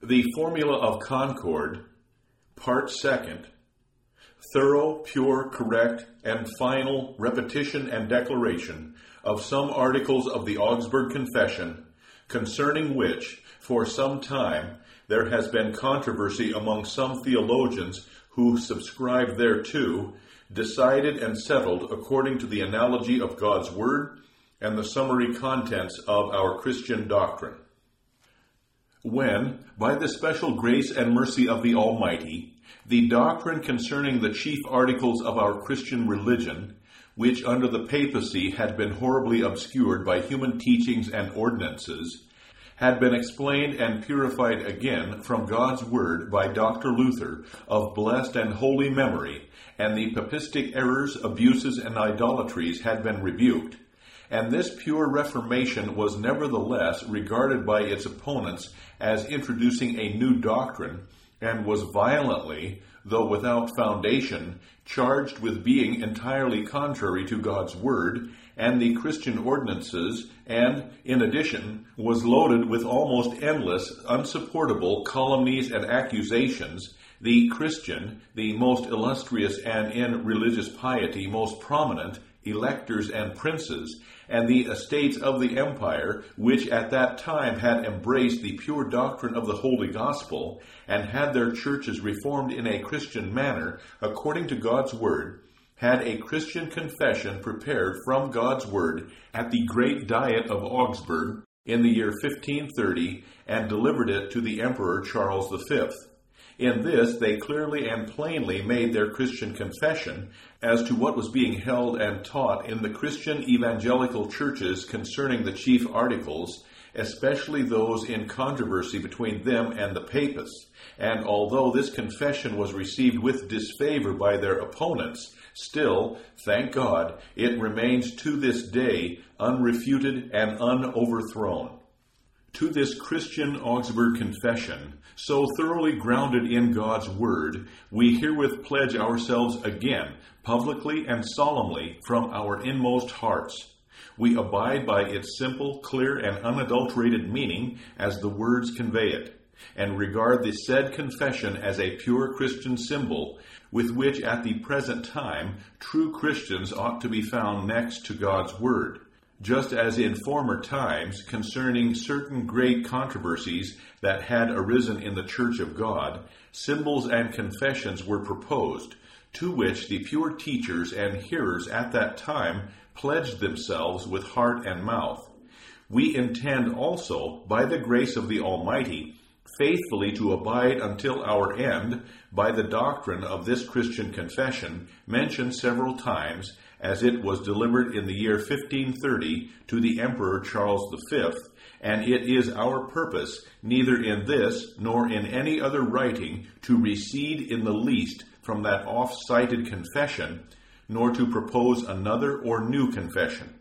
The Formula of Concord, Part 2nd, thorough, pure, correct, and final repetition and declaration of some articles of the Augsburg Confession, concerning which, for some time, there has been controversy among some theologians who subscribe thereto, decided and settled according to the analogy of God's Word and the summary contents of our Christian doctrine. When, by the special grace and mercy of the Almighty, the doctrine concerning the chief articles of our Christian religion, which under the papacy had been horribly obscured by human teachings and ordinances, had been explained and purified again from God's Word by Dr. Luther of blessed and holy memory, and the papistic errors, abuses, and idolatries had been rebuked, and this pure reformation was nevertheless regarded by its opponents as introducing a new doctrine, and was violently, though without foundation, charged with being entirely contrary to God's Word and the Christian ordinances, and, in addition, was loaded with almost endless, unsupportable calumnies and accusations, the Christian, the most illustrious and in religious piety most prominent, electors and princes, and the estates of the empire, which at that time had embraced the pure doctrine of the Holy Gospel, and had their churches reformed in a Christian manner, according to God's Word, had a Christian confession prepared from God's Word at the great Diet of Augsburg in the year 1530, and delivered it to the Emperor Charles V. In this, they clearly and plainly made their Christian confession as to what was being held and taught in the Christian evangelical churches concerning the chief articles, especially those in controversy between them and the papists. And although this confession was received with disfavor by their opponents, still, thank God, it remains to this day unrefuted and unoverthrown. To this Christian Augsburg Confession, so thoroughly grounded in God's Word, we herewith pledge ourselves again, publicly and solemnly, from our inmost hearts. We abide by its simple, clear, and unadulterated meaning as the words convey it, and regard the said confession as a pure Christian symbol, with which at the present time true Christians ought to be found next to God's Word. Just as in former times, concerning certain great controversies that had arisen in the Church of God, symbols and confessions were proposed, to which the pure teachers and hearers at that time pledged themselves with heart and mouth. We intend also, by the grace of the Almighty, faithfully to abide until our end by the doctrine of this Christian confession, mentioned several times, as it was delivered in the year 1530 to the Emperor Charles V, and it is our purpose, neither in this nor in any other writing, to recede in the least from that oft-cited confession, nor to propose another or new confession.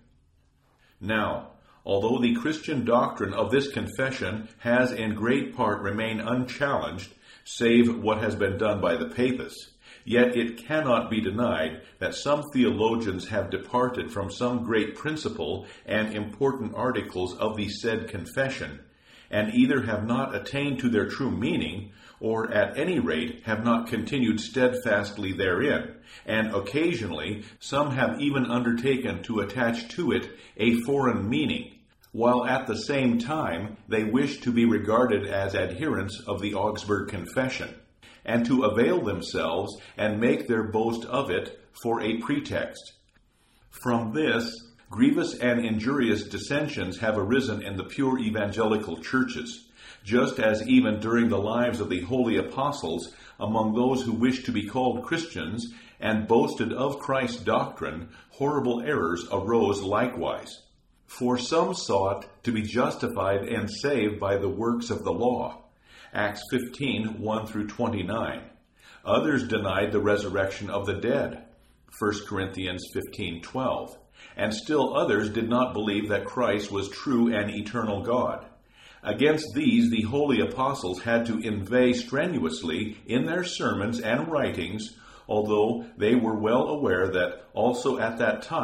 Now, although the Christian doctrine of this confession has in great part remained unchallenged, save what has been done by the papists, yet it cannot be denied that some theologians have departed from some great principle and important articles of the said confession, and either have not attained to their true meaning, or at any rate have not continued steadfastly therein, and occasionally some have even undertaken to attach to it a foreign meaning, while at the same time they wish to be regarded as adherents of the Augsburg Confession, and to avail themselves and make their boast of it for a pretext. From this, grievous and injurious dissensions have arisen in the pure evangelical churches, just as even during the lives of the holy apostles, among those who wished to be called Christians and boasted of Christ's doctrine, horrible errors arose likewise. For some sought to be justified and saved by the works of the law, Acts 15, 1-29. Others denied the resurrection of the dead, 1 Corinthians 15:12. And still others did not believe that Christ was true and eternal God. Against these the holy apostles had to inveigh strenuously in their sermons and writings, although they were well aware that also at that time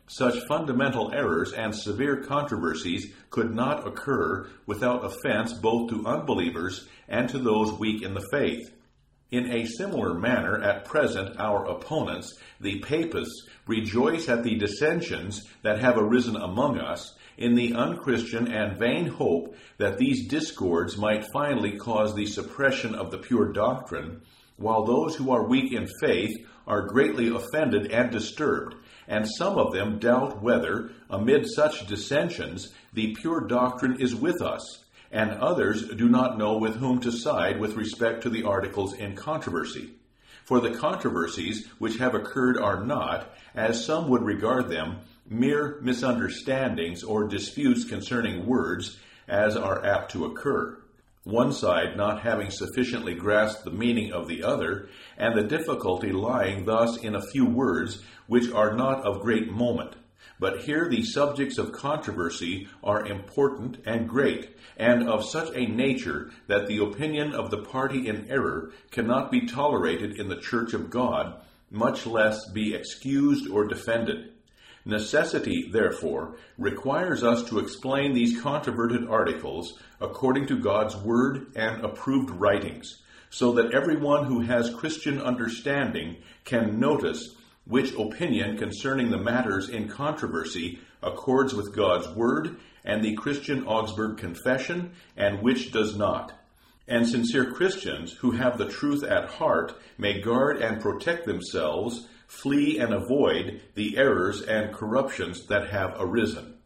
Such fundamental errors and severe controversies could not occur without offense both to unbelievers and to those weak in the faith. In a similar manner, at present, our opponents, the Papists, rejoice at the dissensions that have arisen among us, in the unchristian and vain hope that these discords might finally cause the suppression of the pure doctrine, while those who are weak in faith are greatly offended and disturbed, and some of them doubt whether, amid such dissensions, the pure doctrine is with us, and others do not know with whom to side with respect to the articles in controversy. For the controversies which have occurred are not, as some would regard them, mere misunderstandings or disputes concerning words, as are apt to occur, one side not having sufficiently grasped the meaning of the other, and the difficulty lying thus in a few words which are not of great moment. But here the subjects of controversy are important and great, and of such a nature that the opinion of the party in error cannot be tolerated in the Church of God, much less be excused or defended. Necessity, therefore, requires us to explain these controverted articles according to God's Word and approved writings, so that everyone who has Christian understanding can notice which opinion concerning the matters in controversy accords with God's Word and the Christian Augsburg Confession, and which does not. And sincere Christians who have the truth at heart may guard and protect themselves, flee and avoid the errors and corruptions that have arisen.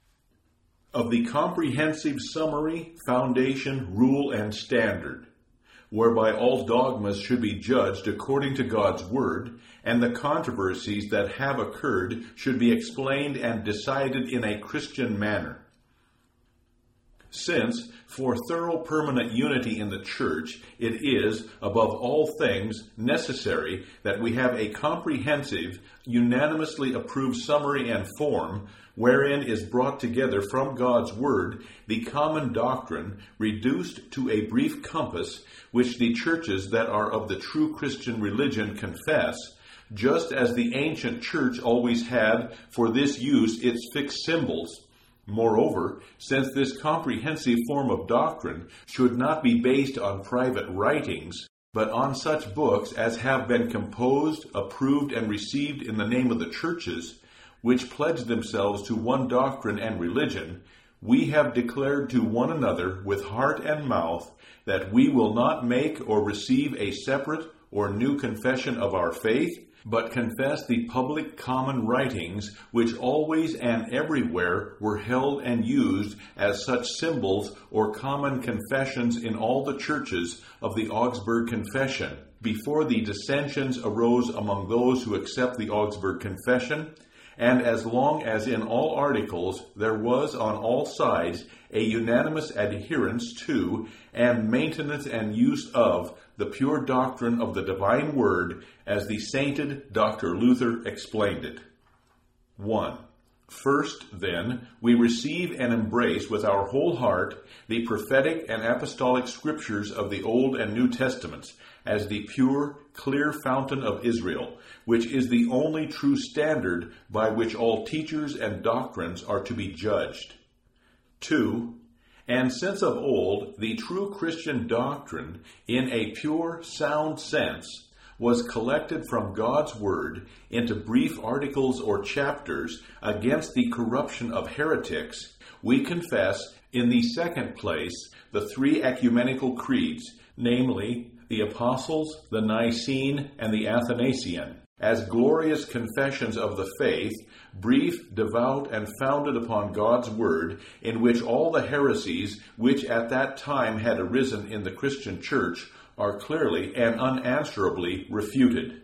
Of the comprehensive summary, foundation, rule, and standard, whereby all dogmas should be judged according to God's Word, and the controversies that have occurred should be explained and decided in a Christian manner. Since, for thorough permanent unity in the Church, it is, above all things, necessary that we have a comprehensive, unanimously approved summary and form, wherein is brought together from God's Word the common doctrine, reduced to a brief compass, which the churches that are of the true Christian religion confess, just as the ancient Church always had for this use its fixed symbols. Moreover, since this comprehensive form of doctrine should not be based on private writings, but on such books as have been composed, approved, and received in the name of the churches, which pledge themselves to one doctrine and religion, we have declared to one another with heart and mouth that we will not make or receive a separate or new confession of our faith, but confess the public common writings which always and everywhere were held and used as such symbols or common confessions in all the churches of the Augsburg Confession, before the dissensions arose among those who accept the Augsburg Confession, and as long as in all articles there was on all sides a unanimous adherence to and maintenance and use of the pure doctrine of the divine word, as the sainted Dr. Luther explained it. 1. First, then, we receive and embrace with our whole heart the prophetic and apostolic scriptures of the Old and New Testaments as the pure, clear fountain of Israel, which is the only true standard by which all teachers and doctrines are to be judged. 2. And since of old the true Christian doctrine, in a pure, sound sense, was collected from God's Word into brief articles or chapters against the corruption of heretics, we confess, in the second place, the three ecumenical creeds, namely, the Apostles', the Nicene, and the Athanasian, as glorious confessions of the faith, brief, devout, and founded upon God's Word, in which all the heresies which at that time had arisen in the Christian Church are clearly and unanswerably refuted.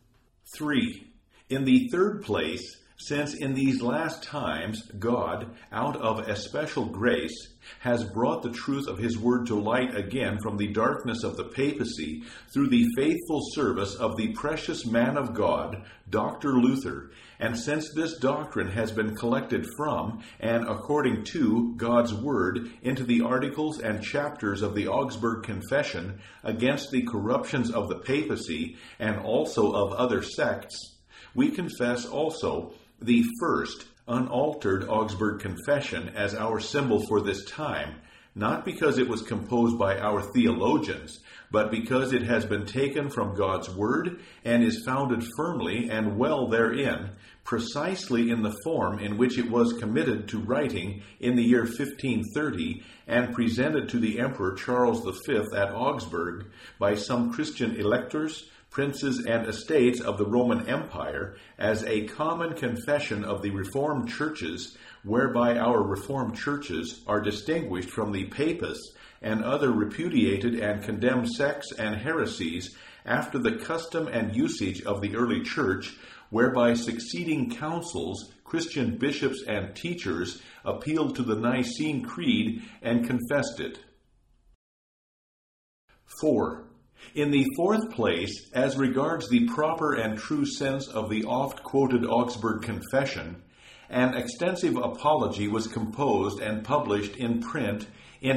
3. In the third place, since in these last times God, out of especial grace, has brought the truth of His Word to light again from the darkness of the papacy through the faithful service of the precious man of God, Dr. Luther, and since this doctrine has been collected from and according to God's Word into the articles and chapters of the Augsburg Confession against the corruptions of the papacy and also of other sects, we confess also the first unaltered Augsburg Confession as our symbol for this time, not because it was composed by our theologians, but because it has been taken from God's Word and is founded firmly and well therein, precisely in the form in which it was committed to writing in the year 1530 and presented to the Emperor Charles V at Augsburg by some Christian electors, princes, and estates of the Roman Empire as a common confession of the Reformed churches, whereby our Reformed churches are distinguished from the Papists and other repudiated and condemned sects and heresies after the custom and usage of the early church, whereby succeeding councils, Christian bishops, and teachers appealed to the Nicene Creed and confessed it. 4. In the fourth place, as regards the proper and true sense of the oft-quoted Augsburg Confession, an extensive apology was composed and published in print in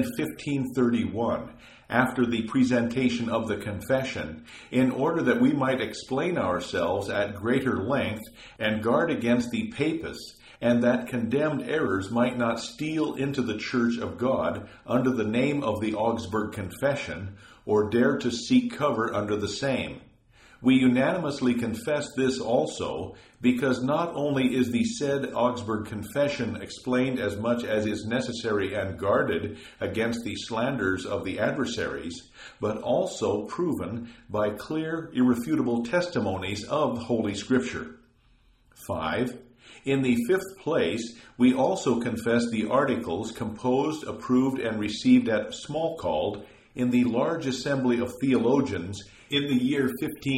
1531, after the presentation of the Confession, in order that we might explain ourselves at greater length and guard against the Papists, and that condemned errors might not steal into the Church of God under the name of the Augsburg Confession, or dare to seek cover under the same. We unanimously confess this also, because not only is the said Augsburg Confession explained as much as is necessary and guarded against the slanders of the adversaries, but also proven by clear, irrefutable testimonies of Holy Scripture. 5. In the fifth place, we also confess the articles composed, approved, and received at Smalcald in the large assembly of theologians in the year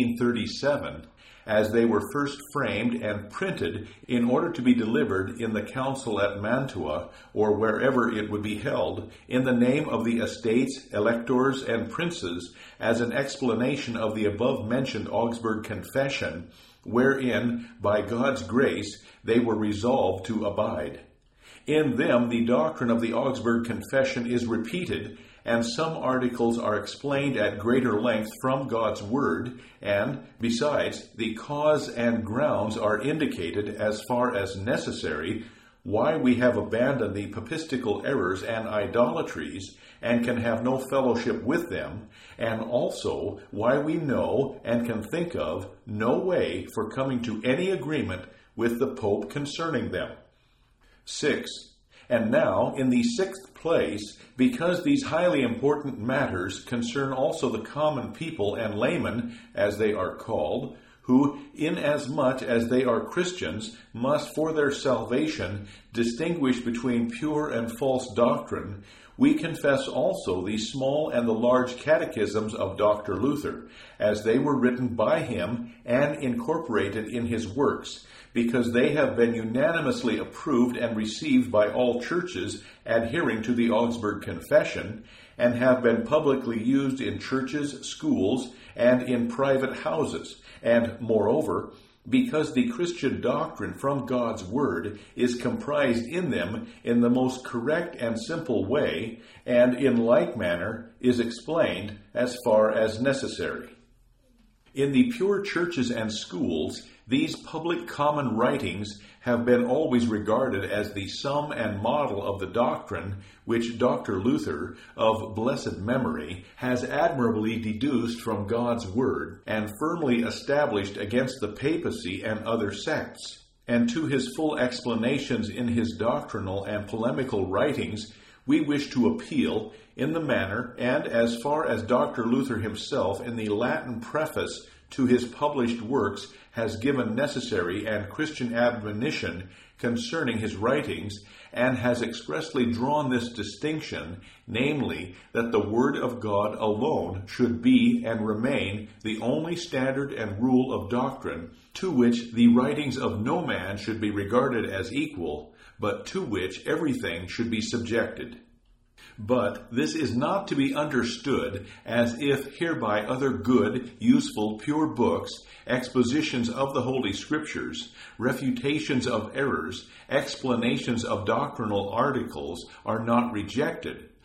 1537, as they were first framed and printed in order to be delivered in the council at Mantua, or wherever it would be held, in the name of the estates, electors, and princes, as an explanation of the above-mentioned Augsburg Confession, wherein, by God's grace, they were resolved to abide. In them the doctrine of the Augsburg Confession is repeated, and some articles are explained at greater length from God's Word, and, besides, the cause and grounds are indicated as far as necessary why we have abandoned the papistical errors and idolatries, and can have no fellowship with them, and also why we know and can think of no way for coming to any agreement with the Pope concerning them. 6. And now, in the sixth place, because these highly important matters concern also the common people and laymen, as they are called, who, inasmuch as they are Christians, must for their salvation distinguish between pure and false doctrine, we confess also the small and the large catechisms of Dr. Luther, as they were written by him and incorporated in his works, because they have been unanimously approved and received by all churches adhering to the Augsburg Confession, and have been publicly used in churches, schools, and in private houses, and, moreover, because the Christian doctrine from God's Word is comprised in them in the most correct and simple way, and in like manner is explained as far as necessary. In the pure churches and schools, these public common writings have been always regarded as the sum and model of the doctrine which Dr. Luther, of blessed memory, has admirably deduced from God's Word and firmly established against the papacy and other sects. And to his full explanations in his doctrinal and polemical writings, we wish to appeal in the manner and as far as Dr. Luther himself in the Latin preface to his published works has given necessary and Christian admonition concerning his writings, and has expressly drawn this distinction, namely, that the Word of God alone should be and remain the only standard and rule of doctrine, to which the writings of no man should be regarded as equal, but to which everything should be subjected. But this is not to be understood as if hereby other good, useful, pure books, expositions of the Holy Scriptures, refutations of errors, explanations of doctrinal articles are not rejected,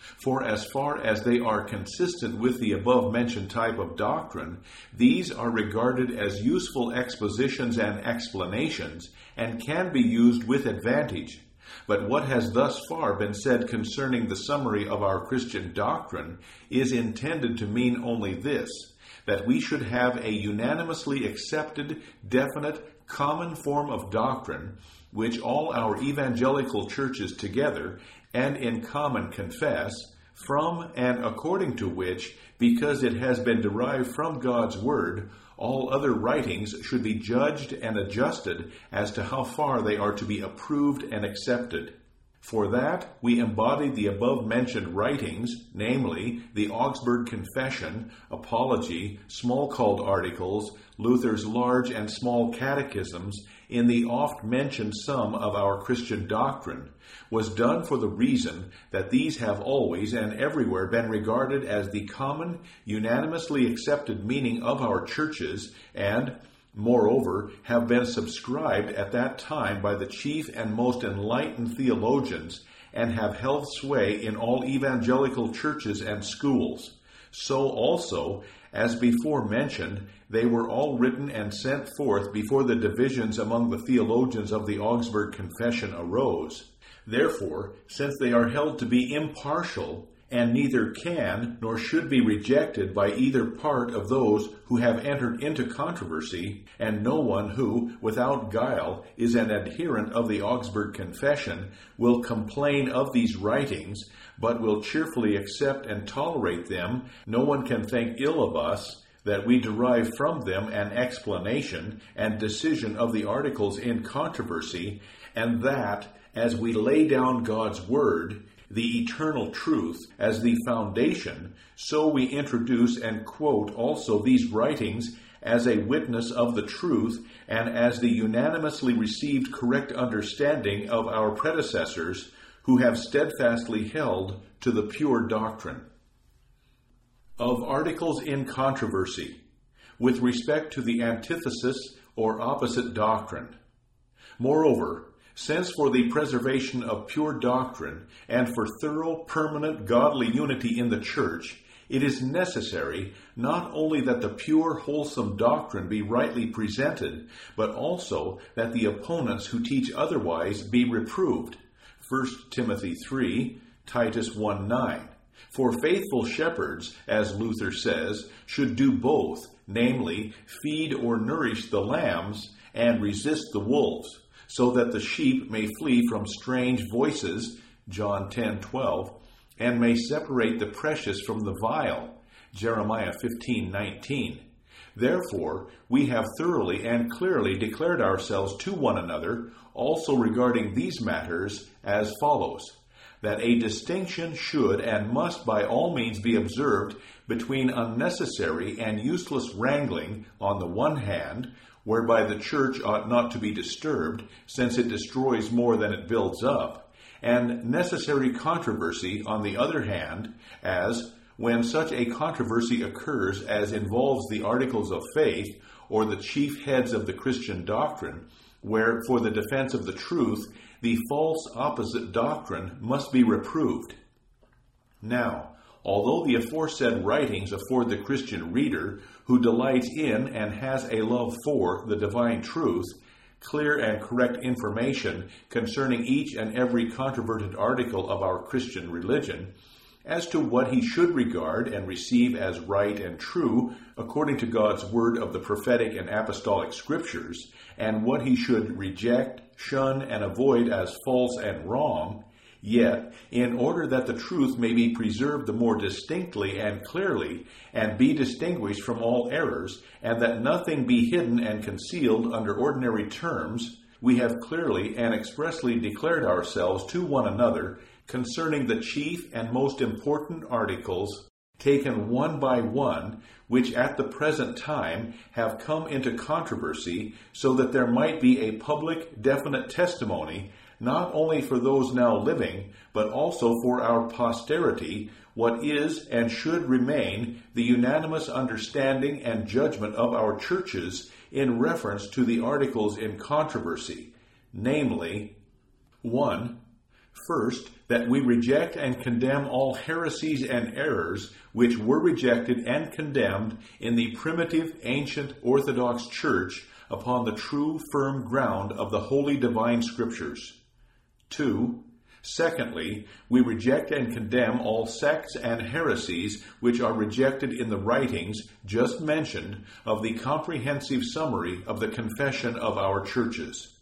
For as far as they are consistent with the above-mentioned type of doctrine, these are regarded as useful expositions and explanations, and can be used with advantage. But what has thus far been said concerning the summary of our Christian doctrine is intended to mean only this, that we should have a unanimously accepted, definite, common form of doctrine, which all our evangelical churches together and in common confess, from and according to which, because it has been derived from God's Word, all other writings should be judged and adjusted as to how far they are to be approved and accepted. For that, we embody the above-mentioned writings, namely, the Augsburg Confession, Apology, Smalcald Articles, Luther's large and small catechisms, in the oft-mentioned sum of our Christian doctrine, was done for the reason that these have always and everywhere been regarded as the common, unanimously accepted meaning of our churches, and, moreover, have been subscribed at that time by the chief and most enlightened theologians, and have held sway in all evangelical churches and schools. So also, as before mentioned, they were all written and sent forth before the divisions among the theologians of the Augsburg Confession arose. Therefore, since they are held to be impartial, and neither can nor should be rejected by either part of those who have entered into controversy, and no one who, without guile, is an adherent of the Augsburg Confession, will complain of these writings, but will cheerfully accept and tolerate them, no one can think ill of us, that we derive from them an explanation and decision of the articles in controversy, and that, as we lay down God's Word, the eternal truth, as the foundation, so we introduce and quote also these writings as a witness of the truth and as the unanimously received correct understanding of our predecessors who have steadfastly held to the pure doctrine. Of articles in controversy, with respect to the antithesis or opposite doctrine. Moreover, since for the preservation of pure doctrine and for thorough, permanent, godly unity in the church, it is necessary not only that the pure, wholesome doctrine be rightly presented, but also that the opponents who teach otherwise be reproved. 1 Timothy 3, Titus 1:9. For faithful shepherds, as Luther says, should do both, namely, feed or nourish the lambs and resist the wolves, so that the sheep may flee from strange voices, John 10:12, and may separate the precious from the vile, Jeremiah 15:19. Therefore, we have thoroughly and clearly declared ourselves to one another, also regarding these matters, as follows: that a distinction should and must by all means be observed between unnecessary and useless wrangling on the one hand, whereby the church ought not to be disturbed, since it destroys more than it builds up, and necessary controversy on the other hand, as, when such a controversy occurs as involves the articles of faith, or the chief heads of the Christian doctrine, where, for the defense of the truth, the false opposite doctrine must be reproved. Now, although the aforesaid writings afford the Christian reader, who delights in and has a love for the divine truth, clear and correct information concerning each and every controverted article of our Christian religion, as to what he should regard and receive as right and true according to God's word of the prophetic and apostolic scriptures, and what he should reject, shun, and avoid as false and wrong, yet, in order that the truth may be preserved the more distinctly and clearly, and be distinguished from all errors, and that nothing be hidden and concealed under ordinary terms, we have clearly and expressly declared ourselves to one another concerning the chief and most important articles, taken one by one, which at the present time have come into controversy, so that there might be a public, definite testimony, not only for those now living, but also for our posterity, what is and should remain the unanimous understanding and judgment of our churches in reference to the articles in controversy, namely, 1. First, that we reject and condemn all heresies and errors which were rejected and condemned in the primitive, ancient Orthodox Church upon the true, firm ground of the holy divine Scriptures. 2. Secondly, we reject and condemn all sects and heresies which are rejected in the writings just mentioned of the comprehensive summary of the confession of our churches.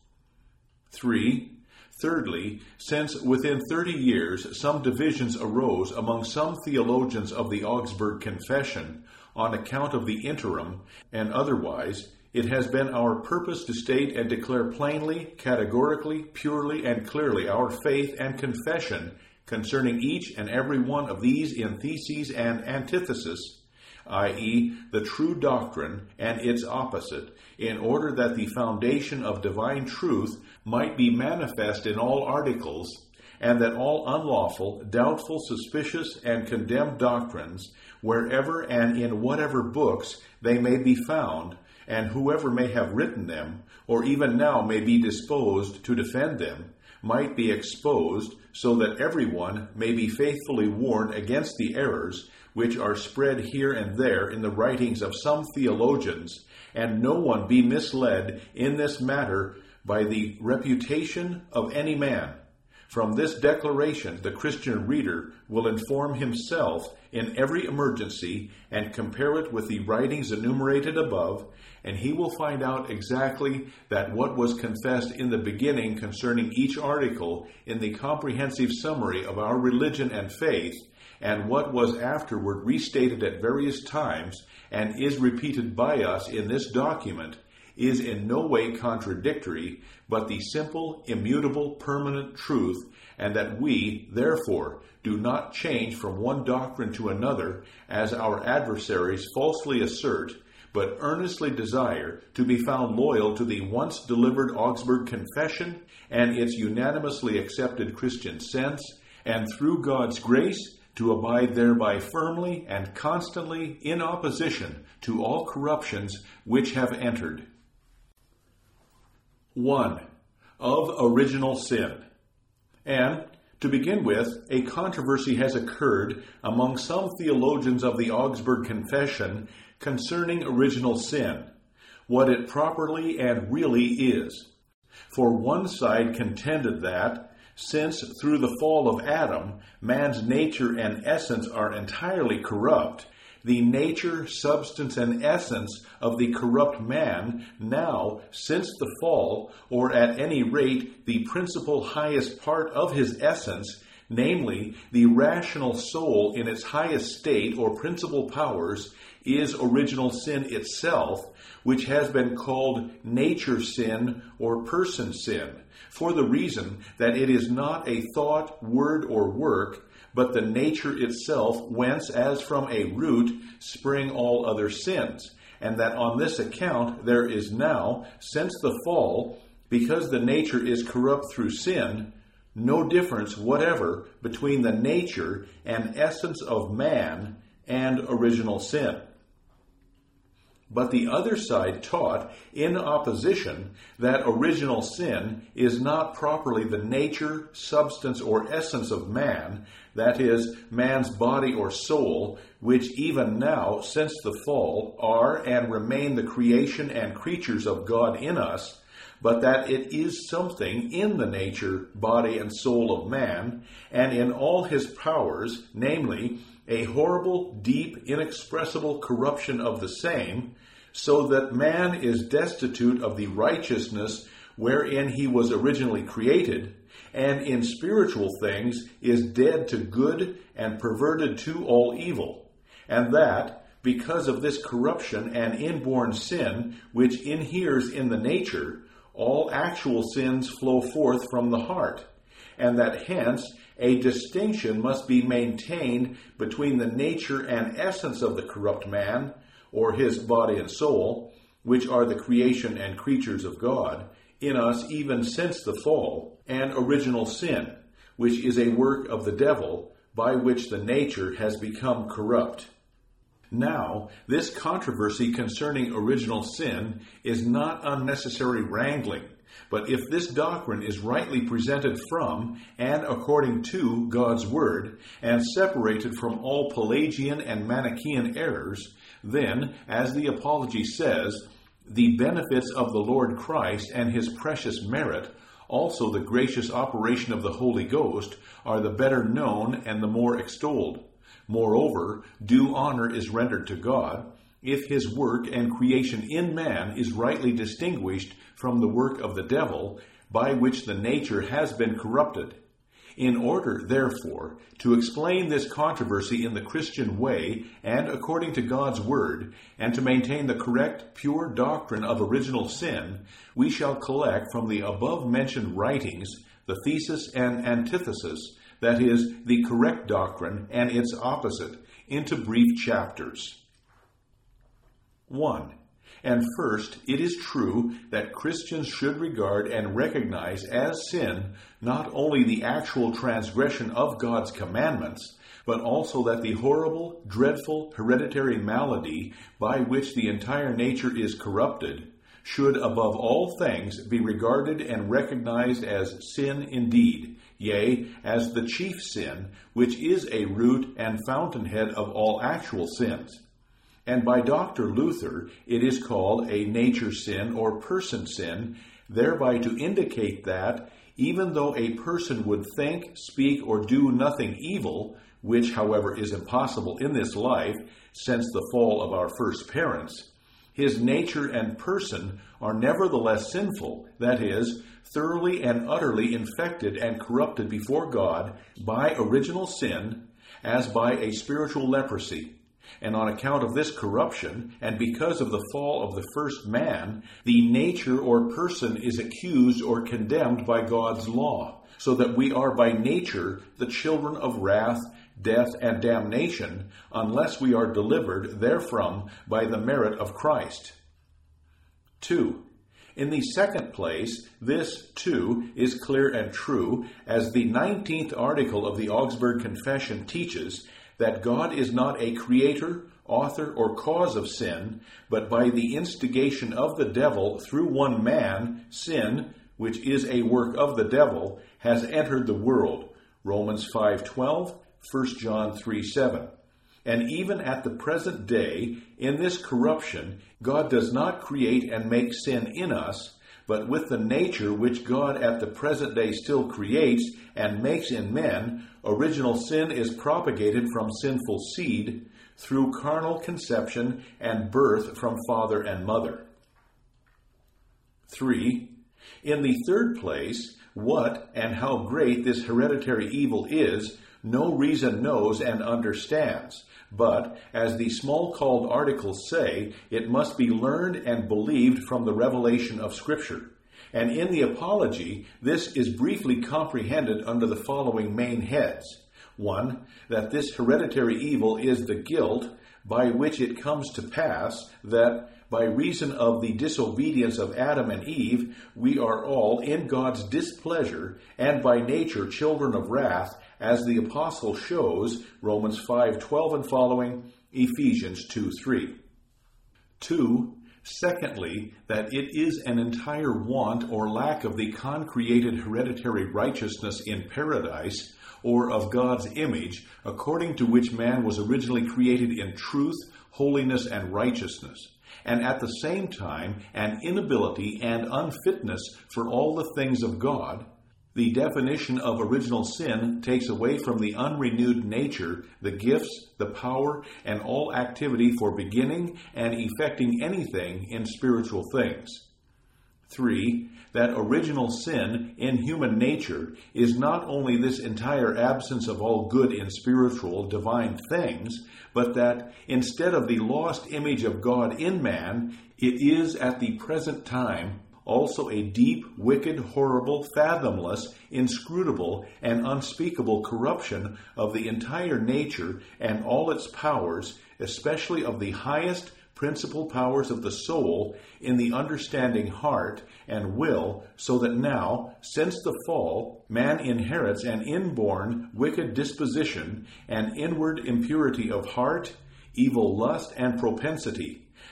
3. Thirdly, since within 30 years some divisions arose among some theologians of the Augsburg Confession on account of the interim and otherwise, it has been our purpose to state and declare plainly, categorically, purely, and clearly our faith and confession concerning each and every one of these in theses and antithesis, i.e., the true doctrine and its opposite, in order that the foundation of divine truth might be manifest in all articles, and that all unlawful, doubtful, suspicious, and condemned doctrines, wherever and in whatever books they may be found, and whoever may have written them, or even now may be disposed to defend them, might be exposed, so that everyone may be faithfully warned against the errors which are spread here and there in the writings of some theologians, and no one be misled in this matter by the reputation of any man. From this declaration, the Christian reader will inform himself in every emergency and compare it with the writings enumerated above, and he will find out exactly that what was confessed in the beginning concerning each article in the comprehensive summary of our religion and faith, and what was afterward restated at various times and is repeated by us in this document, is in no way contradictory, but the simple, immutable, permanent truth, and that we, therefore, do not change from one doctrine to another, as our adversaries falsely assert, but earnestly desire to be found loyal to the once delivered Augsburg Confession and its unanimously accepted Christian sense, and through God's grace, to abide thereby firmly and constantly in opposition to all corruptions which have entered. 1. Of original sin. And, to begin with, a controversy has occurred among some theologians of the Augsburg Confession concerning original sin, what it properly and really is. For one side contended that, since through the fall of Adam, man's nature and essence are entirely corrupt, the nature, substance, and essence of the corrupt man now, since the fall, or at any rate the principal highest part of his essence, namely the rational soul in its highest state or principal powers, is original sin itself, which has been called nature sin or person sin, for the reason that it is not a thought, word, or work, but the nature itself whence as from a root spring all other sins, and that on this account there is now, since the fall, because the nature is corrupt through sin, no difference whatever between the nature and essence of man and original sin. But the other side taught, in opposition, that original sin is not properly the nature, substance, or essence of man, that is, man's body or soul, which even now, since the fall, are and remain the creation and creatures of God in us, but that it is something in the nature, body, and soul of man, and in all his powers, namely, a horrible, deep, inexpressible corruption of the same, so that man is destitute of the righteousness wherein he was originally created, and in spiritual things is dead to good and perverted to all evil, and that, because of this corruption and inborn sin, which inheres in the nature, all actual sins flow forth from the heart, and that hence a distinction must be maintained between the nature and essence of the corrupt man, or his body and soul, which are the creation and creatures of God, in us even since the fall, and original sin, which is a work of the devil, by which the nature has become corrupt. Now, this controversy concerning original sin is not unnecessary wrangling, But if this doctrine is rightly presented from and according to God's Word, and separated from all Pelagian and Manichaean errors, then, as the Apology says, the benefits of the Lord Christ and his precious merit, also the gracious operation of the Holy Ghost, are the better known and the more extolled. Moreover, due honor is rendered to God, if his work and creation in man is rightly distinguished from the work of the devil, by which the nature has been corrupted. In order, therefore, to explain this controversy in the Christian way and according to God's Word, and to maintain the correct, pure doctrine of original sin, we shall collect from the above-mentioned writings the thesis and antithesis, that is, the correct doctrine and its opposite, into brief chapters. 1. And first, it is true that Christians should regard and recognize as sin not only the actual transgression of God's commandments, but also that the horrible, dreadful, hereditary malady by which the entire nature is corrupted should above all things be regarded and recognized as sin indeed, yea, as the chief sin, which is a root and fountainhead of all actual sins. And by Dr. Luther, it is called a nature sin or person sin, thereby to indicate that, even though a person would think, speak, or do nothing evil, which, however, is impossible in this life, since the fall of our first parents, his nature and person are nevertheless sinful, that is, thoroughly and utterly infected and corrupted before God by original sin, as by a spiritual leprosy. And on account of this corruption, and because of the fall of the first man, the nature or person is accused or condemned by God's law, so that we are by nature the children of wrath, death, and damnation, unless we are delivered therefrom by the merit of Christ. 2. In the second place, this, too, is clear and true, as the 19th article of the Augsburg Confession teaches, that God is not a creator, author, or cause of sin, but by the instigation of the devil through one man, sin, which is a work of the devil, has entered the world. Romans 5:12, 1 John 3:7. And even at the present day, in this corruption, God does not create and make sin in us, but with the nature which God at the present day still creates and makes in men, original sin is propagated from sinful seed through carnal conception and birth from father and mother. 3. In the third place, what and how great this hereditary evil is, no reason knows and understands. But, as the small-called articles say, it must be learned and believed from the revelation of Scripture. And in the Apology, this is briefly comprehended under the following main heads. 1. That this hereditary evil is the guilt by which it comes to pass that, by reason of the disobedience of Adam and Eve, we are all in God's displeasure and by nature children of wrath, as the Apostle shows, Romans 5:12 and following, Ephesians 2:3. 2. Secondly, that it is an entire want or lack of the concreated hereditary righteousness in paradise, or of God's image, according to which man was originally created in truth, holiness, and righteousness, and at the same time an inability and unfitness for all the things of God. The definition of original sin takes away from the unrenewed nature the gifts, the power, and all activity for beginning and effecting anything in spiritual things. 3. That original sin in human nature is not only this entire absence of all good in spiritual, divine things, but that instead of the lost image of God in man, it is at the present time also a deep, wicked, horrible, fathomless, inscrutable, and unspeakable corruption of the entire nature and all its powers, especially of the highest principal powers of the soul in the understanding heart and will, so that now, since the fall, man inherits an inborn wicked disposition and inward impurity of heart, evil lust, and propensity,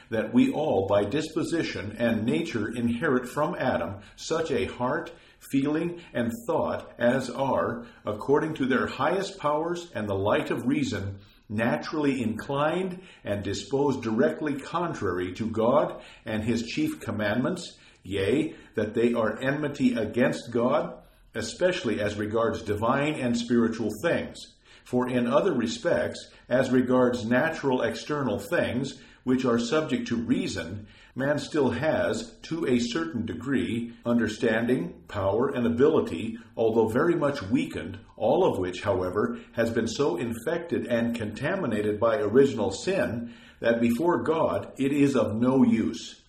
that we all by disposition and nature inherit from Adam such a heart, feeling, and thought as are, according to their highest powers and the light of reason, naturally inclined and disposed directly contrary to God and his chief commandments, yea, that they are enmity against God, especially as regards divine and spiritual things. For in other respects, as regards natural external things, which are subject to reason, man still has, to a certain degree, understanding, power, and ability, although very much weakened, all of which, however, has been so infected and contaminated by original sin that before God it is of no use.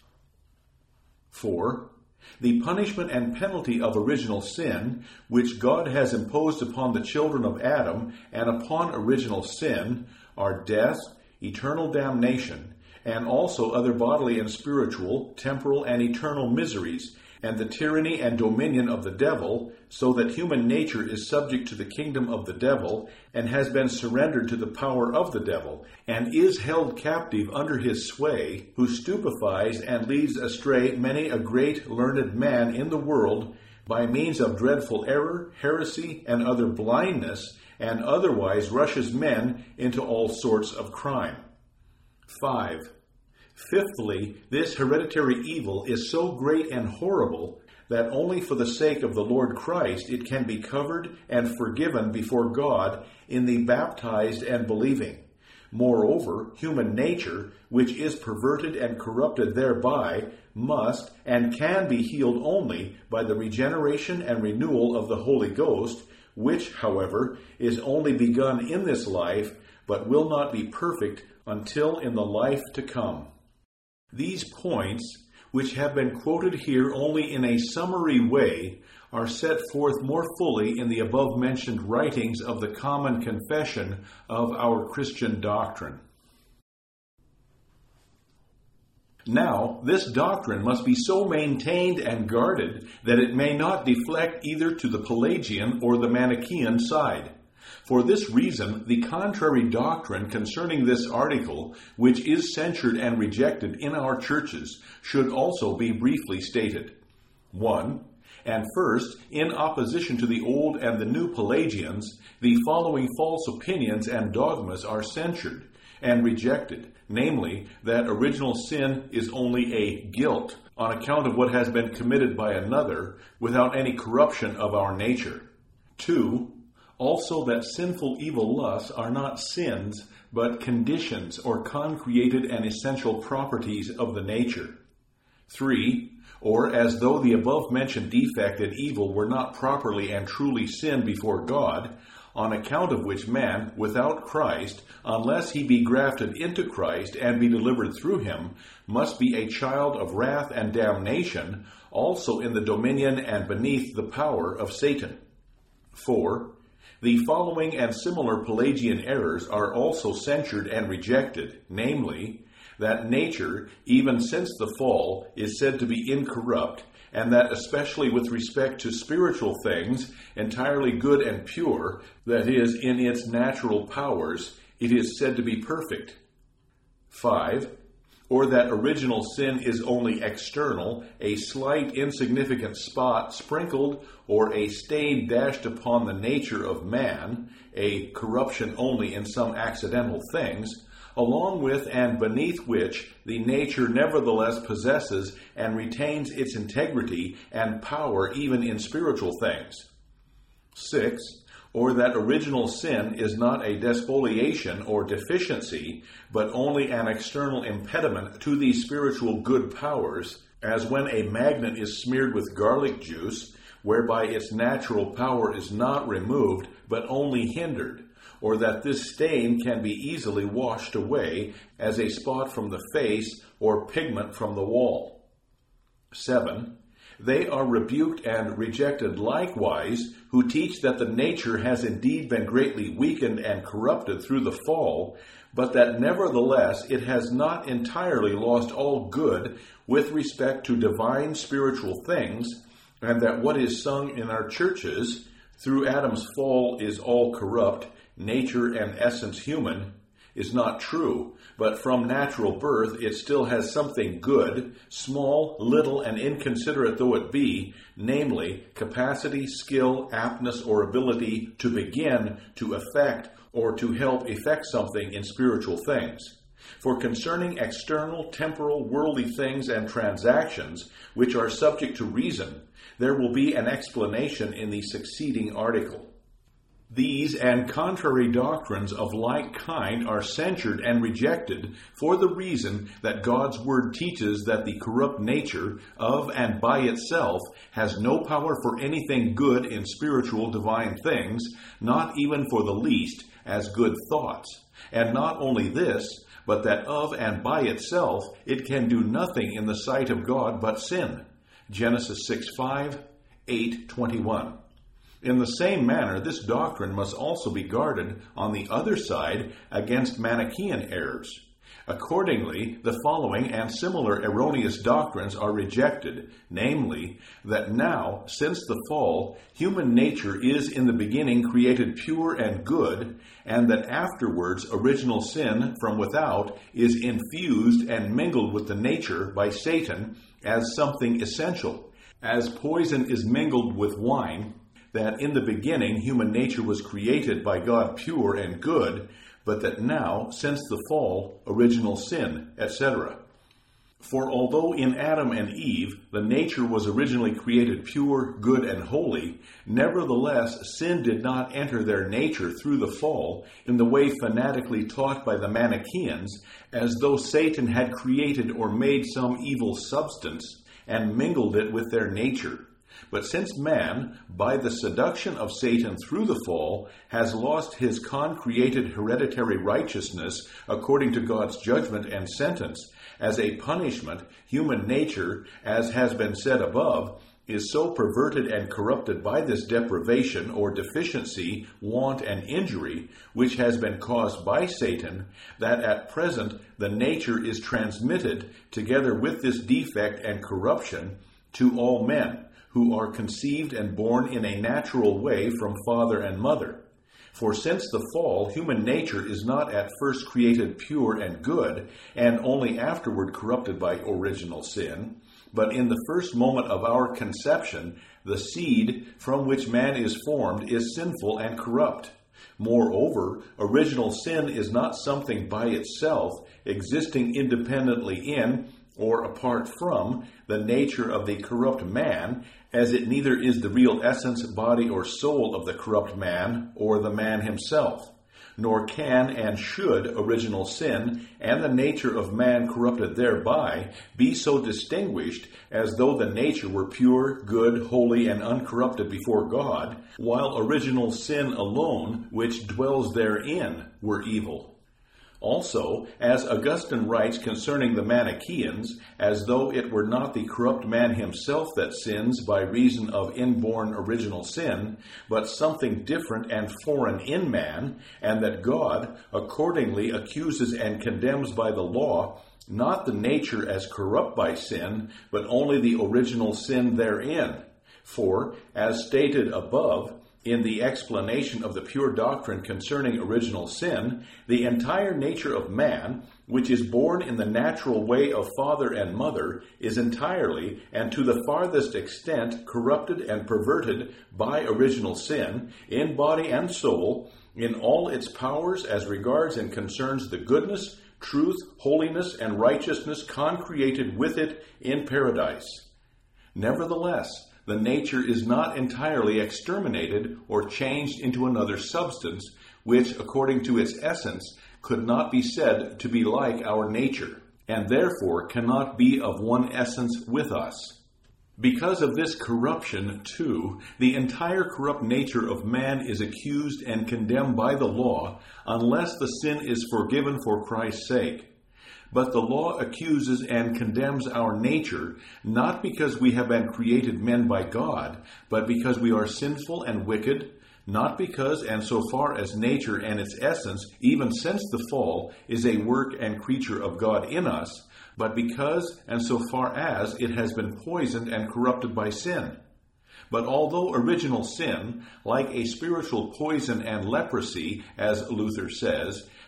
4. The punishment and penalty of original sin, which God has imposed upon the children of Adam and upon original sin, are death, eternal damnation, and also other bodily and spiritual, temporal and eternal miseries, and the tyranny and dominion of the devil, so that human nature is subject to the kingdom of the devil, and has been surrendered to the power of the devil, and is held captive under his sway, who stupefies and leads astray many a great learned man in the world, by means of dreadful error, heresy, and other blindness, and otherwise rushes men into all sorts of crime. 5. Fifthly, this hereditary evil is so great and horrible that only for the sake of the Lord Christ it can be covered and forgiven before God in the baptized and believing. Moreover, human nature, which is perverted and corrupted thereby, must and can be healed only by the regeneration and renewal of the Holy Ghost, which, however, is only begun in this life, but will not be perfect until in the life to come. These points, which have been quoted here only in a summary way, are set forth more fully in the above-mentioned writings of the Common Confession of our Christian doctrine. Now, this doctrine must be so maintained and guarded that it may not deflect either to the Pelagian or the Manichaean side. For this reason, the contrary doctrine concerning this article, which is censured and rejected in our churches, should also be briefly stated. 1. And first, in opposition to the old and the new Pelagians, the following false opinions and dogmas are censured and rejected, namely, that original sin is only a guilt on account of what has been committed by another, without any corruption of our nature. 2. Also that sinful evil lusts are not sins, but conditions or concreated and essential properties of the nature. 3. Or as though the above-mentioned defect and evil were not properly and truly sin before God, on account of which man, without Christ, unless he be grafted into Christ and be delivered through him, must be a child of wrath and damnation, also in the dominion and beneath the power of Satan. 4. The following and similar Pelagian errors are also censured and rejected, namely, that nature, even since the fall, is said to be incorrupt, and that especially with respect to spiritual things, entirely good and pure, that is, in its natural powers, it is said to be perfect. 5. Or that original sin is only external, a slight insignificant spot sprinkled, or a stain dashed upon the nature of man, a corruption only in some accidental things, along with and beneath which the nature nevertheless possesses and retains its integrity and power even in spiritual things. 6. Or that original sin is not a despoliation or deficiency, but only an external impediment to these spiritual good powers, as when a magnet is smeared with garlic juice, whereby its natural power is not removed, but only hindered, or that this stain can be easily washed away as a spot from the face or pigment from the wall. 7. They are rebuked and rejected likewise, who teach that the nature has indeed been greatly weakened and corrupted through the fall, but that nevertheless it has not entirely lost all good with respect to divine spiritual things, and that what is sung in our churches, through Adam's fall is all corrupt, nature and essence human, is not true, but from natural birth it still has something good, small, little, and inconsiderate though it be, namely, capacity, skill, aptness, or ability to begin, to effect, or to help effect something in spiritual things. For concerning external, temporal, worldly things and transactions, which are subject to reason, there will be an explanation in the succeeding article. These and contrary doctrines of like kind are censured and rejected for the reason that God's Word teaches that the corrupt nature of and by itself has no power for anything good in spiritual divine things, not even for the least, as good thoughts. And not only this, but that of and by itself it can do nothing in the sight of God but sin. Genesis 6:5, 8:21. In the same manner, this doctrine must also be guarded on the other side against Manichaean errors. Accordingly, the following and similar erroneous doctrines are rejected, namely, that now, since the fall, human nature is in the beginning created pure and good, and that afterwards original sin from without is infused and mingled with the nature by Satan as something essential, as poison is mingled with wine, that in the beginning human nature was created by God pure and good, but that now, since the fall, original sin, etc. For although in Adam and Eve the nature was originally created pure, good, and holy, nevertheless sin did not enter their nature through the fall in the way fanatically taught by the Manichaeans, as though Satan had created or made some evil substance and mingled it with their nature. But since man, by the seduction of Satan through the fall, has lost his concreated hereditary righteousness according to God's judgment and sentence, as a punishment, human nature, as has been said above, is so perverted and corrupted by this deprivation or deficiency, want, and injury, which has been caused by Satan, that at present the nature is transmitted, together with this defect and corruption, to all men, who are conceived and born in a natural way from father and mother. For since the fall, human nature is not at first created pure and good, and only afterward corrupted by original sin, but in the first moment of our conception, the seed from which man is formed is sinful and corrupt. Moreover, original sin is not something by itself, existing independently in, or apart from, the nature of the corrupt man, as it neither is the real essence, body, or soul of the corrupt man, or the man himself. Nor can and should original sin, and the nature of man corrupted thereby, be so distinguished as though the nature were pure, good, holy, and uncorrupted before God, while original sin alone, which dwells therein, were evil. Also, as Augustine writes concerning the Manichaeans, as though it were not the corrupt man himself that sins by reason of inborn original sin, but something different and foreign in man, and that God accordingly accuses and condemns by the law, not the nature as corrupt by sin, but only the original sin therein. For, as stated above, in the explanation of the pure doctrine concerning original sin, the entire nature of man, which is born in the natural way of father and mother, is entirely and to the farthest extent corrupted and perverted by original sin, in body and soul, in all its powers as regards and concerns the goodness, truth, holiness, and righteousness concreated with it in paradise. Nevertheless, the nature is not entirely exterminated or changed into another substance, which, according to its essence, could not be said to be like our nature, and therefore cannot be of one essence with us. Because of this corruption, too, the entire corrupt nature of man is accused and condemned by the law, unless the sin is forgiven for Christ's sake. But the law accuses and condemns our nature, not because we have been created men by God, but because we are sinful and wicked, not because and so far as nature and its essence, even since the fall, is a work and creature of God in us, but because and so far as it has been poisoned and corrupted by sin. But although original sin, like a spiritual poison and leprosy, as Luther says,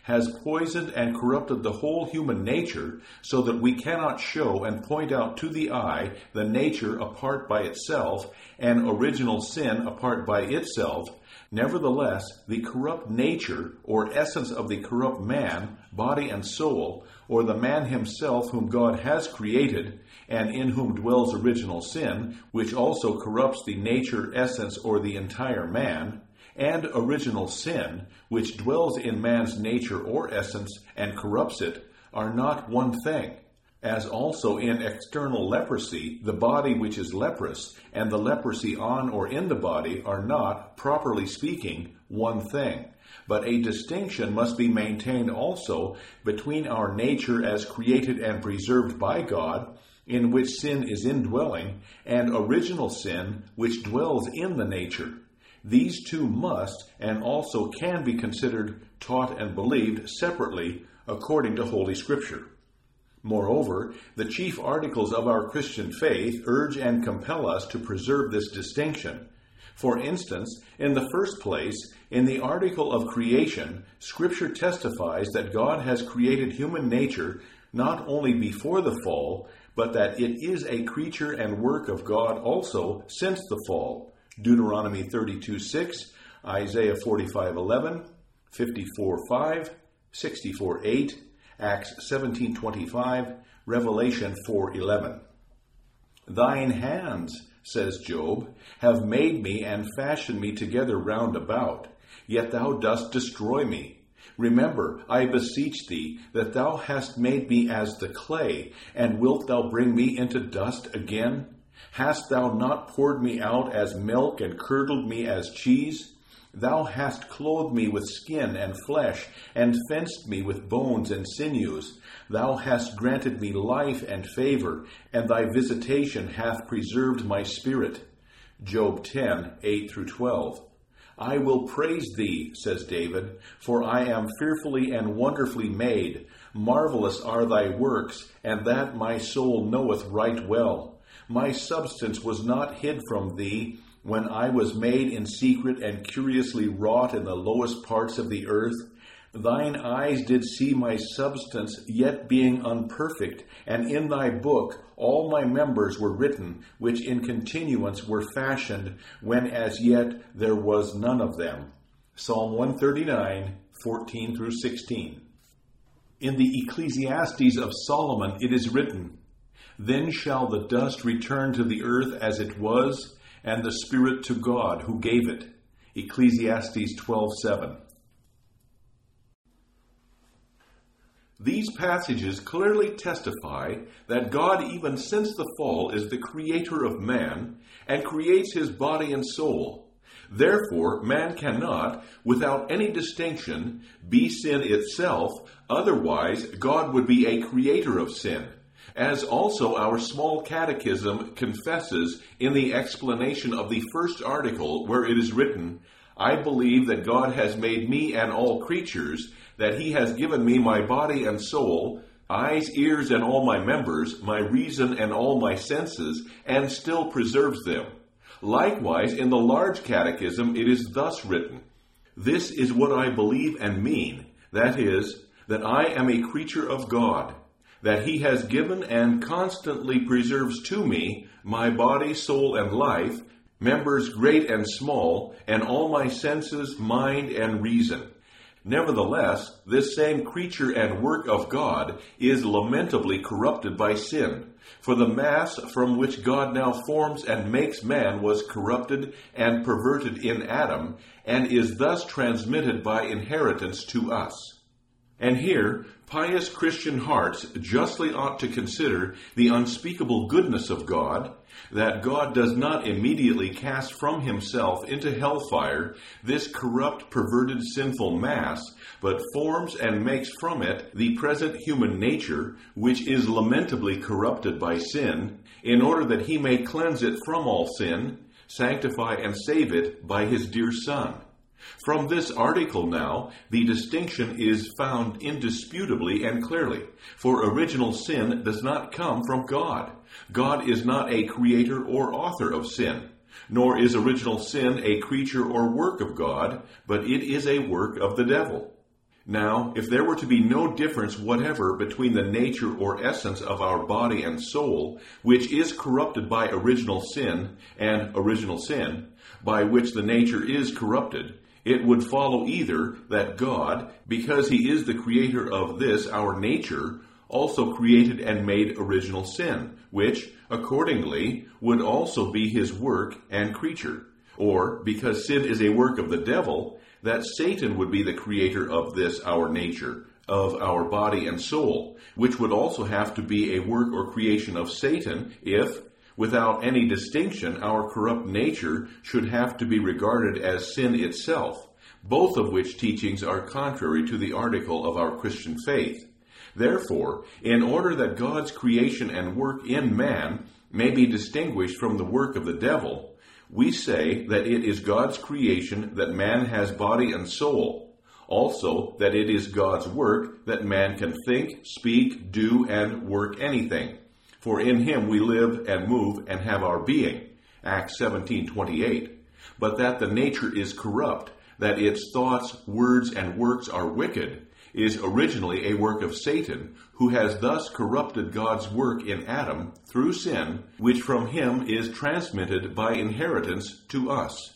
has poisoned and corrupted the whole human nature, so that we cannot show and point out to the eye the nature apart by itself, and original sin apart by itself. Nevertheless, the corrupt nature, or essence of the corrupt man, body and soul, or the man himself whom God has created, and in whom dwells original sin, which also corrupts the nature, essence, or the entire man, and original sin, which dwells in man's nature or essence and corrupts it, are not one thing. As also in external leprosy, the body which is leprous, and the leprosy on or in the body are not, properly speaking, one thing. But a distinction must be maintained also between our nature as created and preserved by God, in which sin is indwelling, and original sin, which dwells in the nature. These two must and also can be considered, taught, and believed separately according to Holy Scripture. Moreover, the chief articles of our Christian faith urge and compel us to preserve this distinction. For instance, in the first place, in the article of creation, Scripture testifies that God has created human nature not only before the fall, but that it is a creature and work of God also since the fall. Deuteronomy 32:6, Isaiah 45:11, 54:5, 64:8, Acts 17:25, Revelation 4:11. Thine hands, says Job, have made me and fashioned me together round about, yet thou dost destroy me. Remember, I beseech thee, that thou hast made me as the clay, and wilt thou bring me into dust again? Hast thou not poured me out as milk and curdled me as cheese? Thou hast clothed me with skin and flesh, and fenced me with bones and sinews. Thou hast granted me life and favor, and thy visitation hath preserved my spirit. Job 10:8-12. I will praise thee, says David, for I am fearfully and wonderfully made. Marvelous are thy works, and that my soul knoweth right well. My substance was not hid from thee, when I was made in secret and curiously wrought in the lowest parts of the earth. Thine eyes did see my substance, yet being unperfect, and in thy book all my members were written, which in continuance were fashioned, when as yet there was none of them. Psalm 139:14-16. In the Ecclesiastes of Solomon it is written, Then shall the dust return to the earth as it was, and the spirit to God who gave it. Ecclesiastes 12:7. These passages clearly testify that God, even since the fall, is the creator of man and creates his body and soul. Therefore, man cannot, without any distinction, be sin itself, otherwise God would be a creator of sin. As also our small catechism confesses in the explanation of the first article, where it is written, I believe that God has made me and all creatures, that he has given me my body and soul, eyes, ears, and all my members, my reason and all my senses, and still preserves them. Likewise, in the large catechism it is thus written, This is what I believe and mean, that is, that I am a creature of God, that he has given and constantly preserves to me my body, soul, and life, members great and small, and all my senses, mind, and reason. Nevertheless, this same creature and work of God is lamentably corrupted by sin. For the mass from which God now forms and makes man was corrupted and perverted in Adam, and is thus transmitted by inheritance to us. And here, pious Christian hearts justly ought to consider the unspeakable goodness of God, that God does not immediately cast from himself into hellfire this corrupt, perverted, sinful mass, but forms and makes from it the present human nature, which is lamentably corrupted by sin, in order that he may cleanse it from all sin, sanctify and save it by his dear Son. From this article now, the distinction is found indisputably and clearly, for original sin does not come from God. God is not a creator or author of sin, nor is original sin a creature or work of God, but it is a work of the devil. Now, if there were to be no difference whatever between the nature or essence of our body and soul, which is corrupted by original sin, and original sin, by which the nature is corrupted, it would follow either that God, because he is the creator of this, our nature, also created and made original sin, which, accordingly, would also be his work and creature. Or, because sin is a work of the devil, that Satan would be the creator of this, our nature, of our body and soul, which would also have to be a work or creation of Satan if, without any distinction, our corrupt nature should have to be regarded as sin itself, both of which teachings are contrary to the article of our Christian faith. Therefore, in order that God's creation and work in man may be distinguished from the work of the devil, we say that it is God's creation that man has body and soul, also that it is God's work that man can think, speak, do, and work anything. For in him we live and move and have our being. Acts 17:28. But that the nature is corrupt, that its thoughts, words, and works are wicked, is originally a work of Satan, who has thus corrupted God's work in Adam through sin, which from him is transmitted by inheritance to us.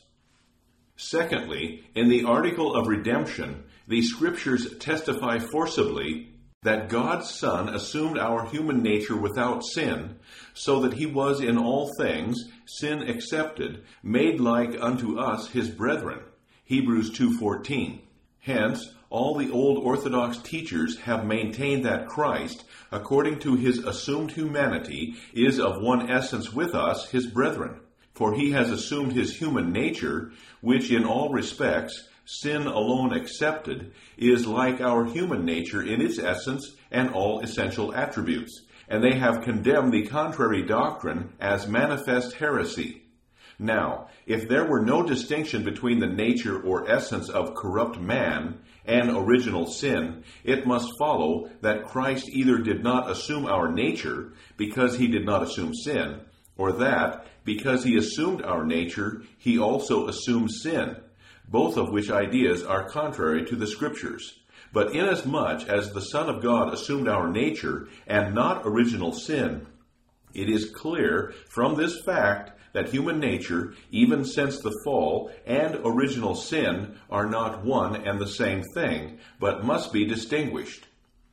Secondly, in the article of redemption, the Scriptures testify forcibly that God's Son assumed our human nature without sin, so that he was in all things, sin excepted, made like unto us his brethren. Hebrews 2:14. Hence, all the old Orthodox teachers have maintained that Christ, according to his assumed humanity, is of one essence with us, his brethren. For he has assumed his human nature, which in all respects, sin alone excepted, is like our human nature in its essence and all essential attributes, and they have condemned the contrary doctrine as manifest heresy. Now, if there were no distinction between the nature or essence of corrupt man and original sin, it must follow that Christ either did not assume our nature because he did not assume sin, or that, because he assumed our nature, he also assumed sin, both of which ideas are contrary to the Scriptures. But inasmuch as the Son of God assumed our nature and not original sin, it is clear from this fact that human nature, even since the fall, and original sin are not one and the same thing, but must be distinguished.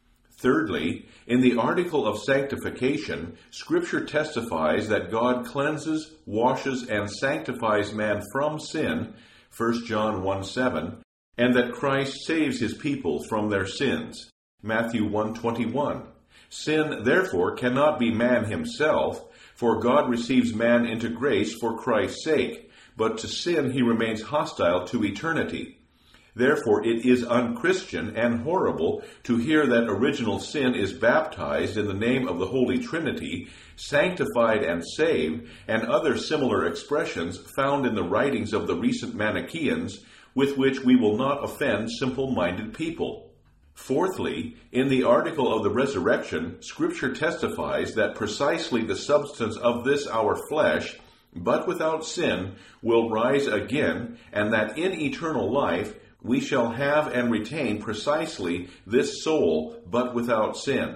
Thirdly, in the article of sanctification, Scripture testifies that God cleanses, washes, and sanctifies man from sin, 1 John 1:7, and that Christ saves his people from their sins, Matthew 1:21. Sin, therefore, cannot be man himself, for God receives man into grace for Christ's sake, but to sin he remains hostile to eternity. Therefore it is unchristian and horrible to hear that original sin is baptized in the name of the Holy Trinity, sanctified and saved, and other similar expressions found in the writings of the recent Manichaeans, with which we will not offend simple-minded people. Fourthly, in the article of the resurrection, Scripture testifies that precisely the substance of this our flesh, but without sin, will rise again, and that in eternal life we shall have and retain precisely this soul, but without sin.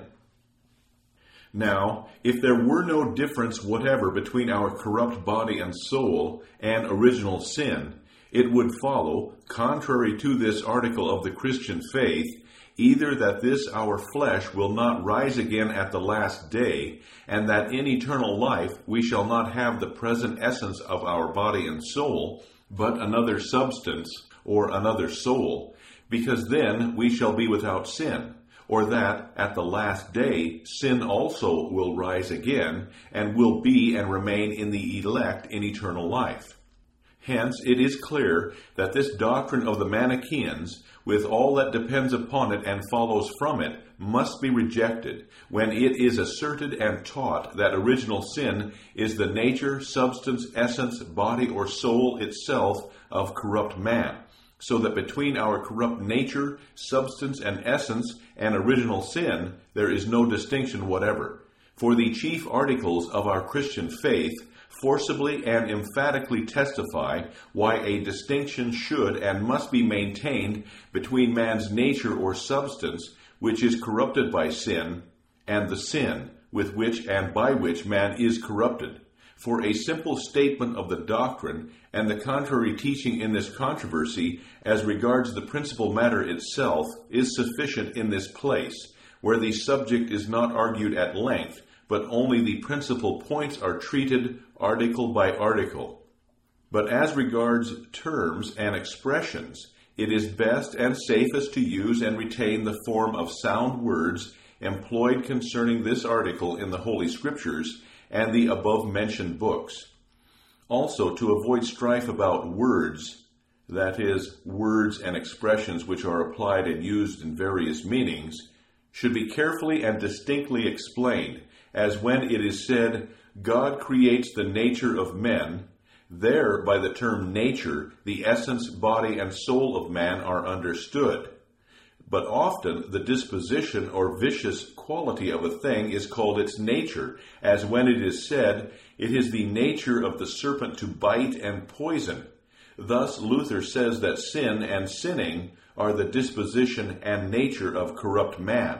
Now, if there were no difference whatever between our corrupt body and soul and original sin, it would follow, contrary to this article of the Christian faith, either that this our flesh will not rise again at the last day, and that in eternal life we shall not have the present essence of our body and soul, but another substance, or another soul, because then we shall be without sin, or that at the last day sin also will rise again, and will be and remain in the elect in eternal life. Hence it is clear that this doctrine of the Manichaeans, with all that depends upon it and follows from it, must be rejected when it is asserted and taught that original sin is the nature, substance, essence, body, or soul itself of corrupt man, so that between our corrupt nature, substance, and essence and original sin there is no distinction whatever. For the chief articles of our Christian faith forcibly and emphatically testify why a distinction should and must be maintained between man's nature or substance, which is corrupted by sin, and the sin with which and by which man is corrupted. For a simple statement of the doctrine and the contrary teaching in this controversy as regards the principal matter itself is sufficient in this place, where the subject is not argued at length, but only the principal points are treated article by article. But as regards terms and expressions, it is best and safest to use and retain the form of sound words employed concerning this article in the Holy Scriptures and the above-mentioned books. Also, to avoid strife about words, that is, words and expressions which are applied and used in various meanings, should be carefully and distinctly explained, as when it is said, God creates the nature of men, there by the term nature, the essence, body, and soul of man are understood. But often the disposition or vicious quality of a thing is called its nature, as when it is said, it is the nature of the serpent to bite and poison. Thus Luther says that sin and sinning are the disposition and nature of corrupt man.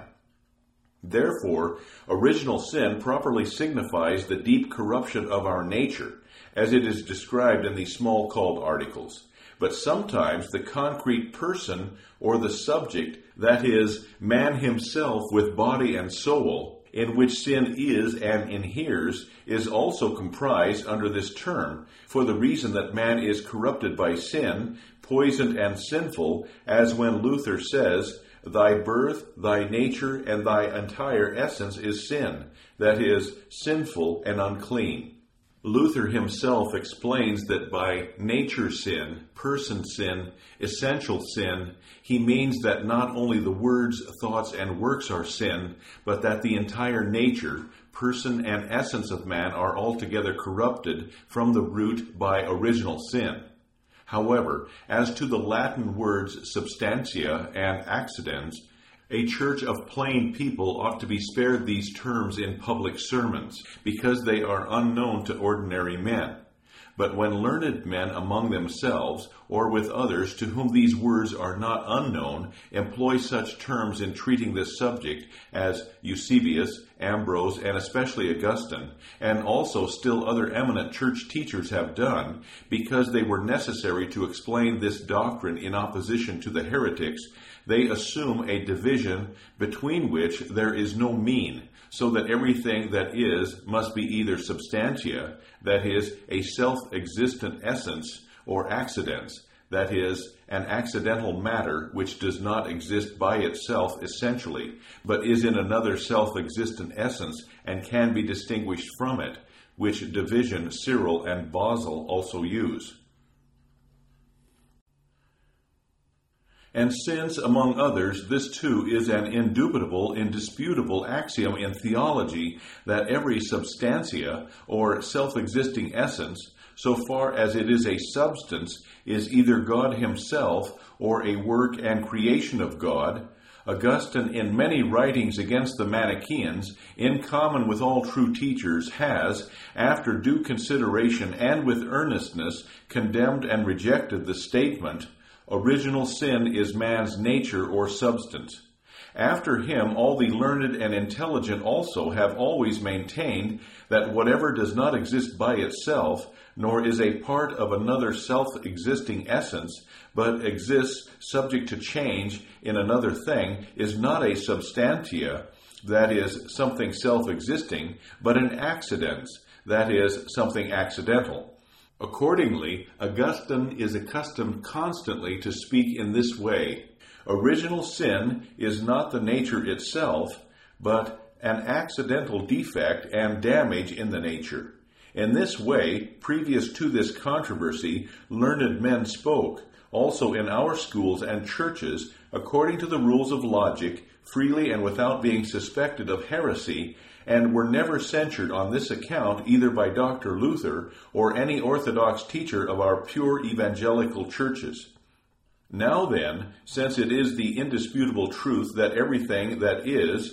Therefore, original sin properly signifies the deep corruption of our nature, as it is described in the small called articles. But sometimes the concrete person or the subject, that is, man himself with body and soul, in which sin is and inheres, is also comprised under this term, for the reason that man is corrupted by sin, poisoned and sinful, as when Luther says, thy birth, thy nature, and thy entire essence is sin, that is, sinful and unclean. Luther himself explains that by nature sin, person sin, essential sin, he means that not only the words, thoughts, and works are sin, but that the entire nature, person, and essence of man are altogether corrupted from the root by original sin. However, as to the Latin words substantia and accidens, a church of plain people ought to be spared these terms in public sermons, because they are unknown to ordinary men. But when learned men among themselves, or with others to whom these words are not unknown, employ such terms in treating this subject as Eusebius, Ambrose, and especially Augustine, and also still other eminent church teachers have done, because they were necessary to explain this doctrine in opposition to the heretics, they assume a division between which there is no mean, so that everything that is must be either substantia, that is, a self-existent essence, or accidents, that is, an accidental matter which does not exist by itself essentially, but is in another self-existent essence and can be distinguished from it, which division Cyril and Basil also use. And since, among others, this too is an indubitable, indisputable axiom in theology that every substantia, or self-existing essence, so far as it is a substance, is either God himself or a work and creation of God, Augustine, in many writings against the Manichaeans, in common with all true teachers, has, after due consideration and with earnestness, condemned and rejected the statement, original sin is man's nature or substance. After him, all the learned and intelligent also have always maintained that whatever does not exist by itself, nor is a part of another self-existing essence, but exists subject to change in another thing, is not a substantia, that is, something self-existing, but an accidens, that is, something accidental. Accordingly, Augustine is accustomed constantly to speak in this way. Original sin is not the nature itself, but an accidental defect and damage in the nature. In this way, previous to this controversy, learned men spoke, also in our schools and churches, according to the rules of logic, freely and without being suspected of heresy, and were never censured on this account either by Dr. Luther or any Orthodox teacher of our pure evangelical churches. Now then, since it is the indisputable truth that everything that is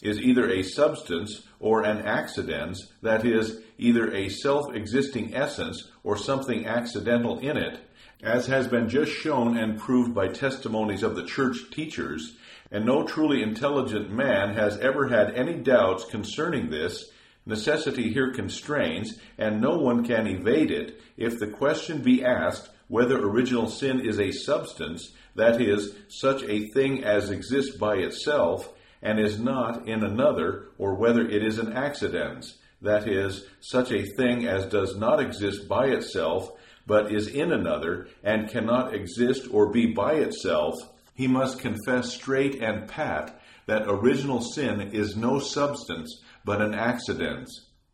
is either a substance or an accidens, that is, either a self-existing essence or something accidental in it, as has been just shown and proved by testimonies of the church teachers, and no truly intelligent man has ever had any doubts concerning this. Necessity here constrains, and no one can evade it, if the question be asked whether original sin is a substance, that is, such a thing as exists by itself, and is not in another, or whether it is an accidens, that is, such a thing as does not exist by itself, but is in another, and cannot exist or be by itself. He must confess straight and pat that original sin is no substance, but an accidens.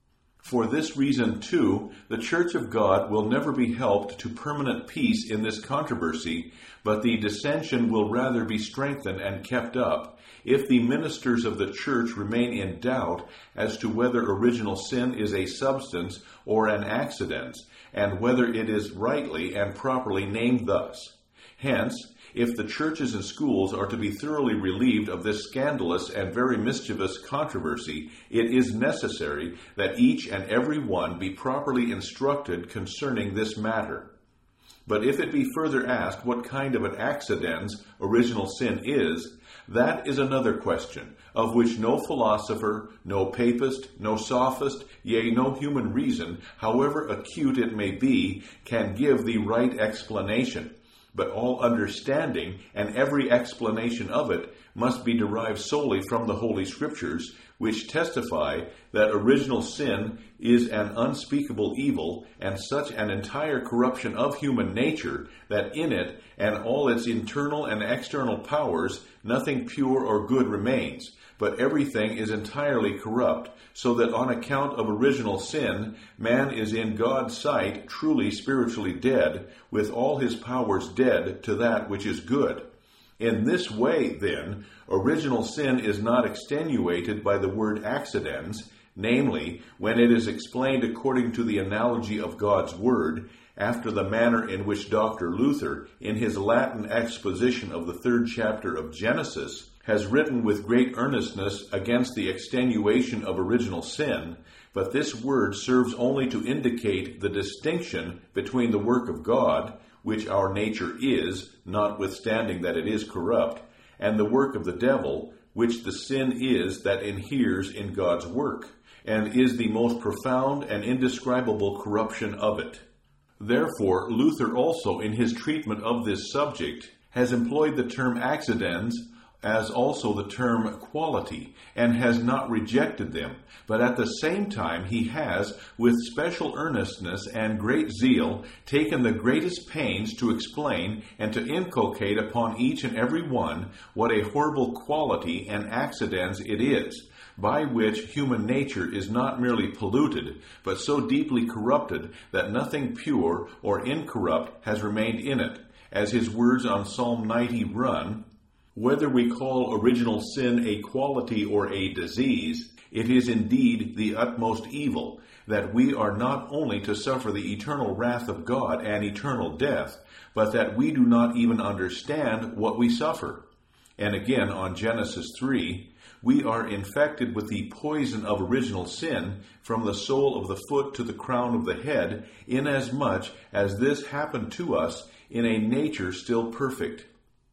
For this reason, too, the Church of God will never be helped to permanent peace in this controversy, but the dissension will rather be strengthened and kept up, if the ministers of the Church remain in doubt as to whether original sin is a substance or an accidens, and whether it is rightly and properly named thus. Hence, if the churches and schools are to be thoroughly relieved of this scandalous and very mischievous controversy, it is necessary that each and every one be properly instructed concerning this matter. But if it be further asked what kind of an accidens original sin is, that is another question, of which no philosopher, no papist, no sophist, yea, no human reason, however acute it may be, can give the right explanation. But all understanding and every explanation of it must be derived solely from the Holy Scriptures, which testify that original sin is an unspeakable evil and such an entire corruption of human nature that in it and all its internal and external powers nothing pure or good remains, but everything is entirely corrupt, so that on account of original sin, man is in God's sight truly spiritually dead, with all his powers dead to that which is good. In this way, then, original sin is not extenuated by the word accidens, namely, when it is explained according to the analogy of God's Word, after the manner in which Dr. Luther, in his Latin exposition of the 3rd chapter of Genesis, has written with great earnestness against the extenuation of original sin, but this word serves only to indicate the distinction between the work of God, which our nature is, notwithstanding that it is corrupt, and the work of the devil, which the sin is that inheres in God's work, and is the most profound and indescribable corruption of it. Therefore, Luther also, in his treatment of this subject, has employed the term accidens as also the term quality, and has not rejected them, but at the same time he has, with special earnestness and great zeal, taken the greatest pains to explain and to inculcate upon each and every one what a horrible quality and accidens it is, by which human nature is not merely polluted, but so deeply corrupted that nothing pure or incorrupt has remained in it, as his words on Psalm 90 run, "Whether we call original sin a quality or a disease, it is indeed the utmost evil, that we are not only to suffer the eternal wrath of God and eternal death, but that we do not even understand what we suffer." And again on Genesis 3, "We are infected with the poison of original sin from the sole of the foot to the crown of the head, inasmuch as this happened to us in a nature still perfect."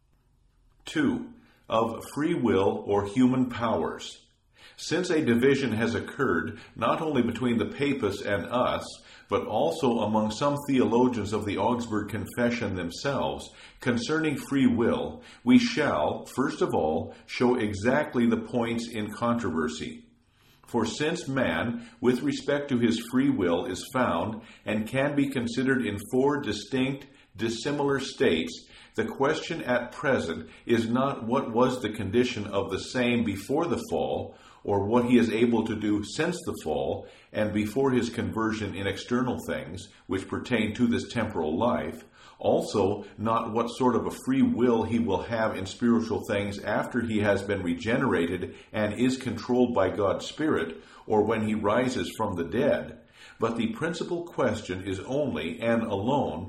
2. Of free will or human powers. Since a division has occurred not only between the Papists and us, but also among some theologians of the Augsburg Confession themselves, concerning free will, we shall, first of all, show exactly the points in controversy. For since man, with respect to his free will, is found and can be considered in 4 distinct, dissimilar states, the question at present is not what was the condition of the same before the fall, or what he is able to do since the fall, and before his conversion in external things, which pertain to this temporal life, also not what sort of a free will he will have in spiritual things after he has been regenerated and is controlled by God's Spirit, or when he rises from the dead. But the principal question is only, and alone,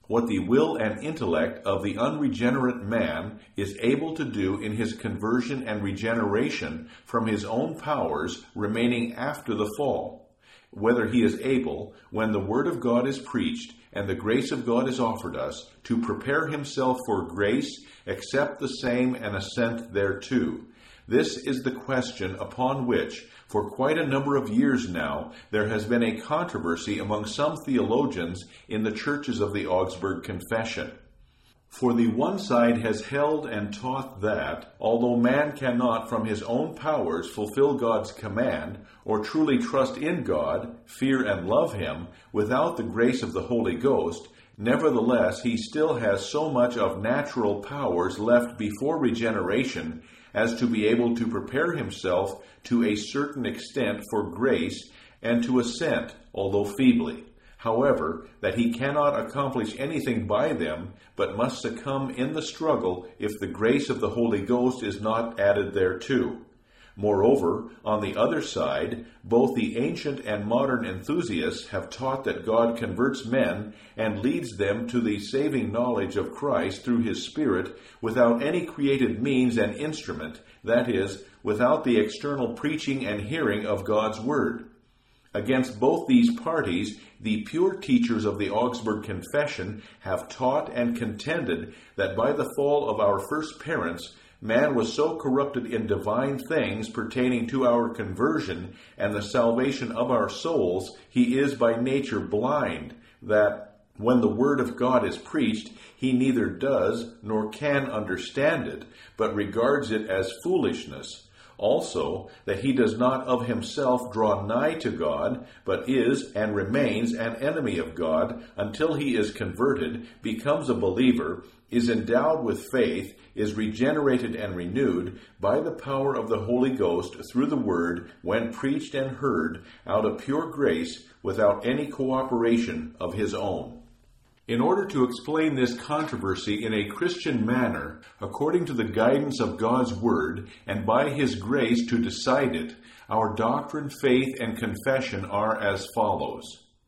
what the will and intellect of the unregenerate man is able to do in his conversion and regeneration from his own powers remaining after the fall, whether he is able, when the Word of God is preached and the grace of God is offered us, to prepare himself for grace, accept the same, and assent thereto. This is the question upon which, for quite a number of years now, there has been a controversy among some theologians in the churches of the Augsburg Confession. For the one side has held and taught that, although man cannot from his own powers fulfill God's command, or truly trust in God, fear and love him, without the grace of the Holy Ghost, nevertheless he still has so much of natural powers left before regeneration as to be able to prepare himself to a certain extent for grace and to assent, although feebly. However, that he cannot accomplish anything by them, but must succumb in the struggle if the grace of the Holy Ghost is not added thereto. Moreover, on the other side, both the ancient and modern enthusiasts have taught that God converts men and leads them to the saving knowledge of Christ through his Spirit without any created means and instrument, that is, without the external preaching and hearing of God's Word. Against both these parties, the pure teachers of the Augsburg Confession have taught and contended that by the fall of our first parents, man was so corrupted in divine things pertaining to our conversion and the salvation of our souls, he is by nature blind, that when the Word of God is preached, he neither does nor can understand it, but regards it as foolishness. Also, that he does not of himself draw nigh to God, but is and remains an enemy of God until he is converted, becomes a believer, is endowed with faith, is regenerated and renewed by the power of the Holy Ghost through the Word when preached and heard out of pure grace without any cooperation of his own. In order to explain this controversy in a Christian manner, according to the guidance of God's Word, and by His grace to decide it, our doctrine, faith, and confession are as follows.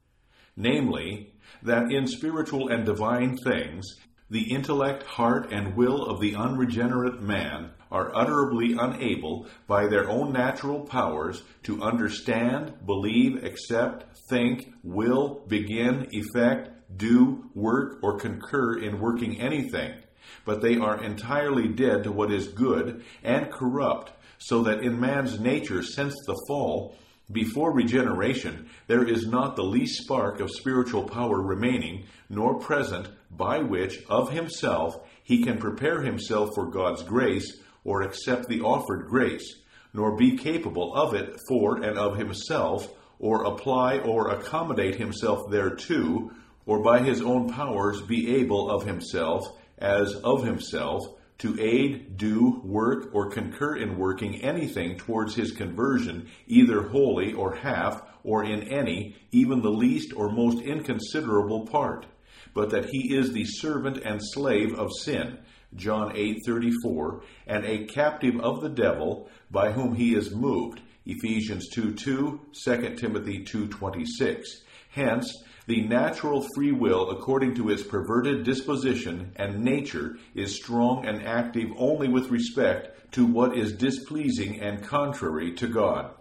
Namely, that in spiritual and divine things, the intellect, heart, and will of the unregenerate man are utterly unable, by their own natural powers, to understand, believe, accept, think, will, begin, effect, do, work, or concur in working anything, but they are entirely dead to what is good and corrupt, so that in man's nature since the fall, before regeneration, there is not the least spark of spiritual power remaining, nor present, by which, of himself, he can prepare himself for God's grace, or accept the offered grace, nor be capable of it for and of himself, or apply or accommodate himself thereto, or by his own powers be able of himself, as of himself, to aid, do, work, or concur in working anything towards his conversion, either wholly or half, or in any, even the least or most inconsiderable part, but that he is the servant and slave of sin, John 8:34, and a captive of the devil, by whom he is moved, Ephesians 2:2, 2 Timothy 2:26. Hence, the natural free will, according to its perverted disposition and nature, is strong and active only with respect to what is displeasing and contrary to God.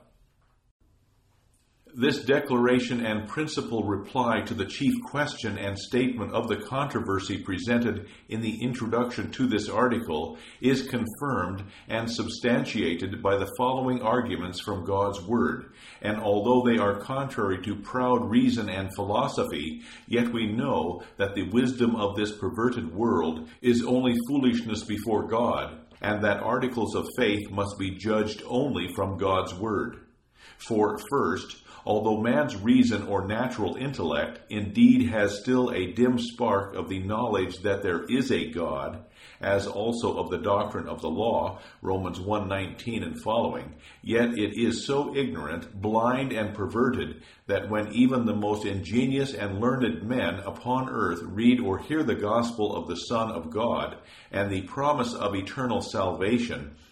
This declaration and principal reply to the chief question and statement of the controversy presented in the introduction to this article is confirmed and substantiated by the following arguments from God's Word, and although they are contrary to proud reason and philosophy, yet we know that the wisdom of this perverted world is only foolishness before God, and that articles of faith must be judged only from God's Word. For, first, although man's reason or natural intellect indeed has still a dim spark of the knowledge that there is a God, as also of the doctrine of the law, Romans 1:19 and following, yet it is so ignorant, blind, and perverted that when even the most ingenious and learned men upon earth read or hear the gospel of the Son of God and the promise of eternal salvation,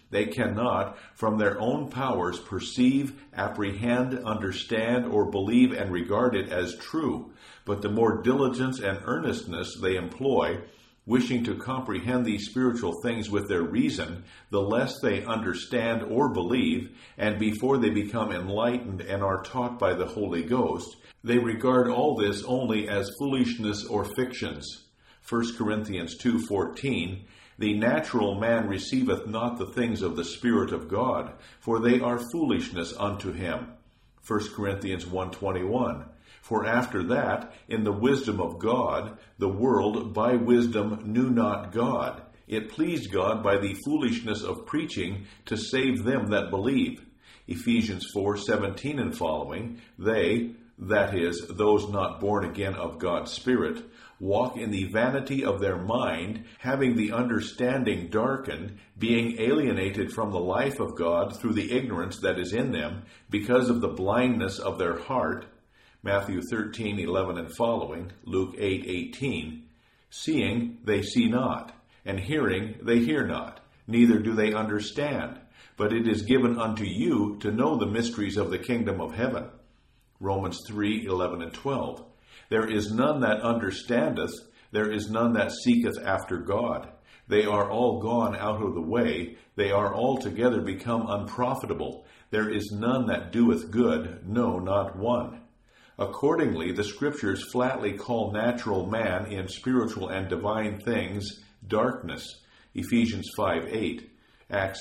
They cannot, from their own powers, perceive, apprehend, understand, or believe and regard it as true. But the more diligence and earnestness they employ, wishing to comprehend these spiritual things with their reason, the less they understand or believe, and before they become enlightened and are taught by the Holy Ghost, they regard all this only as foolishness or fictions. 1 Corinthians 2:14, The natural man receiveth not the things of the Spirit of God, for they are foolishness unto him. 1 Corinthians 1:21, For after that, in the wisdom of God, the world by wisdom knew not God. It pleased God by the foolishness of preaching to save them that believe. Ephesians 4:17 and following, They, that is, those not born again of God's Spirit, walk in the vanity of their mind, having the understanding darkened, being alienated from the life of God through the ignorance that is in them, because of the blindness of their heart. Matthew 13:11 and following, Luke 8:18, Seeing they see not, and hearing they hear not, neither do they understand. But it is given unto you to know the mysteries of the kingdom of heaven. Romans 3:11 and 12. There is none that understandeth, there is none that seeketh after God. They are all gone out of the way, they are altogether become unprofitable. There is none that doeth good, no, not one. Accordingly, the Scriptures flatly call natural man in spiritual and divine things darkness. Ephesians 5:8, Acts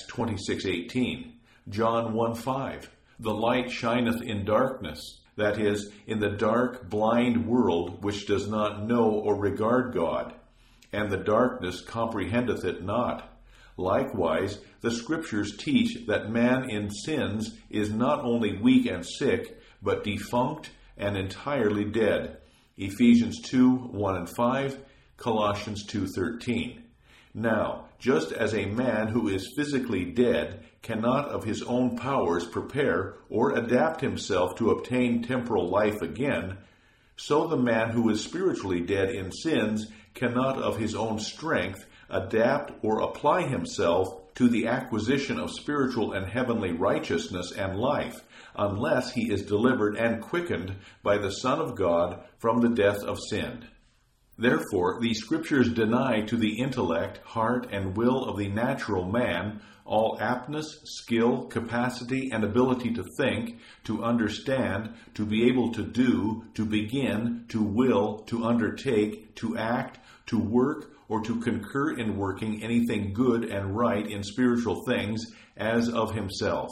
26:18, John 1:5. The light shineth in darkness, that is, in the dark, blind world which does not know or regard God, and the darkness comprehendeth it not. Likewise, the Scriptures teach that man in sins is not only weak and sick, but defunct and entirely dead. Ephesians 2:1 and 5, Colossians 2:13. Now, just as a man who is physically dead cannot of his own powers prepare or adapt himself to obtain temporal life again, so the man who is spiritually dead in sins cannot of his own strength adapt or apply himself to the acquisition of spiritual and heavenly righteousness and life, unless he is delivered and quickened by the Son of God from the death of sin. Therefore, the Scriptures deny to the intellect, heart, and will of the natural man all aptness, skill, capacity, and ability to think, to understand, to be able to do, to begin, to will, to undertake, to act, to work, or to concur in working anything good and right in spiritual things as of himself.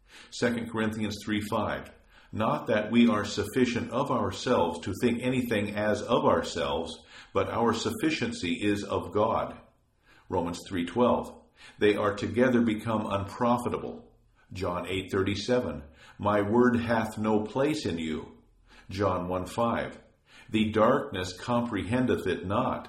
2 Corinthians 3:5. Not that we are sufficient of ourselves to think anything as of ourselves, but our sufficiency is of God. Romans 3:12. They are together become unprofitable. John 8:37. My word hath no place in you. John 1:5. The darkness comprehendeth it not.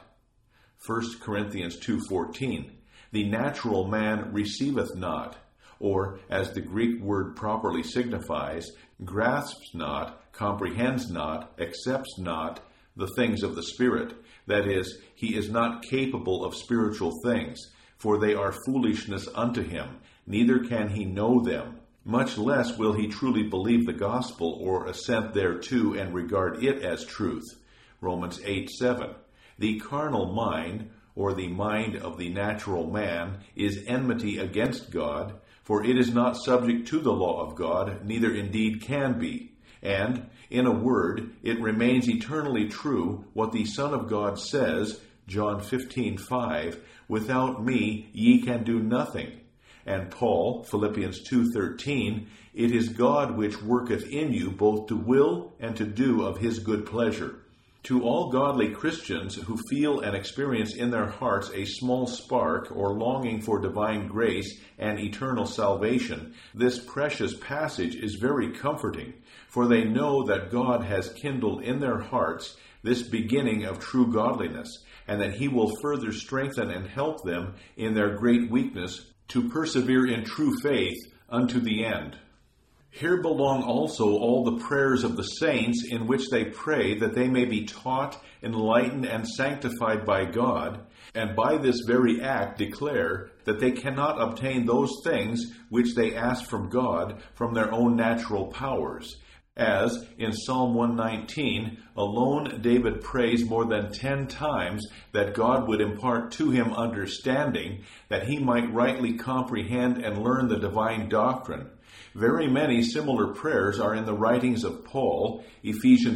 1 Corinthians 2:14. The natural man receiveth not, or, as the Greek word properly signifies, grasps not, comprehends not, accepts not the things of the Spirit. That is, he is not capable of spiritual things, for they are foolishness unto him, neither can he know them. Much less will he truly believe the gospel or assent thereto and regard it as truth. Romans 8:7. The carnal mind, or the mind of the natural man, is enmity against God, for it is not subject to the law of God, neither indeed can be. And, in a word, it remains eternally true what the Son of God says, John 15:5, Without me ye can do nothing. And Paul, Philippians 2:13, It is God which worketh in you both to will and to do of his good pleasure. To all godly Christians who feel and experience in their hearts a small spark or longing for divine grace and eternal salvation, this precious passage is very comforting, for they know that God has kindled in their hearts this beginning of true godliness, and that he will further strengthen and help them in their great weakness to persevere in true faith unto the end. Here belong also all the prayers of the saints, in which they pray that they may be taught, enlightened, and sanctified by God, and by this very act declare that they cannot obtain those things which they ask from God from their own natural powers. As in Psalm 119, alone David prays more than 10 times that God would impart to him understanding, that he might rightly comprehend and learn the divine doctrine. Very many similar prayers are in the writings of Paul, Ephesians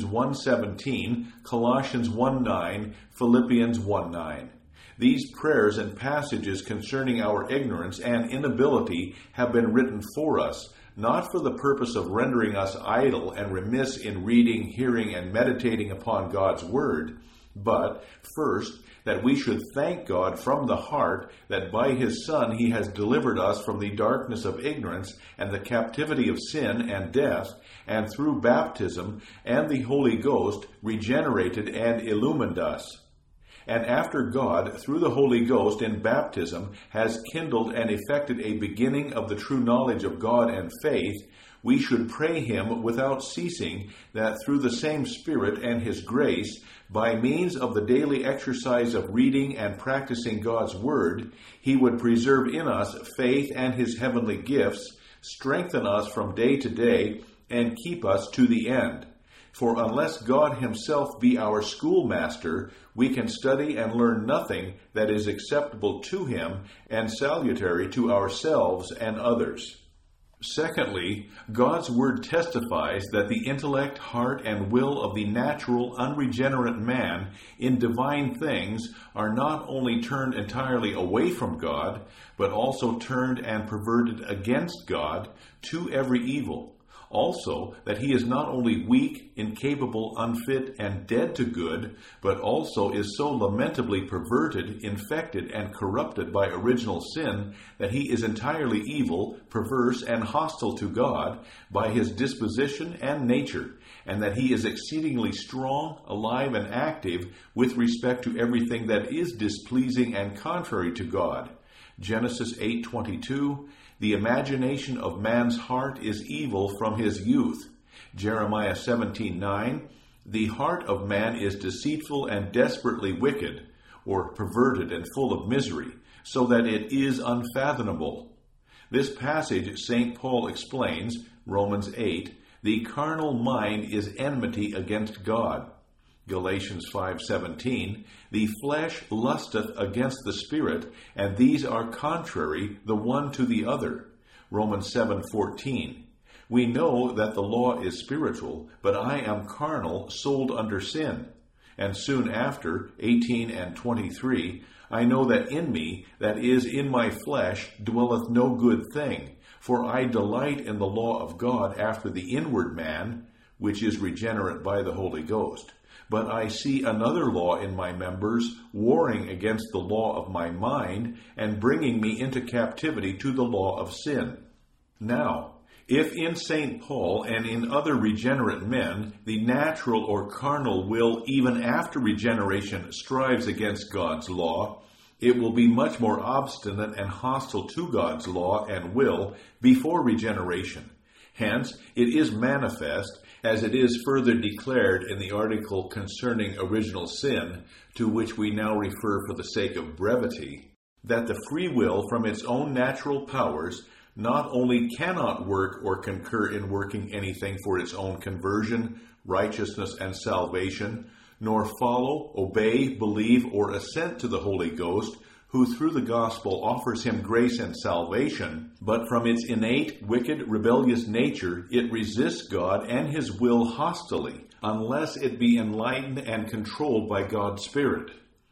1:17, Colossians 1:9, Philippians 1:9. These prayers and passages concerning our ignorance and inability have been written for us, not for the purpose of rendering us idle and remiss in reading, hearing, and meditating upon God's Word, but, first, that we should thank God from the heart that by His Son He has delivered us from the darkness of ignorance and the captivity of sin and death, and through baptism and the Holy Ghost regenerated and illumined us. And after God, through the Holy Ghost in baptism, has kindled and effected a beginning of the true knowledge of God and faith, we should pray Him without ceasing that through the same Spirit and His grace, by means of the daily exercise of reading and practicing God's Word, He would preserve in us faith and His heavenly gifts, strengthen us from day to day, and keep us to the end. For unless God Himself be our schoolmaster, we can study and learn nothing that is acceptable to Him and salutary to ourselves and others. Secondly, God's Word testifies that the intellect, heart, and will of the natural, unregenerate man in divine things are not only turned entirely away from God, but also turned and perverted against God to every evil. Also, that he is not only weak, incapable, unfit, and dead to good, but also is so lamentably perverted, infected, and corrupted by original sin that he is entirely evil, perverse, and hostile to God by his disposition and nature, and that he is exceedingly strong, alive, and active with respect to everything that is displeasing and contrary to God. Genesis 8:22. The imagination of man's heart is evil from his youth. Jeremiah 17:9. The heart of man is deceitful and desperately wicked, or perverted and full of misery, so that it is unfathomable. This passage St. Paul explains, Romans 8, the carnal mind is enmity against God. Galatians 5:17, the flesh lusteth against the Spirit, and these are contrary the one to the other. Romans 7:14, we know that the law is spiritual, but I am carnal, sold under sin. And soon after, 18 and 23, I know that in me, that is, in my flesh, dwelleth no good thing, for I delight in the law of God after the inward man, which is regenerate by the Holy Ghost. But I see another law in my members, warring against the law of my mind, and bringing me into captivity to the law of sin. Now, if in St. Paul and in other regenerate men, the natural or carnal will, even after regeneration, strives against God's law, it will be much more obstinate and hostile to God's law and will before regeneration. Hence, it is manifest, as it is further declared in the article concerning original sin, to which we now refer for the sake of brevity, that the free will from its own natural powers not only cannot work or concur in working anything for its own conversion, righteousness, and salvation, nor follow, obey, believe, or assent to the Holy Ghost, who through the gospel offers him grace and salvation, but from its innate, wicked, rebellious nature, it resists God and his will hostilely, unless it be enlightened and controlled by God's Spirit.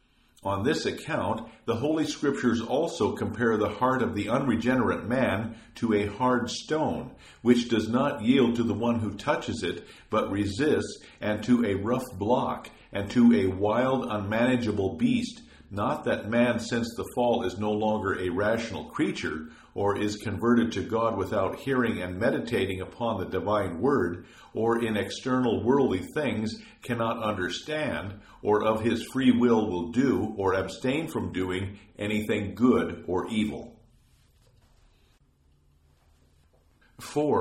On this account, the Holy Scriptures also compare the heart of the unregenerate man to a hard stone, which does not yield to the one who touches it, but resists, and to a rough block, and to a wild, unmanageable beast. Not that man since the fall is no longer a rational creature, or is converted to God without hearing and meditating upon the divine word, or in external worldly things cannot understand, or of his free will do or abstain from doing anything good or evil. 4.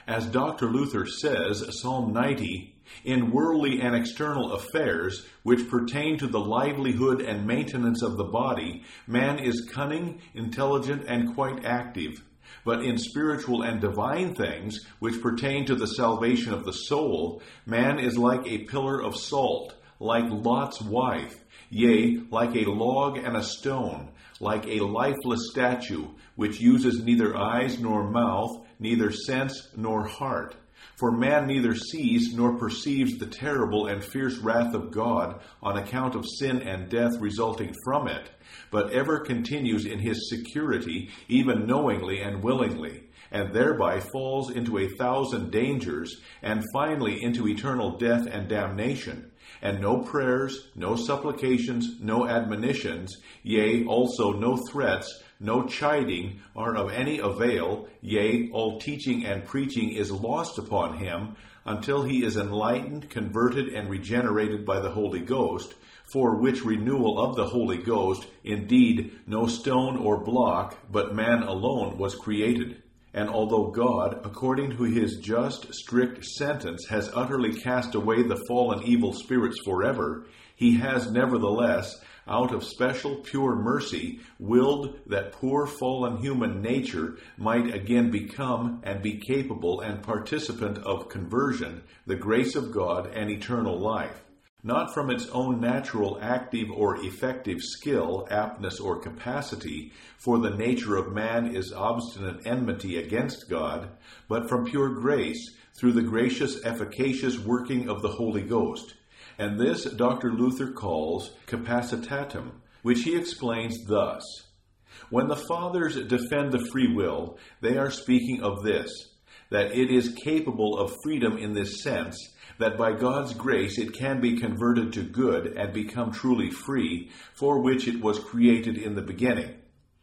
As Dr. Luther says, Psalm 90, in worldly and external affairs, which pertain to the livelihood and maintenance of the body, man is cunning, intelligent, and quite active. But in spiritual and divine things, which pertain to the salvation of the soul, man is like a pillar of salt, like Lot's wife, yea, like a log and a stone, like a lifeless statue, which uses neither eyes nor mouth, neither sense nor heart. For man neither sees nor perceives the terrible and fierce wrath of God on account of sin and death resulting from it, but ever continues in his security, even knowingly and willingly, and thereby falls into 1,000 dangers, and finally into eternal death and damnation. And no prayers, no supplications, no admonitions, yea, also no threats, no chiding are of any avail, yea, all teaching and preaching is lost upon him, until he is enlightened, converted, and regenerated by the Holy Ghost, for which renewal of the Holy Ghost, indeed, no stone or block, but man alone was created. And although God, according to his just, strict sentence, has utterly cast away the fallen evil spirits forever, he has nevertheless, out of special pure mercy, willed that poor fallen human nature might again become and be capable and participant of conversion, the grace of God, and eternal life. Not from its own natural, active, or effective skill, aptness, or capacity, for the nature of man is obstinate enmity against God, but from pure grace, through the gracious, efficacious working of the Holy Ghost. And this Dr. Luther calls capacitatem, which he explains thus. When the Fathers defend the free will, they are speaking of this, that it is capable of freedom in this sense, that by God's grace it can be converted to good and become truly free, for which it was created in the beginning.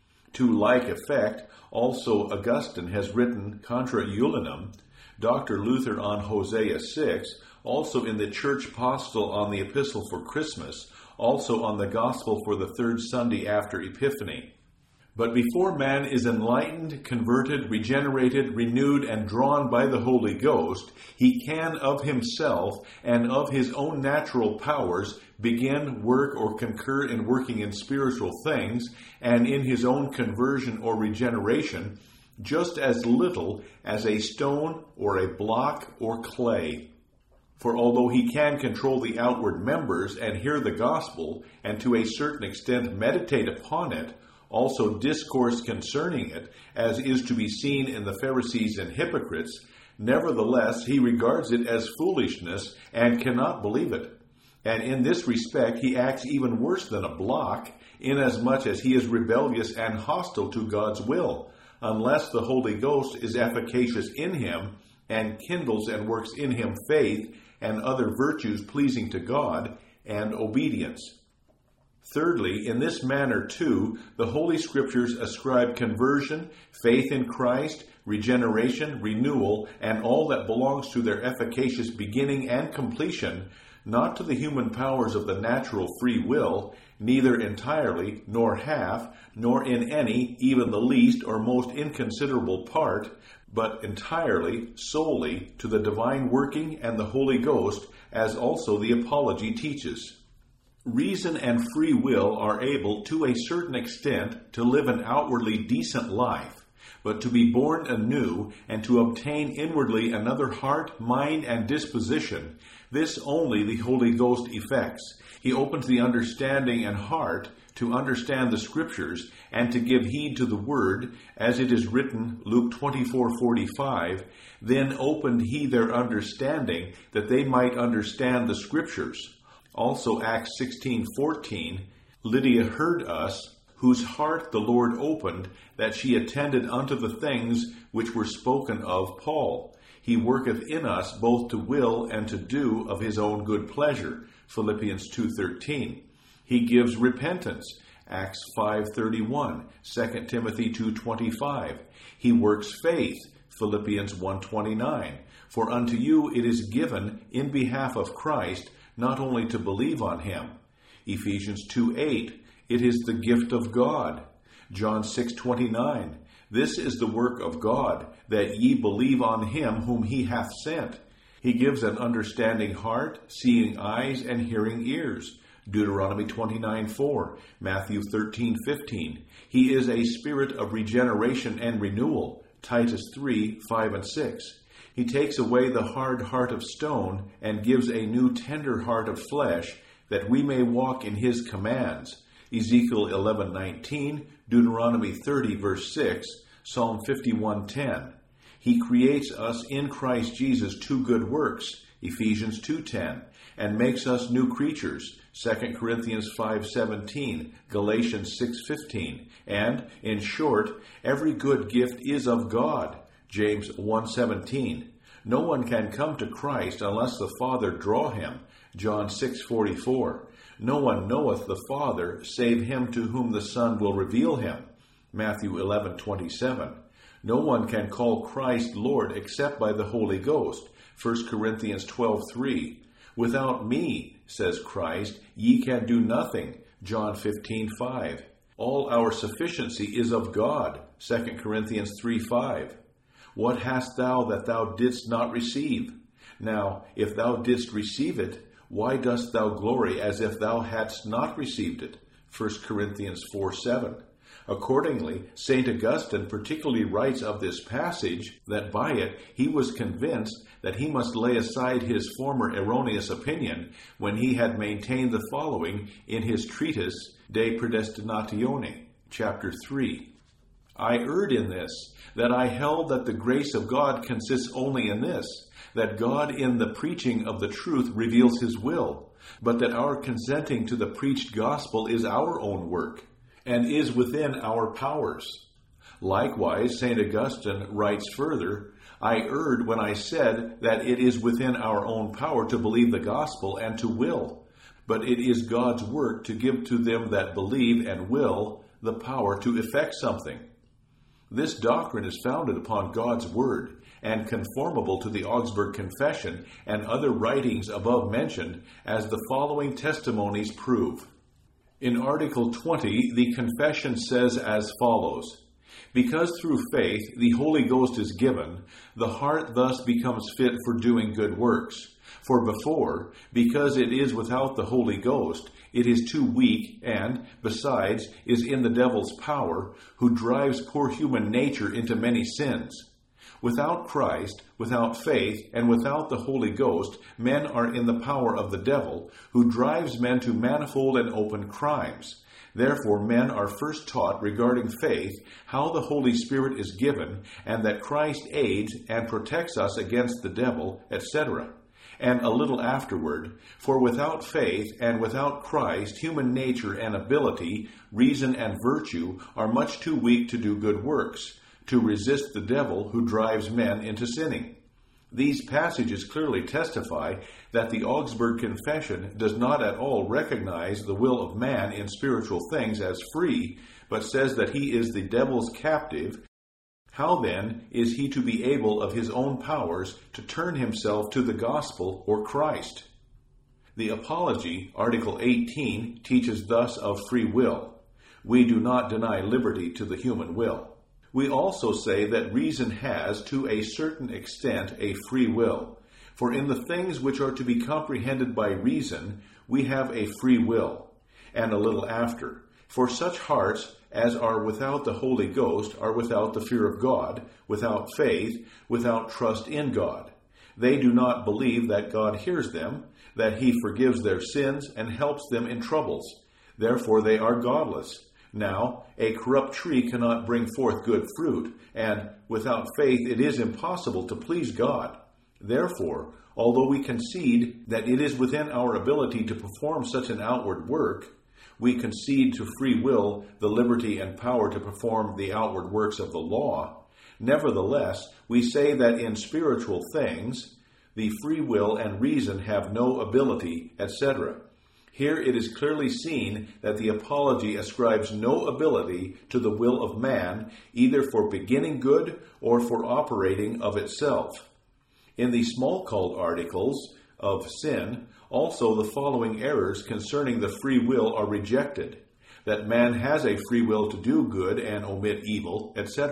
To like effect, also Augustine has written Contra Julianum, Dr. Luther on Hosea 6, also in the Church Postil on the Epistle for Christmas, also on the Gospel for the third Sunday after Epiphany. But before man is enlightened, converted, regenerated, renewed, and drawn by the Holy Ghost, he can of himself and of his own natural powers begin, work, or concur in working in spiritual things, and in his own conversion or regeneration, just as little as a stone or a block or clay. For although he can control the outward members and hear the gospel, and to a certain extent meditate upon it, also discourse concerning it, as is to be seen in the Pharisees and hypocrites, nevertheless he regards it as foolishness and cannot believe it. And in this respect he acts even worse than a block, inasmuch as he is rebellious and hostile to God's will, unless the Holy Ghost is efficacious in him, and kindles and works in him faith and other virtues pleasing to God, and obedience. Thirdly, in this manner too, the Holy Scriptures ascribe conversion, faith in Christ, regeneration, renewal, and all that belongs to their efficacious beginning and completion, not to the human powers of the natural free will, neither entirely, nor half, nor in any, even the least or most inconsiderable part, but entirely, solely, to the divine working and the Holy Ghost, as also the Apology teaches. Reason and free will are able, to a certain extent, to live an outwardly decent life, but to be born anew and to obtain inwardly another heart, mind, and disposition, this only the Holy Ghost effects. He opens the understanding and heart to understand the Scriptures and to give heed to the Word, as it is written, Luke 24:45, then opened he their understanding, that they might understand the Scriptures. Also Acts 16:14, Lydia heard us, whose heart the Lord opened, that she attended unto the things which were spoken of Paul. He worketh in us both to will and to do of his own good pleasure. Philippians 2:13. He gives repentance. Acts 5:31. 2 Timothy 2:25. He works faith. Philippians 1:29. For unto you it is given in behalf of Christ not only to believe on him. Ephesians 2:8. It is the gift of God. John 6:29. This is the work of God, that ye believe on him whom he hath sent. He gives an understanding heart, seeing eyes, and hearing ears. Deuteronomy 29:4, Matthew 13:15. He is a spirit of regeneration and renewal. Titus 3:5 and 6. He takes away the hard heart of stone and gives a new tender heart of flesh, that we may walk in his commands. Ezekiel 11:19, Deuteronomy 30 verse 6, Psalm 51:10. He creates us in Christ Jesus to good works, Ephesians 2:10, and makes us new creatures, 2 Corinthians 5:17, Galatians 6:15, and, in short, every good gift is of God, James 1:17. No one can come to Christ unless the Father draw him, John 6:44. No one knoweth the Father, save him to whom the Son will reveal him, Matthew 11:27. No one can call Christ Lord except by the Holy Ghost, 1 Corinthians 12:3. Without me, says Christ, ye can do nothing, John 15:5. All our sufficiency is of God, 2 Corinthians 3:5. What hast thou that thou didst not receive? Now, if thou didst receive it, why dost thou glory as if thou hadst not received it? 1 Corinthians 4:7. Accordingly, St. Augustine particularly writes of this passage that by it he was convinced that he must lay aside his former erroneous opinion when he had maintained the following in his treatise De Predestinatione, chapter 3. I erred in this, that I held that the grace of God consists only in this, that God in the preaching of the truth reveals his will, but that our consenting to the preached gospel is our own work, and is within our powers. Likewise, St. Augustine writes further, I erred when I said that it is within our own power to believe the gospel and to will, but it is God's work to give to them that believe and will the power to effect something. This doctrine is founded upon God's word, and conformable to the Augsburg Confession and other writings above mentioned, as the following testimonies prove. In Article 20, the Confession says as follows: Because through faith the Holy Ghost is given, the heart thus becomes fit for doing good works. For before, because it is without the Holy Ghost, it is too weak, and, besides, is in the devil's power, who drives poor human nature into many sins. Without Christ, without faith, and without the Holy Ghost, men are in the power of the devil, who drives men to manifold and open crimes. Therefore, men are first taught regarding faith how the Holy Spirit is given, and that Christ aids and protects us against the devil, etc. And a little afterward, for without faith and without Christ, human nature and ability, reason and virtue are much too weak to do good works, to resist the devil who drives men into sinning. These passages clearly testify that the Augsburg Confession does not at all recognize the will of man in spiritual things as free, but says that he is the devil's captive. How then is he to be able of his own powers to turn himself to the gospel or Christ? The Apology, Article 18, teaches thus of free will. We do not deny liberty to the human will. We also say that reason has, to a certain extent, a free will. For in the things which are to be comprehended by reason, we have a free will. And a little after, for such hearts as are without the Holy Ghost are without the fear of God, without faith, without trust in God. They do not believe that God hears them, that he forgives their sins and helps them in troubles. Therefore they are godless. Now, a corrupt tree cannot bring forth good fruit, and without faith it is impossible to please God. Therefore, although we concede that it is within our ability to perform such an outward work, we concede to free will the liberty and power to perform the outward works of the law. Nevertheless, we say that in spiritual things, the free will and reason have no ability, etc. Here it is clearly seen that the Apology ascribes no ability to the will of man, either for beginning good or for operating of itself. In the Smalcald articles of sin, also the following errors concerning the free will are rejected: that man has a free will to do good and omit evil, etc.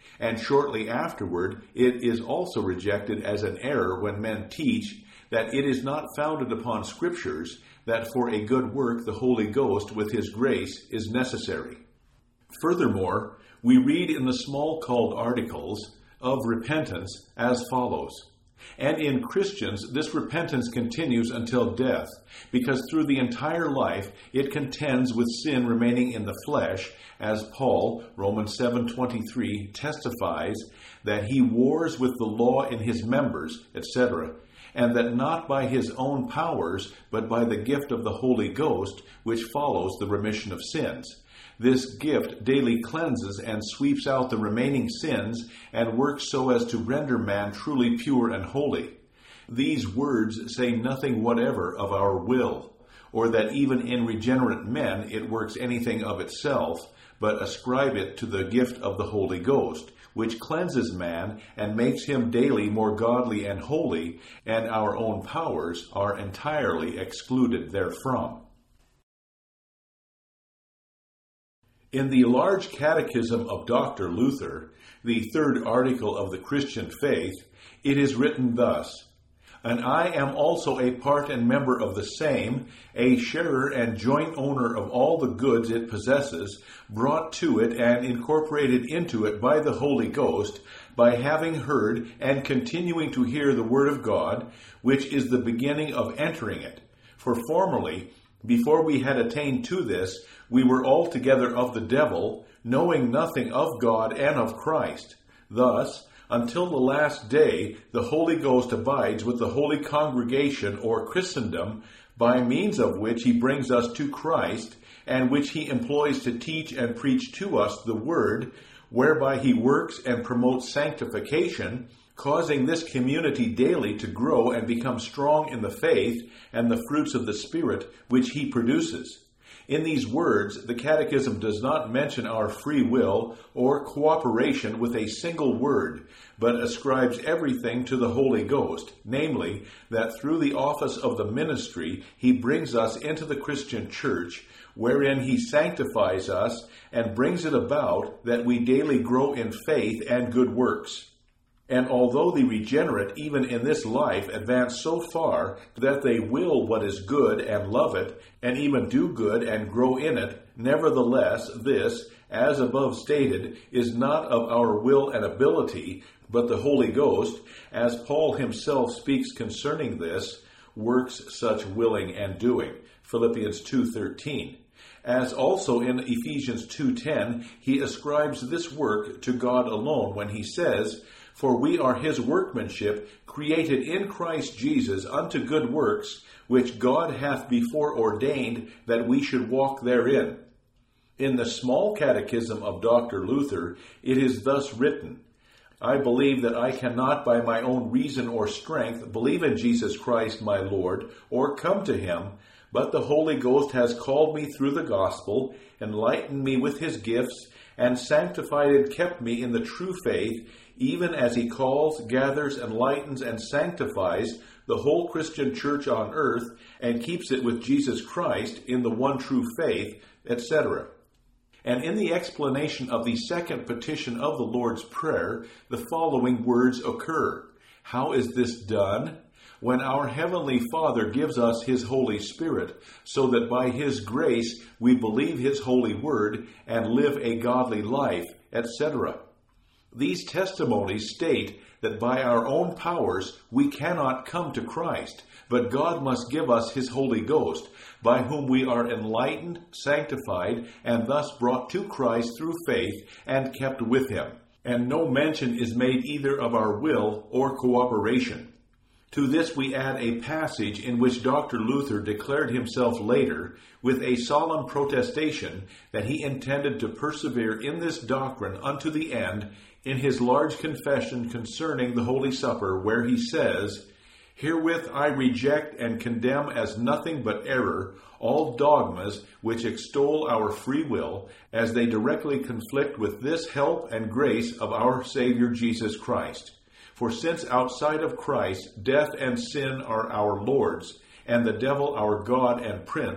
And shortly afterward, it is also rejected as an error when men teach that it is not founded upon Scriptures that for a good work the Holy Ghost with His grace is necessary. Furthermore, we read in the small called articles of repentance as follows. And in Christians, this repentance continues until death, because through the entire life it contends with sin remaining in the flesh, as Paul, Romans 7:23, testifies that he wars with the law in his members, etc., and that not by his own powers, but by the gift of the Holy Ghost, which follows the remission of sins. This gift daily cleanses and sweeps out the remaining sins and works so as to render man truly pure and holy. These words say nothing whatever of our will, or that even in regenerate men it works anything of itself, but ascribe it to the gift of the Holy Ghost, which cleanses man and makes him daily more godly and holy, and our own powers are entirely excluded therefrom. In the large catechism of Dr. Luther, the third article of the Christian faith, it is written thus, "And I am also a part and member of the same, a sharer and joint owner of all the goods it possesses, brought to it and incorporated into it by the Holy Ghost, by having heard and continuing to hear the Word of God, which is the beginning of entering it. For formerly, before we had attained to this, we were altogether of the devil, knowing nothing of God and of Christ. Thus, until the last day, the Holy Ghost abides with the holy congregation or Christendom, by means of which he brings us to Christ, and which he employs to teach and preach to us the Word, whereby he works and promotes sanctification, causing this community daily to grow and become strong in the faith and the fruits of the Spirit which he produces." In these words, the Catechism does not mention our free will or cooperation with a single word, but ascribes everything to the Holy Ghost, namely, that through the office of the ministry he brings us into the Christian church, wherein he sanctifies us and brings it about that we daily grow in faith and good works. And although the regenerate, even in this life, advance so far that they will what is good and love it, and even do good and grow in it, nevertheless this, as above stated, is not of our will and ability, but the Holy Ghost, as Paul himself speaks concerning this, works such willing and doing. Philippians 2:13. As also in Ephesians 2:10, he ascribes this work to God alone when he says, "For we are his workmanship, created in Christ Jesus unto good works, which God hath before ordained that we should walk therein." In the small catechism of Dr. Luther, it is thus written, "I believe that I cannot by my own reason or strength believe in Jesus Christ my Lord, or come to him, but the Holy Ghost has called me through the gospel, enlightened me with his gifts, and sanctified and kept me in the true faith, even as he calls, gathers, enlightens, and sanctifies the whole Christian church on earth, and keeps it with Jesus Christ in the one true faith," etc. And in the explanation of the second petition of the Lord's Prayer, the following words occur. How is this done? When our Heavenly Father gives us His Holy Spirit, so that by His grace we believe His holy word and live a godly life, etc. These testimonies state that by our own powers we cannot come to Christ, but God must give us His Holy Ghost, by whom we are enlightened, sanctified, and thus brought to Christ through faith and kept with Him. And no mention is made either of our will or cooperation. To this we add a passage in which Dr. Luther declared himself later, with a solemn protestation, that he intended to persevere in this doctrine unto the end, in his large confession concerning the Holy Supper, where he says, "Herewith I reject and condemn as nothing but error all dogmas which extol our free will, as they directly conflict with this help and grace of our Savior Jesus Christ. For since outside of Christ death and sin are our lords, and the devil our God and prince,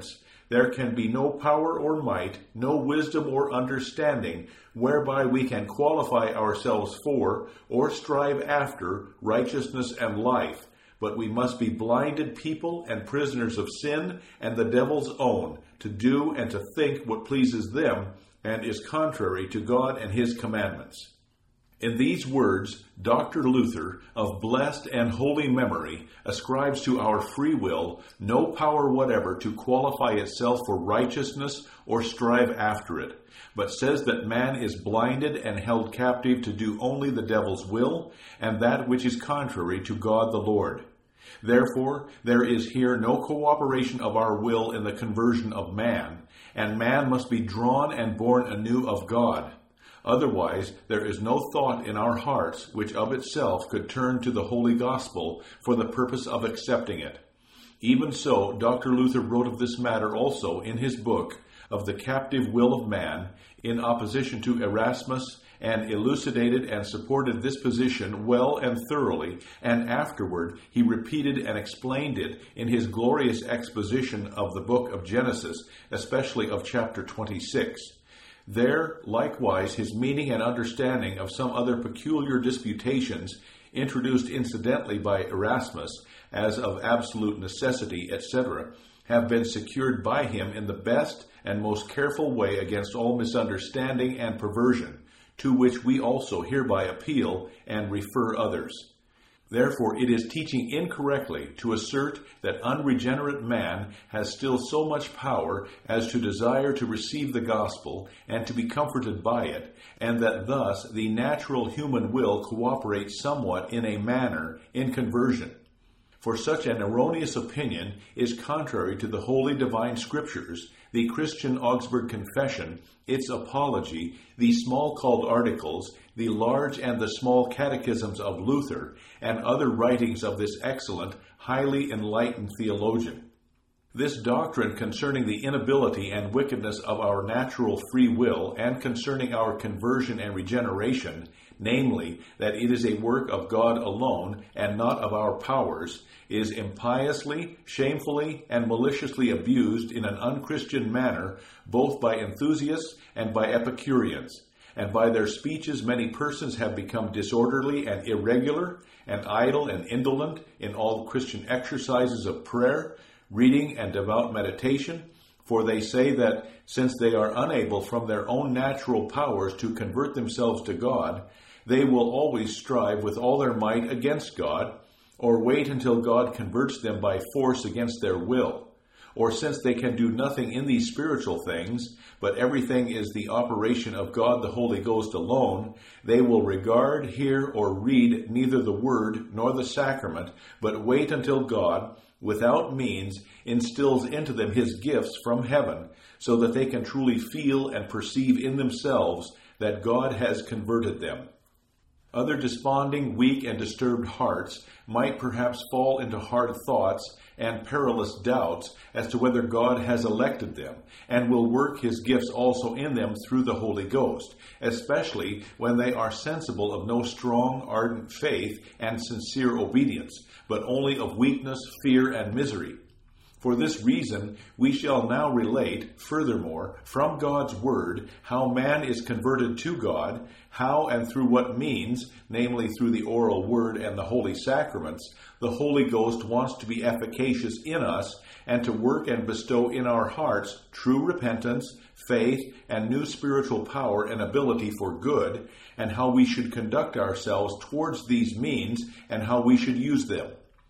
there can be no power or might, no wisdom or understanding, whereby we can qualify ourselves for, or strive after, righteousness and life. But we must be blinded people and prisoners of sin and the devil's own, to do and to think what pleases them, and is contrary to God and his commandments. In these words, Dr. Luther, of blessed and holy memory, ascribes to our free will no power whatever to qualify itself for righteousness or strive after it, but says that man is blinded and held captive to do only the devil's will, and that which is contrary to God the Lord. Therefore, there is here no cooperation of our will in the conversion of man, and man must be drawn and born anew of God. Otherwise, there is no thought in our hearts which of itself could turn to the Holy Gospel for the purpose of accepting it. Even so, Dr. Luther wrote of this matter also in his book, Of the Captive Will of Man, in opposition to Erasmus, and elucidated and supported this position well and thoroughly, and afterward he repeated and explained it in his glorious exposition of the book of Genesis, especially of chapter 26. There, likewise, his meaning and understanding of some other peculiar disputations, introduced incidentally by Erasmus, as of absolute necessity, etc., have been secured by him in the best and most careful way against all misunderstanding and perversion, to which we also hereby appeal and refer others. Therefore, it is teaching incorrectly to assert that unregenerate man has still so much power as to desire to receive the gospel and to be comforted by it, and that thus the natural human will cooperates somewhat in a manner in conversion. For such an erroneous opinion is contrary to the holy divine scriptures, the Christian Augsburg Confession, its apology, the small called articles, the large and the small catechisms of Luther, and other writings of this excellent, highly enlightened theologian. This doctrine concerning the inability and wickedness of our natural free will, and concerning our conversion and regeneration, namely, that it is a work of God alone, and not of our powers, is impiously, shamefully, and maliciously abused in an unchristian manner, both by enthusiasts and by Epicureans. And by their speeches many persons have become disorderly and irregular, and idle and indolent in all Christian exercises of prayer, reading, and devout meditation, for they say that, since they are unable from their own natural powers to convert themselves to God, they will always strive with all their might against God, or wait until God converts them by force against their will. Or since they can do nothing in these spiritual things, but everything is the operation of God the Holy Ghost alone, they will regard, hear, or read neither the word nor the sacrament, but wait until God, without means, instills into them his gifts from heaven, so that they can truly feel and perceive in themselves that God has converted them. Other desponding, weak, and disturbed hearts might perhaps fall into hard thoughts and perilous doubts as to whether God has elected them, and will work his gifts also in them through the Holy Ghost, especially when they are sensible of no strong, ardent faith and sincere obedience, but only of weakness, fear, and misery. For this reason, we shall now relate, furthermore, from God's Word, how man is converted to God, how and through what means, namely through the oral Word and the holy sacraments, the Holy Ghost wants to be efficacious in us, and to work and bestow in our hearts true repentance, faith, and new spiritual power and ability for good, and how we should conduct ourselves towards these means, and how we should use them.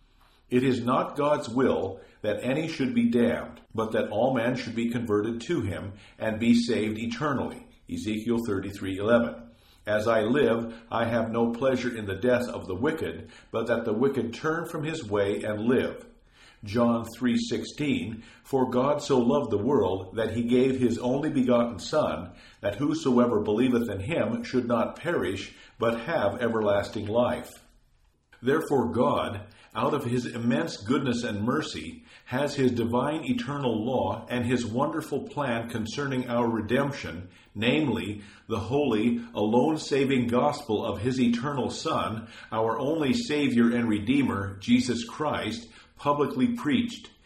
It is not God's will that any should be damned, but that all men should be converted to him and be saved eternally. Ezekiel 33:11. As I live, I have no pleasure in the death of the wicked, but that the wicked turn from his way and live. John 3:16. For God so loved the world that he gave his only begotten Son, that whosoever believeth in him should not perish, but have everlasting life. Therefore God, out of his immense goodness and mercy, has his divine eternal law and his wonderful plan concerning our redemption, namely, the holy, alone-saving gospel of his eternal Son, our only Savior and Redeemer, Jesus Christ, publicly preached,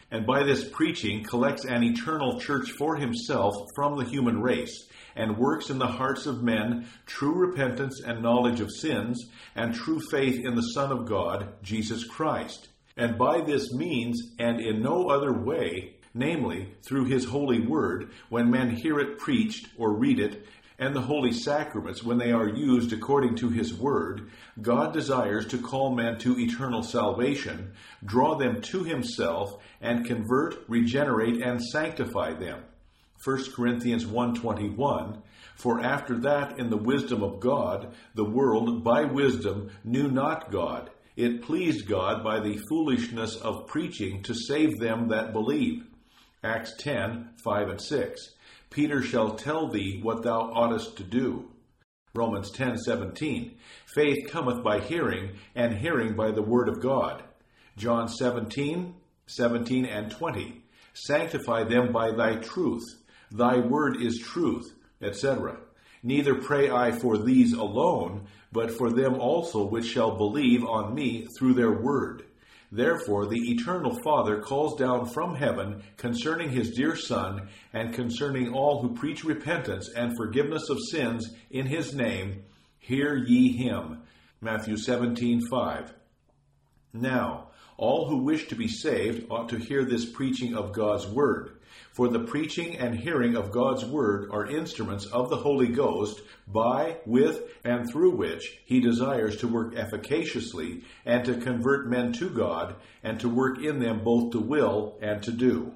and by this preaching collects an eternal church for himself from the human race, and works in the hearts of men true repentance and knowledge of sins, and true faith in the Son of God, Jesus Christ. And by this means, and in no other way, namely, through his holy word, when men hear it preached or read it, and the holy sacraments when they are used according to his word, God desires to call men to eternal salvation, draw them to himself, and convert, regenerate, and sanctify them. 1 Corinthians 1:21, For after that in the wisdom of God, the world by wisdom knew not God. It pleased God by the foolishness of preaching to save them that believe. Acts 10:5 and 6. Peter shall tell thee what thou oughtest to do. Romans 10:17. Faith cometh by hearing, and hearing by the word of God. John 17:17 and 20. Sanctify them by thy truth. Thy word is truth, etc. Neither pray I for these alone, but for them also which shall believe on me through their word. Therefore the eternal Father calls down from heaven concerning his dear Son, and concerning all who preach repentance and forgiveness of sins in his name, hear ye him. Matthew 17:5. Now, all who wish to be saved ought to hear this preaching of God's word. For the preaching and hearing of God's word are instruments of the Holy Ghost, by, with, and through which he desires to work efficaciously, and to convert men to God, and to work in them both to will and to do.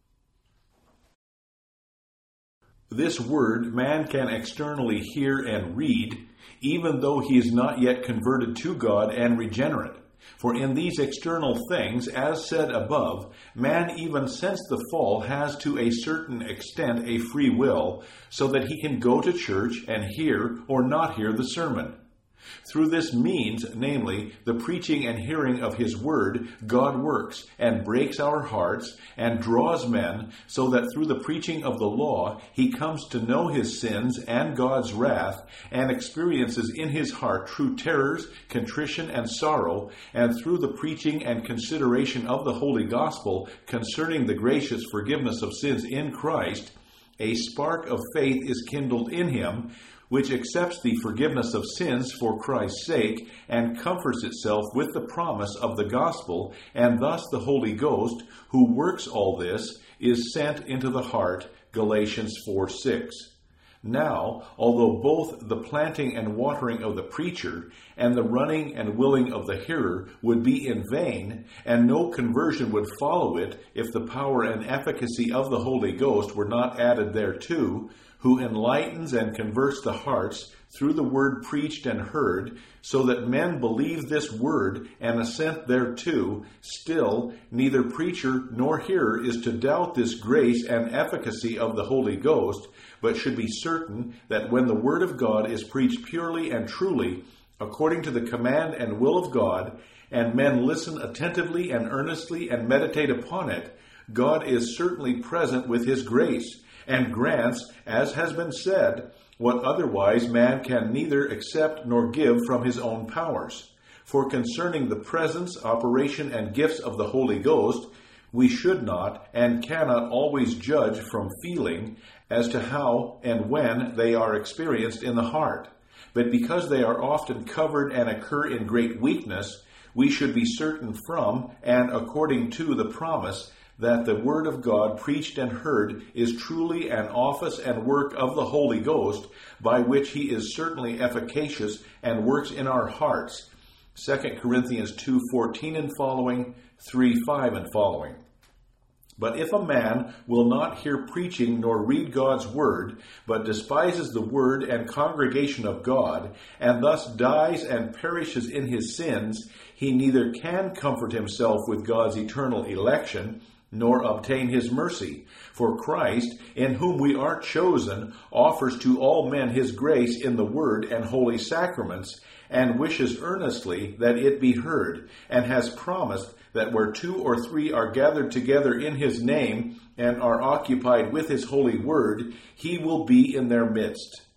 This word man can externally hear and read, even though he is not yet converted to God and regenerate. For in these external things, as said above, man even since the fall has to a certain extent a free will, so that he can go to church and hear or not hear the sermon. Through this means, namely, the preaching and hearing of his word, God works and breaks our hearts and draws men, so that through the preaching of the law he comes to know his sins and God's wrath, and experiences in his heart true terrors, contrition, and sorrow, and through the preaching and consideration of the Holy Gospel concerning the gracious forgiveness of sins in Christ, a spark of faith is kindled in him, which accepts the forgiveness of sins for Christ's sake, and comforts itself with the promise of the gospel, and thus the Holy Ghost, who works all this, is sent into the heart. Galatians 4:6. Now, although both the planting and watering of the preacher, and the running and willing of the hearer would be in vain, and no conversion would follow it if the power and efficacy of the Holy Ghost were not added thereto, who enlightens and converts the hearts through the word preached and heard, so that men believe this word and assent thereto, still neither preacher nor hearer is to doubt this grace and efficacy of the Holy Ghost, but should be certain that when the word of God is preached purely and truly, according to the command and will of God, and men listen attentively and earnestly and meditate upon it, God is certainly present with his grace, and grants, as has been said, what otherwise man can neither accept nor give from his own powers. For concerning the presence, operation, and gifts of the Holy Ghost, we should not and cannot always judge from feeling as to how and when they are experienced in the heart. But because they are often covered and occur in great weakness, we should be certain from, and according to the promise, that the word of God preached and heard is truly an office and work of the Holy Ghost, by which he is certainly efficacious and works in our hearts. 2 Corinthians 2:14 and following, 3:5 and following. But if a man will not hear preaching nor read God's word, but despises the word and congregation of God, and thus dies and perishes in his sins, he neither can comfort himself with God's eternal election, nor obtain his mercy. For Christ, in whom we are chosen, offers to all men his grace in the word and holy sacraments, and wishes earnestly that it be heard, and has promised that where 2 or 3 are gathered together in his name, and are occupied with his holy word, he will be in their midst.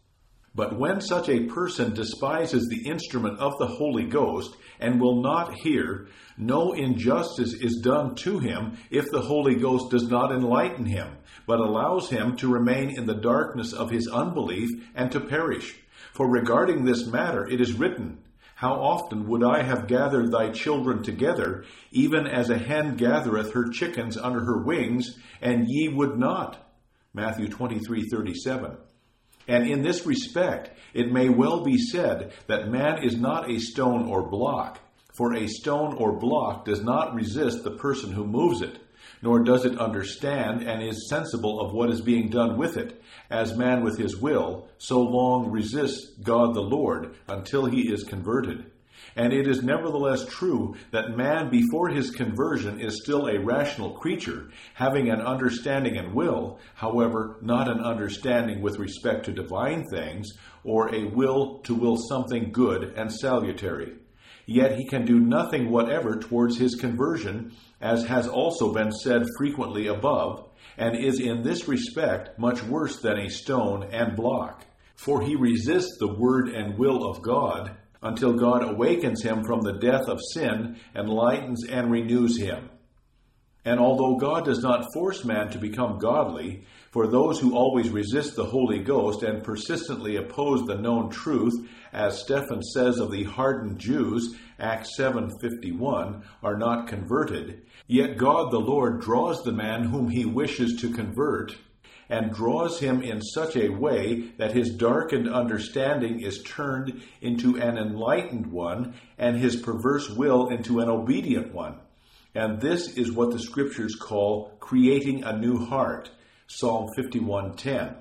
But when such a person despises the instrument of the Holy Ghost and will not hear, no injustice is done to him if the Holy Ghost does not enlighten him, but allows him to remain in the darkness of his unbelief and to perish. For regarding this matter it is written, How often would I have gathered thy children together, even as a hen gathereth her chickens under her wings, and ye would not. Matthew 23:37. And in this respect, it may well be said that man is not a stone or block, for a stone or block does not resist the person who moves it, nor does it understand and is sensible of what is being done with it, as man with his will so long resists God the Lord until he is converted. And it is nevertheless true that man before his conversion is still a rational creature, having an understanding and will, however, not an understanding with respect to divine things, or a will to will something good and salutary. Yet he can do nothing whatever towards his conversion, as has also been said frequently above, and is in this respect much worse than a stone and block. For he resists the word and will of God, until God awakens him from the death of sin, enlightens and renews him. And although God does not force man to become godly, for those who always resist the Holy Ghost and persistently oppose the known truth, as Stephen says of the hardened Jews, Acts 7:51, are not converted, yet God the Lord draws the man whom he wishes to convert, and draws him in such a way that his darkened understanding is turned into an enlightened one, and his perverse will into an obedient one. And this is what the Scriptures call creating a new heart, Psalm 51:10.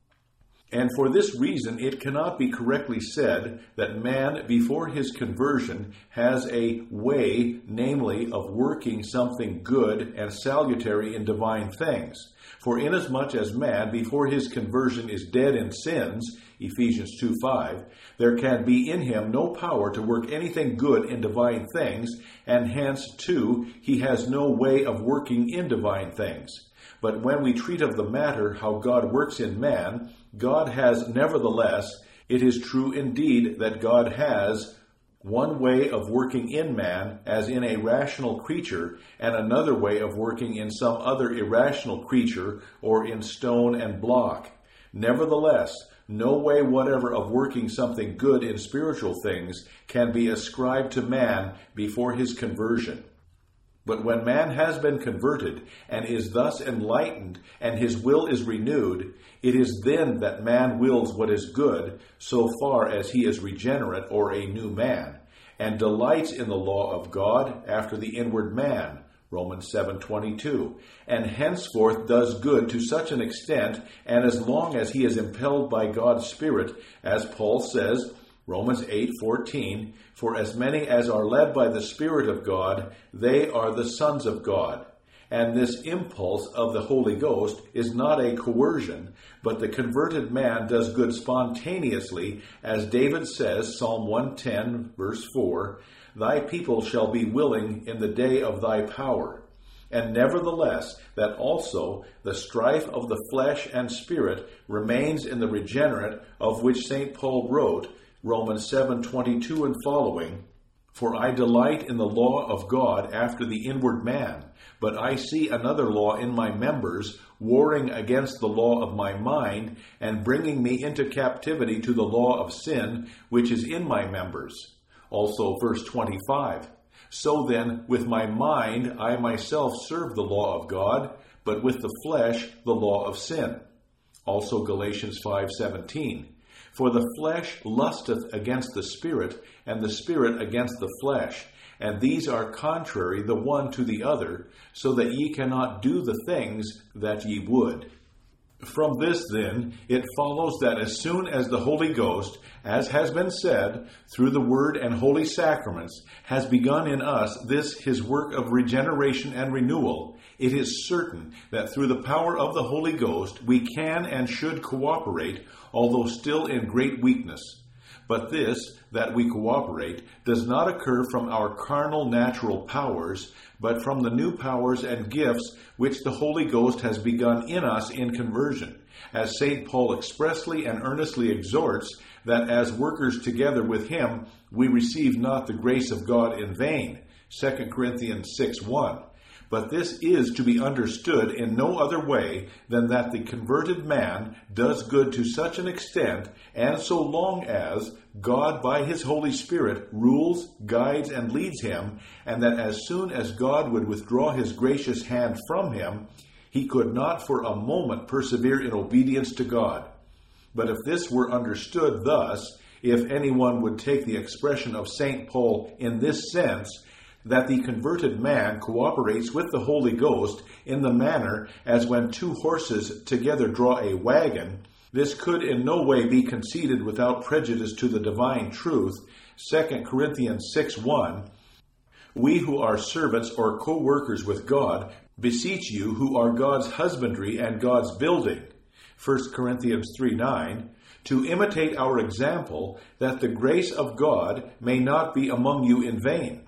And for this reason it cannot be correctly said that man before his conversion has a way, namely of working something good and salutary in divine things. For inasmuch as man before his conversion is dead in sins, Ephesians 2:5, there can be in him no power to work anything good in divine things, and hence, too, he has no way of working in divine things. But when we treat of the matter how God works in man, God has nevertheless, it is true indeed that God has one way of working in man as in a rational creature, and another way of working in some other irrational creature, or in stone and block. Nevertheless, no way whatever of working something good in spiritual things can be ascribed to man before his conversion. But when man has been converted, and is thus enlightened, and his will is renewed, it is then that man wills what is good, so far as he is regenerate or a new man, and delights in the law of God after the inward man, Romans 7:22, and henceforth does good to such an extent, and as long as he is impelled by God's Spirit, as Paul says, Romans 8:14, for as many as are led by the Spirit of God, they are the sons of God. And this impulse of the Holy Ghost is not a coercion, but the converted man does good spontaneously, as David says, Psalm 110, verse 4, Thy people shall be willing in the day of thy power. And nevertheless, that also the strife of the flesh and spirit remains in the regenerate, of which St. Paul wrote, Romans 7:22 and following, For I delight in the law of God after the inward man, but I see another law in my members, warring against the law of my mind, and bringing me into captivity to the law of sin, which is in my members. Also verse 25, So then, with my mind I myself serve the law of God, but with the flesh the law of sin. Also Galatians 5:17, For the flesh lusteth against the Spirit, and the Spirit against the flesh, and these are contrary the one to the other, so that ye cannot do the things that ye would. From this, then, it follows that as soon as the Holy Ghost, as has been said, through the Word and holy sacraments, has begun in us this his work of regeneration and renewal, it is certain that through the power of the Holy Ghost we can and should cooperate, although still in great weakness. But this, that we cooperate, does not occur from our carnal natural powers, but from the new powers and gifts which the Holy Ghost has begun in us in conversion, as St. Paul expressly and earnestly exhorts, that as workers together with him, we receive not the grace of God in vain. 2 Corinthians 6:1. But this is to be understood in no other way than that the converted man does good to such an extent and so long as God by his Holy Spirit rules, guides, and leads him, and that as soon as God would withdraw his gracious hand from him, he could not for a moment persevere in obedience to God. But if this were understood thus, if anyone would take the expression of St. Paul in this sense, that the converted man cooperates with the Holy Ghost in the manner as when two horses together draw a wagon, this could in no way be conceded without prejudice to the divine truth. 2 Corinthians 6:1. We who are servants or co-workers with God beseech you who are God's husbandry and God's building. 1 Corinthians 3:9. To imitate our example, that the grace of God may not be among you in vain.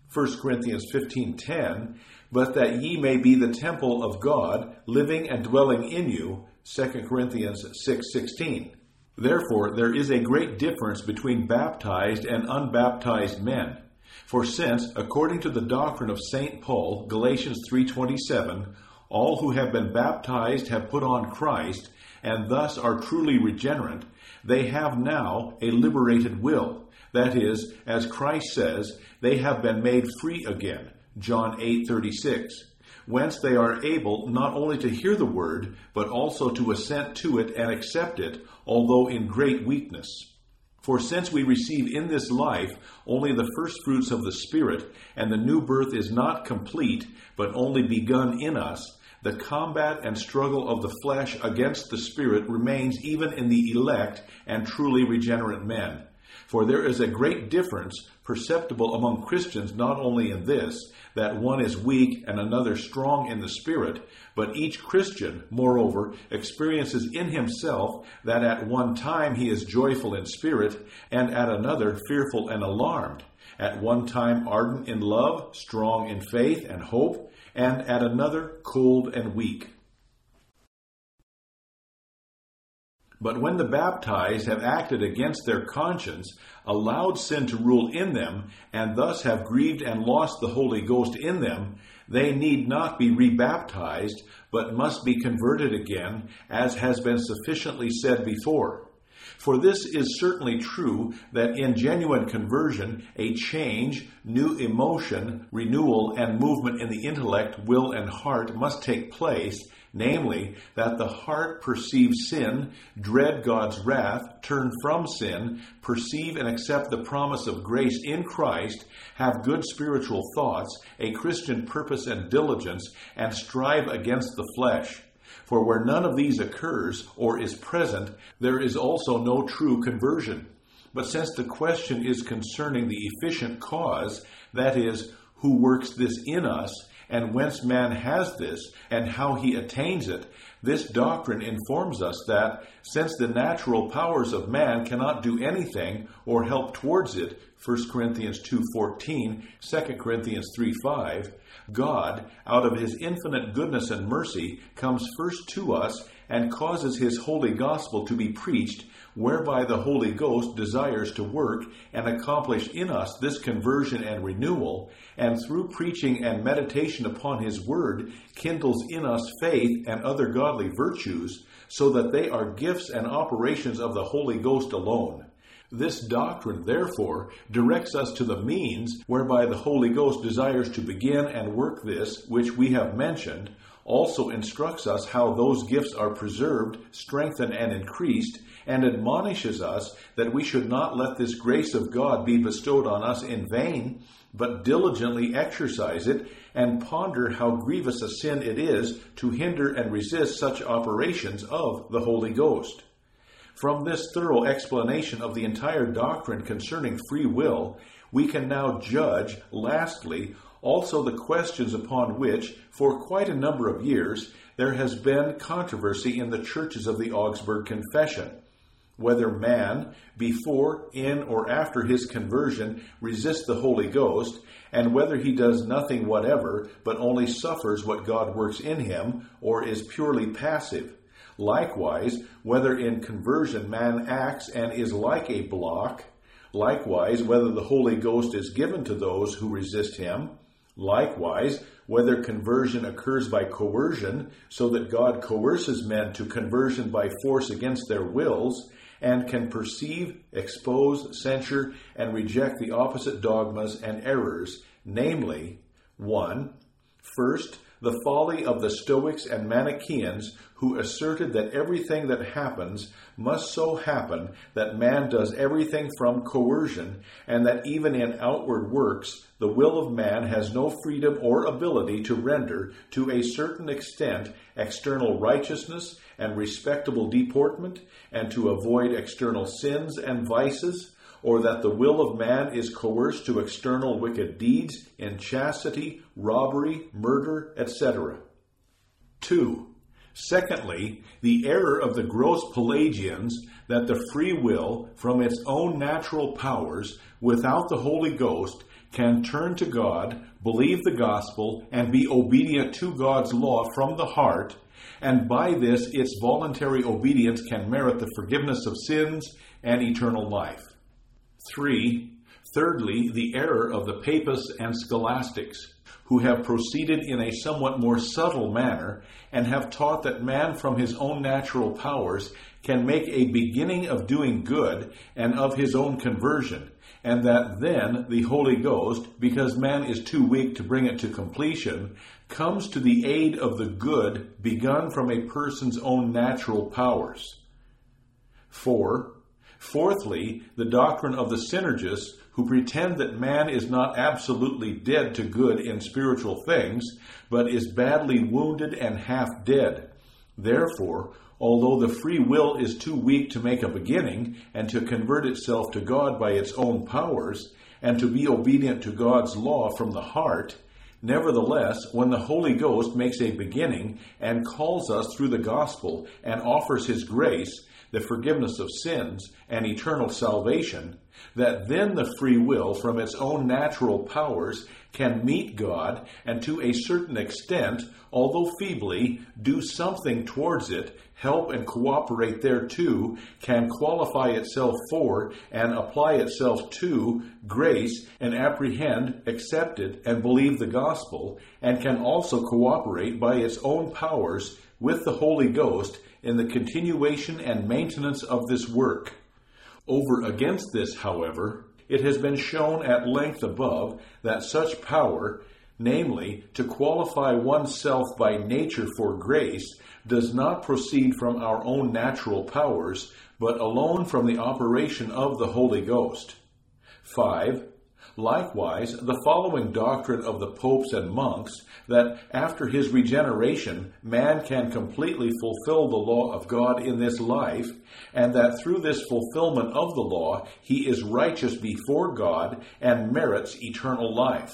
1 Corinthians 15:10, but that ye may be the temple of God, living and dwelling in you. 2 Corinthians 6:16. Therefore, there is a great difference between baptized and unbaptized men. For since, according to the doctrine of St. Paul, Galatians 3:27, all who have been baptized have put on Christ, and thus are truly regenerate, they have now a liberated will. That is, as Christ says, they have been made free again, John 8:36, whence they are able not only to hear the word, but also to assent to it and accept it, although in great weakness. For since we receive in this life only the first fruits of the Spirit, and the new birth is not complete, but only begun in us, the combat and struggle of the flesh against the Spirit remains even in the elect and truly regenerate men. For there is a great difference perceptible among Christians not only in this, that one is weak and another strong in the Spirit, but each Christian, moreover, experiences in himself that at one time he is joyful in spirit, and at another fearful and alarmed, at one time ardent in love, strong in faith and hope, and at another cold and weak. But when the baptized have acted against their conscience, allowed sin to rule in them, and thus have grieved and lost the Holy Ghost in them, they need not be rebaptized, but must be converted again, as has been sufficiently said before. For this is certainly true that in genuine conversion, a change, new emotion, renewal, and movement in the intellect, will, and heart must take place, namely, that the heart perceive sin, dread God's wrath, turn from sin, perceive and accept the promise of grace in Christ, have good spiritual thoughts, a Christian purpose and diligence, and strive against the flesh. For where none of these occurs or is present, there is also no true conversion. But since the question is concerning the efficient cause, that is, who works this in us, and whence man has this, and how he attains it, this doctrine informs us that, since the natural powers of man cannot do anything or help towards it, 1 Corinthians 2:14, 2 Corinthians 3:5, God, out of his infinite goodness and mercy, comes first to us and causes his holy gospel to be preached, whereby the Holy Ghost desires to work and accomplish in us this conversion and renewal, and through preaching and meditation upon his word kindles in us faith and other godly virtues, so that they are gifts and operations of the Holy Ghost alone. This doctrine, therefore, directs us to the means whereby the Holy Ghost desires to begin and work this which we have mentioned, also instructs us how those gifts are preserved, strengthened, and increased, and admonishes us that we should not let this grace of God be bestowed on us in vain, but diligently exercise it, and ponder how grievous a sin it is to hinder and resist such operations of the Holy Ghost. From this thorough explanation of the entire doctrine concerning free will, we can now judge, lastly, also the questions upon which, for quite a number of years, there has been controversy in the churches of the Augsburg Confession. whether man, before, in, or after his conversion, resists the Holy Ghost, and whether he does nothing whatever, but only suffers what God works in him, or is purely passive. Likewise, whether in conversion man acts and is like a block. Likewise, whether the Holy Ghost is given to those who resist him. Likewise, whether conversion occurs by coercion, so that God coerces men to conversion by force against their wills, and can perceive, expose, censure, and reject the opposite dogmas and errors, namely, 1. First, the folly of the Stoics and Manichaeans, who asserted that everything that happens must so happen that man does everything from coercion, and that even in outward works the will of man has no freedom or ability to render, to a certain extent, external righteousness and respectable deportment, and to avoid external sins and vices, or that the will of man is coerced to external wicked deeds, inchastity, robbery, murder, etc. 2. Secondly, the error of the gross Pelagians that the free will, from its own natural powers, without the Holy Ghost, can turn to God, believe the gospel, and be obedient to God's law from the heart, and by this its voluntary obedience can merit the forgiveness of sins and eternal life. 3. Thirdly, the error of the Papists and Scholastics, who have proceeded in a somewhat more subtle manner, and have taught that man from his own natural powers can make a beginning of doing good and of his own conversion, and that then the Holy Ghost, because man is too weak to bring it to completion, comes to the aid of the good begun from a person's own natural powers. 4. Fourthly, the doctrine of the synergists, who pretend that man is not absolutely dead to good in spiritual things, but is badly wounded and half dead. Therefore, although the free will is too weak to make a beginning, and to convert itself to God by its own powers, and to be obedient to God's law from the heart, nevertheless, when the Holy Ghost makes a beginning, and calls us through the gospel, and offers his grace, the forgiveness of sins, and eternal salvation, that then the free will from its own natural powers can meet God, and to a certain extent, although feebly, do something towards it, help and cooperate thereto, can qualify itself for, and apply itself to, grace, and apprehend, accept it, and believe the gospel, and can also cooperate by its own powers with the Holy Ghost in the continuation and maintenance of this work. Over against this, however, it has been shown at length above that such power, namely, to qualify oneself by nature for grace, does not proceed from our own natural powers, but alone from the operation of the Holy Ghost. 5. Likewise, the following doctrine of the popes and monks, that after his regeneration man can completely fulfill the law of God in this life, and that through this fulfillment of the law he is righteous before God and merits eternal life.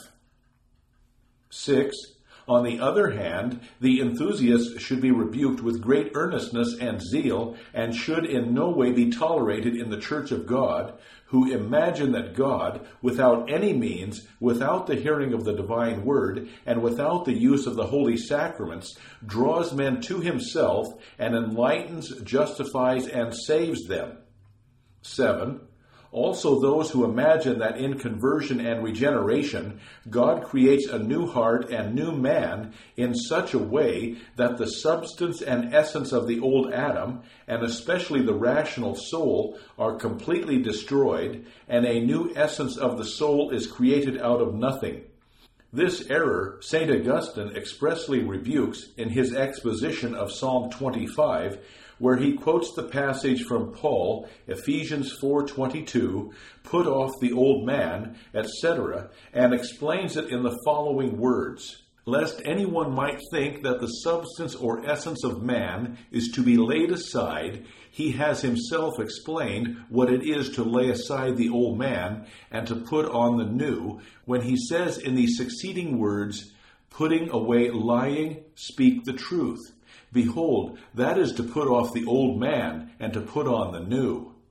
6. On the other hand, the enthusiasts should be rebuked with great earnestness and zeal, and should in no way be tolerated in the church of God, who imagine that God, without any means, without the hearing of the divine word, and without the use of the holy sacraments, draws men to himself, and enlightens, justifies, and saves them. 7. Also those who imagine that in conversion and regeneration, God creates a new heart and new man in such a way that the substance and essence of the old Adam, and especially the rational soul, are completely destroyed, and a new essence of the soul is created out of nothing. This error St. Augustine expressly rebukes in his exposition of Psalm 25, where he quotes the passage from Paul, Ephesians 4:22, "Put off the old man," etc., and explains it in the following words: "Lest anyone might think that the substance or essence of man is to be laid aside, he has himself explained what it is to lay aside the old man and to put on the new, when he says in the succeeding words, 'Putting away lying, speak the truth.' Behold, that is to put off the old man and to put on the new."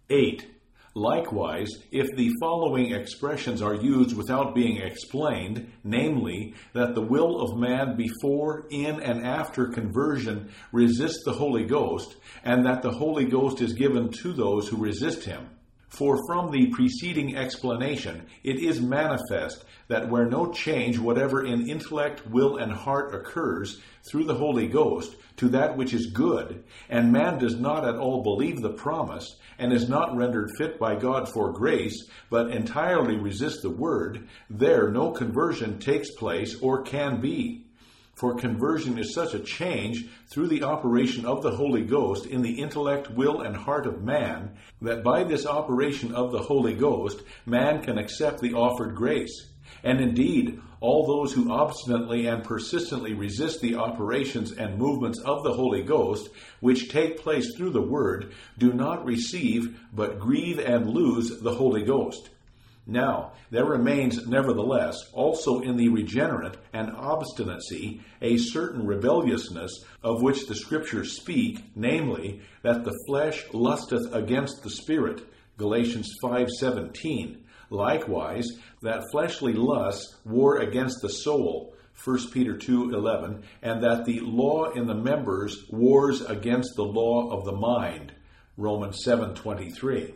8. Likewise, if the following expressions are used without being explained, namely, that the will of man before, in, and after conversion resists the Holy Ghost, and that the Holy Ghost is given to those who resist him. For from the preceding explanation, it is manifest that where no change whatever in intellect, will, and heart occurs through the Holy Ghost to that which is good, and man does not at all believe the promise, and is not rendered fit by God for grace, but entirely resists the word, there no conversion takes place or can be. For conversion is such a change through the operation of the Holy Ghost in the intellect, will, and heart of man, that by this operation of the Holy Ghost, man can accept the offered grace. And indeed, all those who obstinately and persistently resist the operations and movements of the Holy Ghost, which take place through the Word, do not receive, but grieve and lose the Holy Ghost. Now, there remains, nevertheless, also in the regenerate and obstinacy a certain rebelliousness of which the Scriptures speak, namely, that the flesh lusteth against the Spirit, Galatians 5:17. Likewise, that fleshly lusts war against the soul, 1 Peter 2:11, and that the law in the members wars against the law of the mind, Romans 7:23.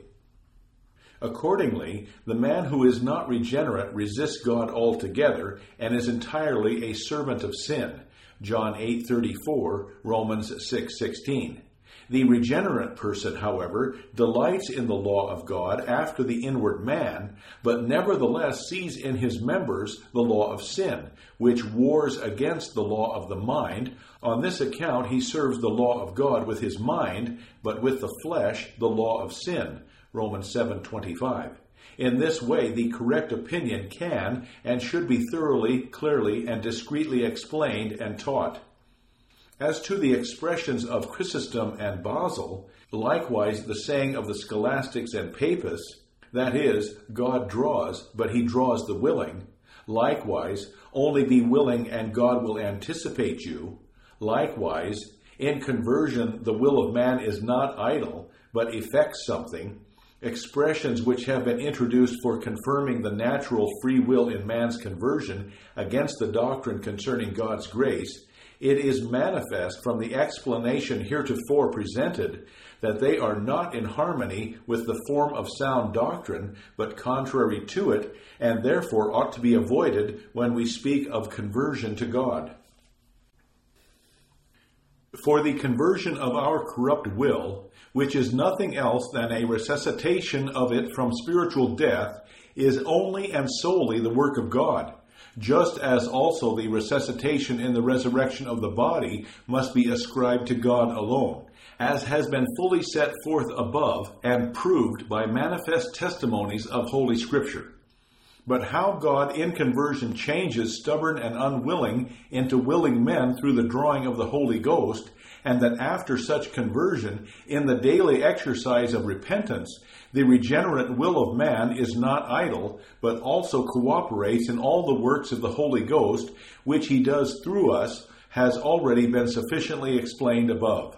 Accordingly, the man who is not regenerate resists God altogether and is entirely a servant of sin, John 8:34, Romans 6:16. The regenerate person, however, delights in the law of God after the inward man, but nevertheless sees in his members the law of sin, which wars against the law of the mind. On this account he serves the law of God with his mind, but with the flesh the law of sin, Romans 7:25. In this way, the correct opinion can and should be thoroughly, clearly, and discreetly explained and taught. As to the expressions of Chrysostom and Basil, likewise the saying of the scholastics and papists, that is, God draws, but he draws the willing, likewise, only be willing and God will anticipate you, likewise, in conversion the will of man is not idle, but effects something, expressions which have been introduced for confirming the natural free will in man's conversion against the doctrine concerning God's grace, it is manifest from the explanation heretofore presented that they are not in harmony with the form of sound doctrine, but contrary to it, and therefore ought to be avoided when we speak of conversion to God. For the conversion of our corrupt will, which is nothing else than a resuscitation of it from spiritual death, is only and solely the work of God, just as also the resuscitation in the resurrection of the body must be ascribed to God alone, as has been fully set forth above and proved by manifest testimonies of Holy Scripture. But how God in conversion changes stubborn and unwilling into willing men through the drawing of the Holy Ghost, and that after such conversion, in the daily exercise of repentance, the regenerate will of man is not idle, but also cooperates in all the works of the Holy Ghost, which he does through us, has already been sufficiently explained above.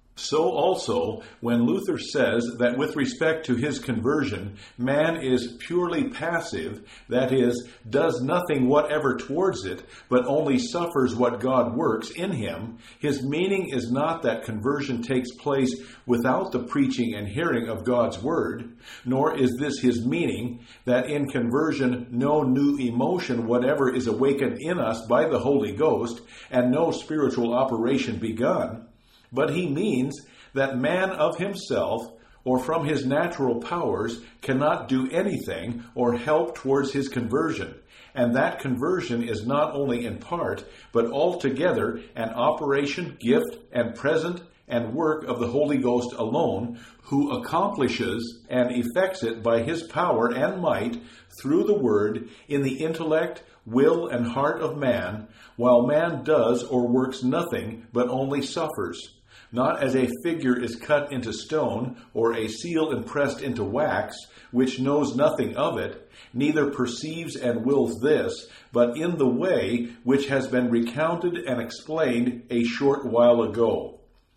So also, when Luther says that with respect to his conversion, man is purely passive, that is, does nothing whatever towards it, but only suffers what God works in him, his meaning is not that conversion takes place without the preaching and hearing of God's word, nor is this his meaning that in conversion no new emotion whatever is awakened in us by the Holy Ghost, and no spiritual operation begun. But he means that man of himself, or from his natural powers, cannot do anything or help towards his conversion, and that conversion is not only in part, but altogether an operation, gift, and present and work of the Holy Ghost alone, who accomplishes and effects it by his power and might through the Word in the intellect, will, and heart of man, while man does or works nothing, but only suffers. Not as a figure is cut into stone, or a seal impressed into wax, which knows nothing of it, neither perceives and wills this, but in the way which has been recounted and explained a short while ago.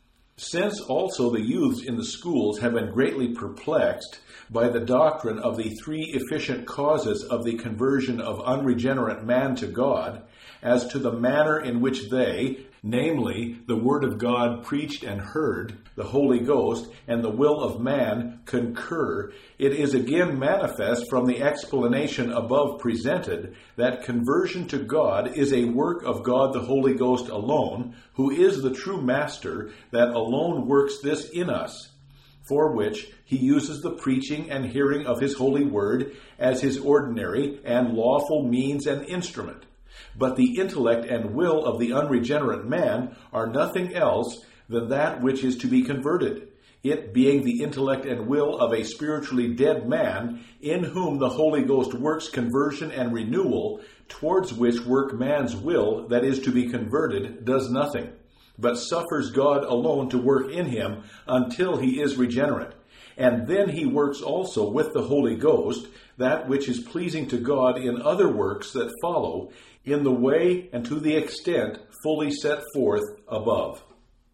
Since also the youths in the schools have been greatly perplexed by the doctrine of the three efficient causes of the conversion of unregenerate man to God, as to the manner in which they, namely, the Word of God preached and heard, the Holy Ghost, and the will of man concur, it is again manifest from the explanation above presented that conversion to God is a work of God the Holy Ghost alone, who is the true Master, that alone works this in us, for which he uses the preaching and hearing of his holy word as his ordinary and lawful means and instrument. But the intellect and will of the unregenerate man are nothing else than that which is to be converted, it being the intellect and will of a spiritually dead man, in whom the Holy Ghost works conversion and renewal, towards which work man's will that is to be converted does nothing, but suffers God alone to work in him until he is regenerate. And then he works also with the Holy Ghost that which is pleasing to God in other works that follow, in the way and to the extent fully set forth above.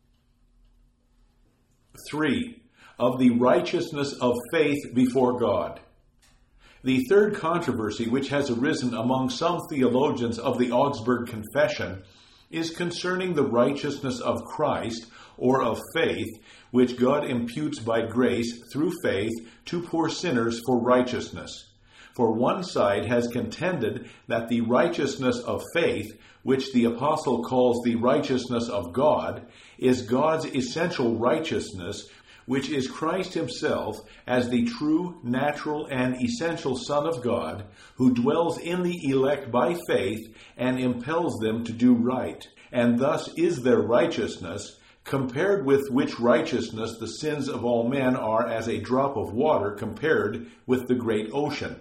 3. Of the righteousness of faith before God. The third controversy which has arisen among some theologians of the Augsburg Confession is concerning the righteousness of Christ, or of faith, which God imputes by grace through faith to poor sinners for righteousness. For one side has contended that the righteousness of faith, which the apostle calls the righteousness of God, is God's essential righteousness, which is Christ himself as the true, natural, and essential Son of God, who dwells in the elect by faith and impels them to do right, and thus is their righteousness, compared with which righteousness the sins of all men are as a drop of water compared with the great ocean.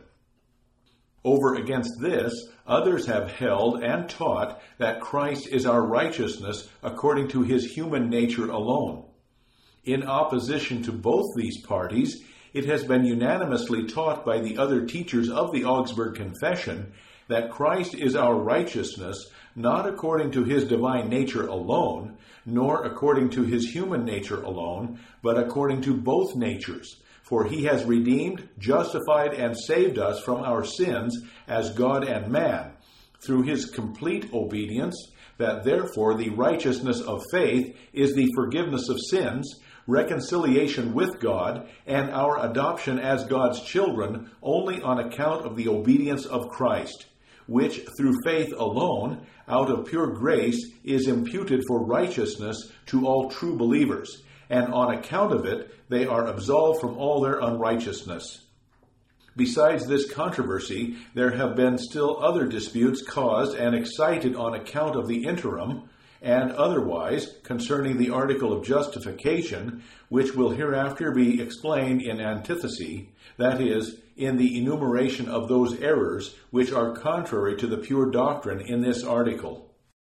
Over against this, others have held and taught that Christ is our righteousness according to his human nature alone. In opposition to both these parties, it has been unanimously taught by the other teachers of the Augsburg Confession that Christ is our righteousness not according to his divine nature alone, nor according to his human nature alone, but according to both natures. For he has redeemed, justified, and saved us from our sins as God and man, through his complete obedience, that therefore the righteousness of faith is the forgiveness of sins, reconciliation with God, and our adoption as God's children only on account of the obedience of Christ, which through faith alone, out of pure grace, is imputed for righteousness to all true believers, and on account of it they are absolved from all their unrighteousness. Besides this controversy, there have been still other disputes caused and excited on account of the interim, and otherwise concerning the article of justification, which will hereafter be explained in antithesis, that is, in the enumeration of those errors which are contrary to the pure doctrine in this article.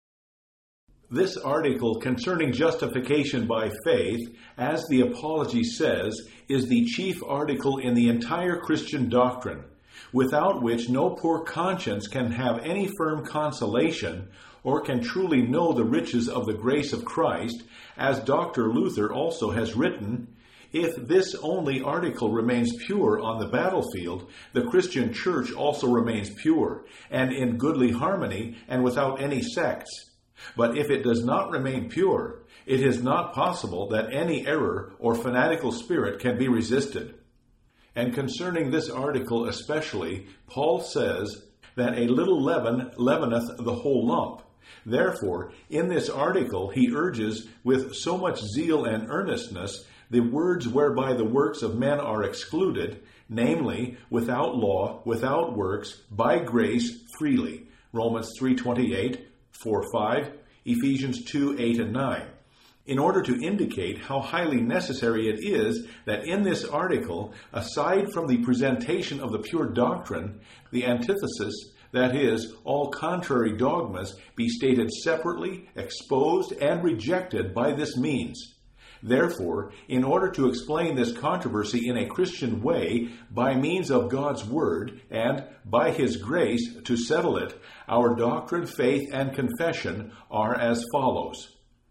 This article concerning justification by faith, as the Apology says, is the chief article in the entire Christian doctrine, without which no poor conscience can have any firm consolation, or can truly know the riches of the grace of Christ, as Dr. Luther also has written, "If this only article remains pure on the battlefield, the Christian church also remains pure, and in goodly harmony, and without any sects. But if it does not remain pure, it is not possible that any error or fanatical spirit can be resisted." And concerning this article especially, Paul says that a little leaven leaveneth the whole lump. Therefore, in this article he urges with so much zeal and earnestness the words whereby the works of men are excluded, namely, without law, without works, by grace, freely. Romans 3:28, 4:5, Ephesians 2:8 and 9. In order to indicate how highly necessary it is that in this article, aside from the presentation of the pure doctrine, the antithesis, that is, all contrary dogmas, be stated separately, exposed, and rejected by this means. Therefore, in order to explain this controversy in a Christian way, by means of God's Word, and by His grace to settle it, our doctrine, faith, and confession are as follows.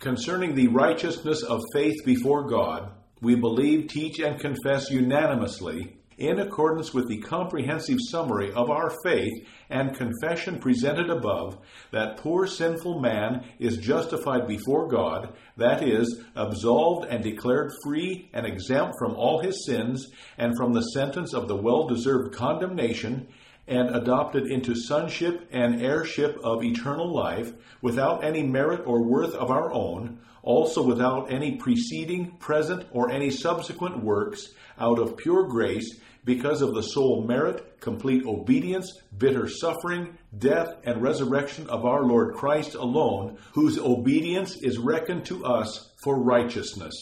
Concerning the righteousness of faith before God, we believe, teach, and confess unanimously, in accordance with the comprehensive summary of our faith and confession presented above, that poor sinful man is justified before God, that is, absolved and declared free and exempt from all his sins and from the sentence of the well-deserved condemnation, and adopted into sonship and heirship of eternal life, without any merit or worth of our own, also without any preceding, present, or any subsequent works, out of pure grace, because of the sole merit, complete obedience, bitter suffering, death, and resurrection of our Lord Christ alone, whose obedience is reckoned to us for righteousness.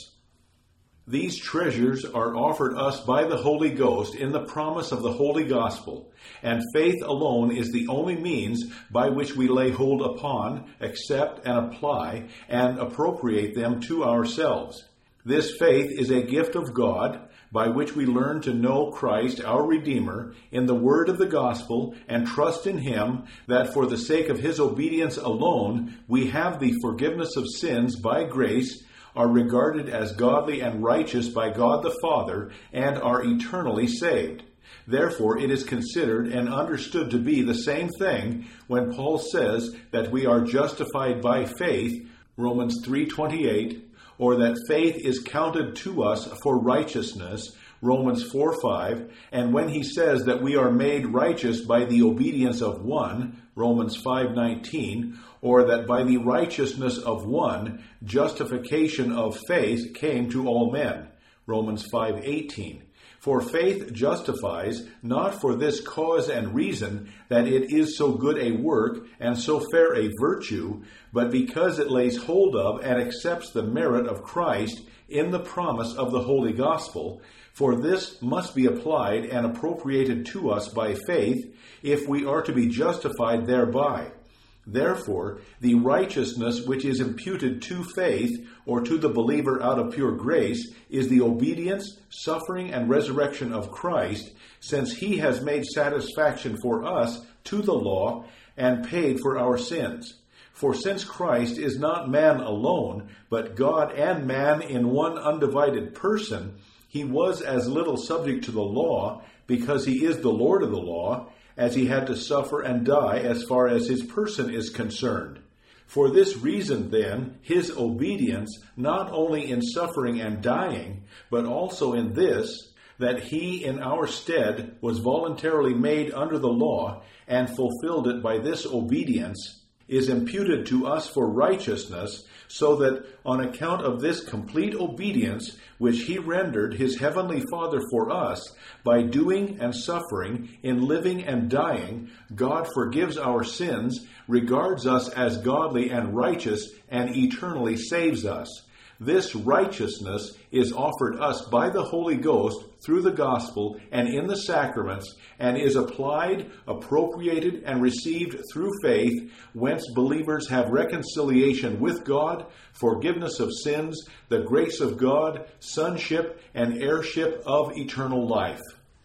These treasures are offered us by the Holy Ghost in the promise of the Holy Gospel, and faith alone is the only means by which we lay hold upon, accept, and apply, and appropriate them to ourselves. This faith is a gift of God, by which we learn to know Christ, our Redeemer, in the word of the gospel, and trust in Him, that for the sake of His obedience alone, we have the forgiveness of sins by grace, are regarded as godly and righteous by God the Father, and are eternally saved. Therefore, it is considered and understood to be the same thing when Paul says that we are justified by faith, Romans 3:28, or that faith is counted to us for righteousness, Romans 4:5, and when he says that we are made righteous by the obedience of one, Romans 5:19, or that by the righteousness of one, justification of faith came to all men, Romans 5:18. For faith justifies, not for this cause and reason, that it is so good a work and so fair a virtue, but because it lays hold of and accepts the merit of Christ in the promise of the Holy Gospel, for this must be applied and appropriated to us by faith, if we are to be justified thereby. Therefore, the righteousness which is imputed to faith, or to the believer out of pure grace, is the obedience, suffering, and resurrection of Christ, since He has made satisfaction for us to the law and paid for our sins. For since Christ is not man alone, but God and man in one undivided person, He was as little subject to the law, because He is the Lord of the law, as He had to suffer and die as far as His person is concerned. For this reason, then, His obedience, not only in suffering and dying, but also in this, that He in our stead was voluntarily made under the law, and fulfilled it by this obedience, is imputed to us for righteousness, so that on account of this complete obedience, which He rendered His heavenly Father for us, by doing and suffering, in living and dying, God forgives our sins, regards us as godly and righteous, and eternally saves us. This righteousness is offered us by the Holy Ghost through the gospel and in the sacraments, and is applied, appropriated, and received through faith, whence believers have reconciliation with God, forgiveness of sins, the grace of God, sonship, and heirship of eternal life.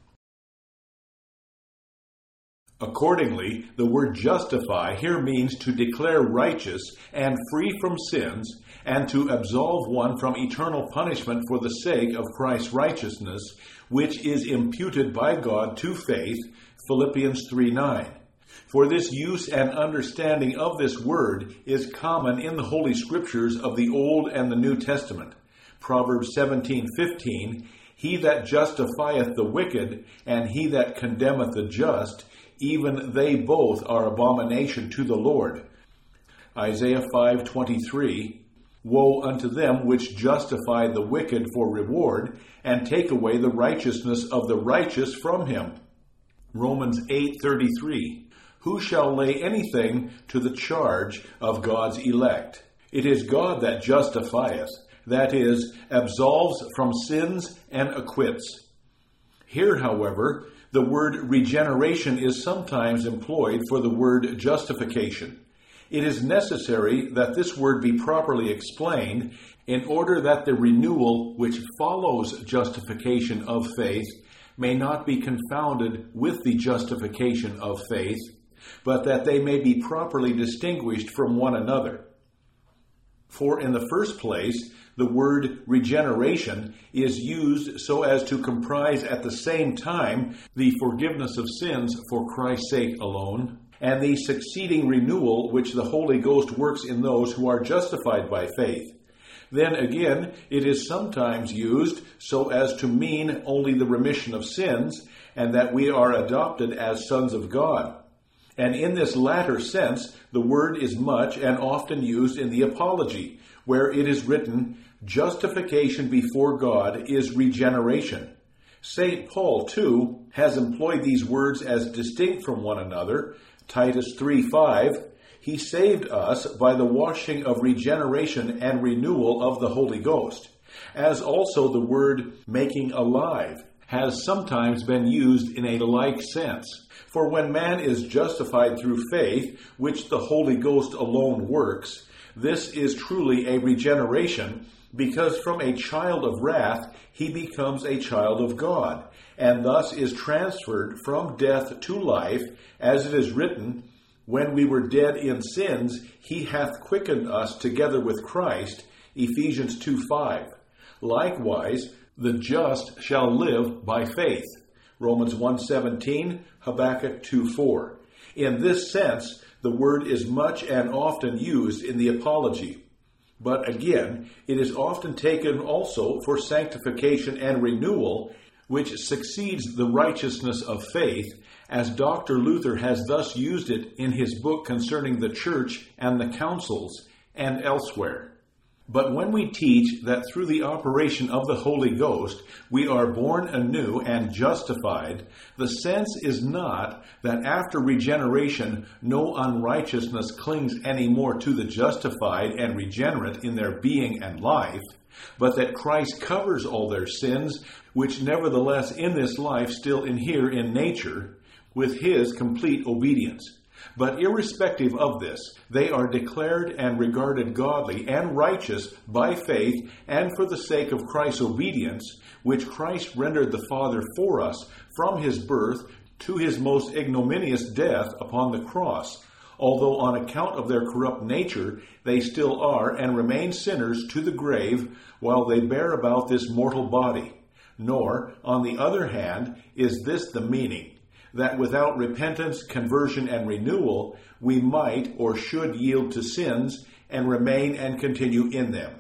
Accordingly, the word justify here means to declare righteous and free from sins, and to absolve one from eternal punishment for the sake of Christ's righteousness, which is imputed by God to faith, Philippians 3:9. For this use and understanding of this word is common in the Holy Scriptures of the Old and the New Testament. Proverbs 17:15, He that justifieth the wicked, and he that condemneth the just, even they both are abomination to the Lord. Isaiah 5:23, Woe unto them which justify the wicked for reward, and take away the righteousness of the righteous from him. Romans 8:33, Who shall lay anything to the charge of God's elect? It is God that justifieth, that is, absolves from sins and acquits. Here, however, the word regeneration is sometimes employed for the word justification. It is necessary that this word be properly explained in order that the renewal which follows justification of faith may not be confounded with the justification of faith, but that they may be properly distinguished from one another. For in the first place, the word regeneration is used so as to comprise at the same time the forgiveness of sins for Christ's sake alone, and the succeeding renewal which the Holy Ghost works in those who are justified by faith. Then again, it is sometimes used so as to mean only the remission of sins, and that we are adopted as sons of God. And in this latter sense, the word is much and often used in the Apology, where it is written, justification before God is regeneration. St. Paul, too, has employed these words as distinct from one another. Titus 3:5, he saved us by the washing of regeneration and renewal of the Holy Ghost, as also the word making alive has sometimes been used in a like sense. For when man is justified through faith, which the Holy Ghost alone works, this is truly a regeneration, because from a child of wrath he becomes a child of God, and thus is transferred from death to life, as it is written, when we were dead in sins, he hath quickened us together with Christ, Ephesians 2:5. Likewise, the just shall live by faith, Romans 1:17, Habakkuk 2:4. In this sense, the word is much and often used in the Apology. But again, it is often taken also for sanctification and renewal, which succeeds the righteousness of faith, as Dr. Luther has thus used it in his book concerning the Church and the Councils, and elsewhere. But when we teach that through the operation of the Holy Ghost we are born anew and justified, the sense is not that after regeneration no unrighteousness clings any more to the justified and regenerate in their being and life, but that Christ covers all their sins, which nevertheless in this life still inhere in nature, with his complete obedience. But irrespective of this, they are declared and regarded godly and righteous by faith and for the sake of Christ's obedience, which Christ rendered the Father for us from his birth to his most ignominious death upon the cross, although on account of their corrupt nature they still are and remain sinners to the grave while they bear about this mortal body. Nor, on the other hand, is this the meaning, that without repentance, conversion, and renewal, we might or should yield to sins and remain and continue in them.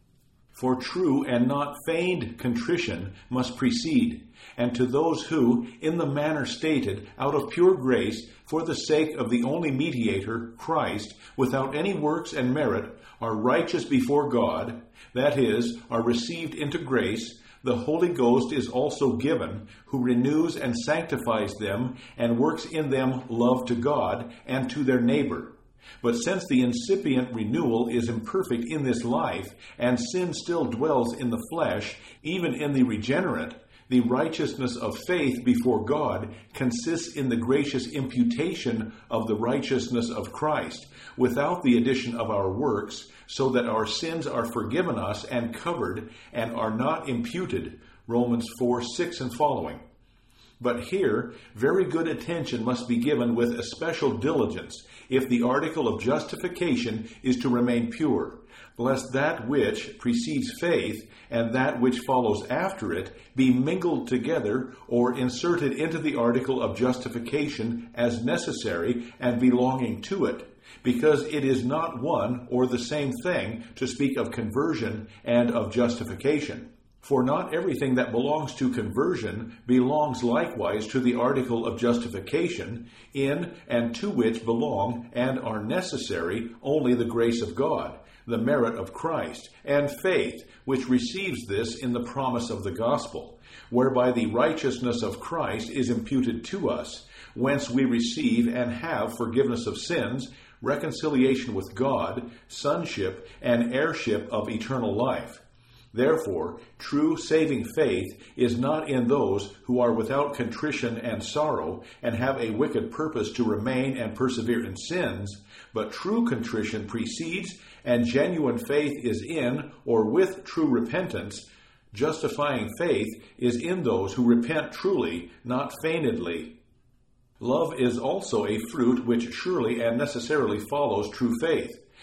For true and not feigned contrition must precede, and to those who, in the manner stated, out of pure grace, for the sake of the only mediator, Christ, without any works and merit, are righteous before God, that is, are received into grace, the Holy Ghost is also given, who renews and sanctifies them and works in them love to God and to their neighbor. But since the incipient renewal is imperfect in this life, and sin still dwells in the flesh, even in the regenerate, the righteousness of faith before God consists in the gracious imputation of the righteousness of Christ, without the addition of our works, so that our sins are forgiven us and covered and are not imputed. Romans 4:6 and following. But here, very good attention must be given with especial diligence if the article of justification is to remain pure, lest that which precedes faith and that which follows after it be mingled together or inserted into the article of justification as necessary and belonging to it, because it is not one or the same thing to speak of conversion and of justification. For not everything that belongs to conversion belongs likewise to the article of justification, in and to which belong and are necessary only the grace of God, the merit of Christ, and faith, which receives this in the promise of the gospel, whereby the righteousness of Christ is imputed to us, whence we receive and have forgiveness of sins, reconciliation with God, sonship, and heirship of eternal life. Therefore, true saving faith is not in those who are without contrition and sorrow and have a wicked purpose to remain and persevere in sins, but true contrition precedes and genuine faith is in or with true repentance. Justifying faith is in those who repent truly, not feignedly. Love is also a fruit which surely and necessarily follows true faith.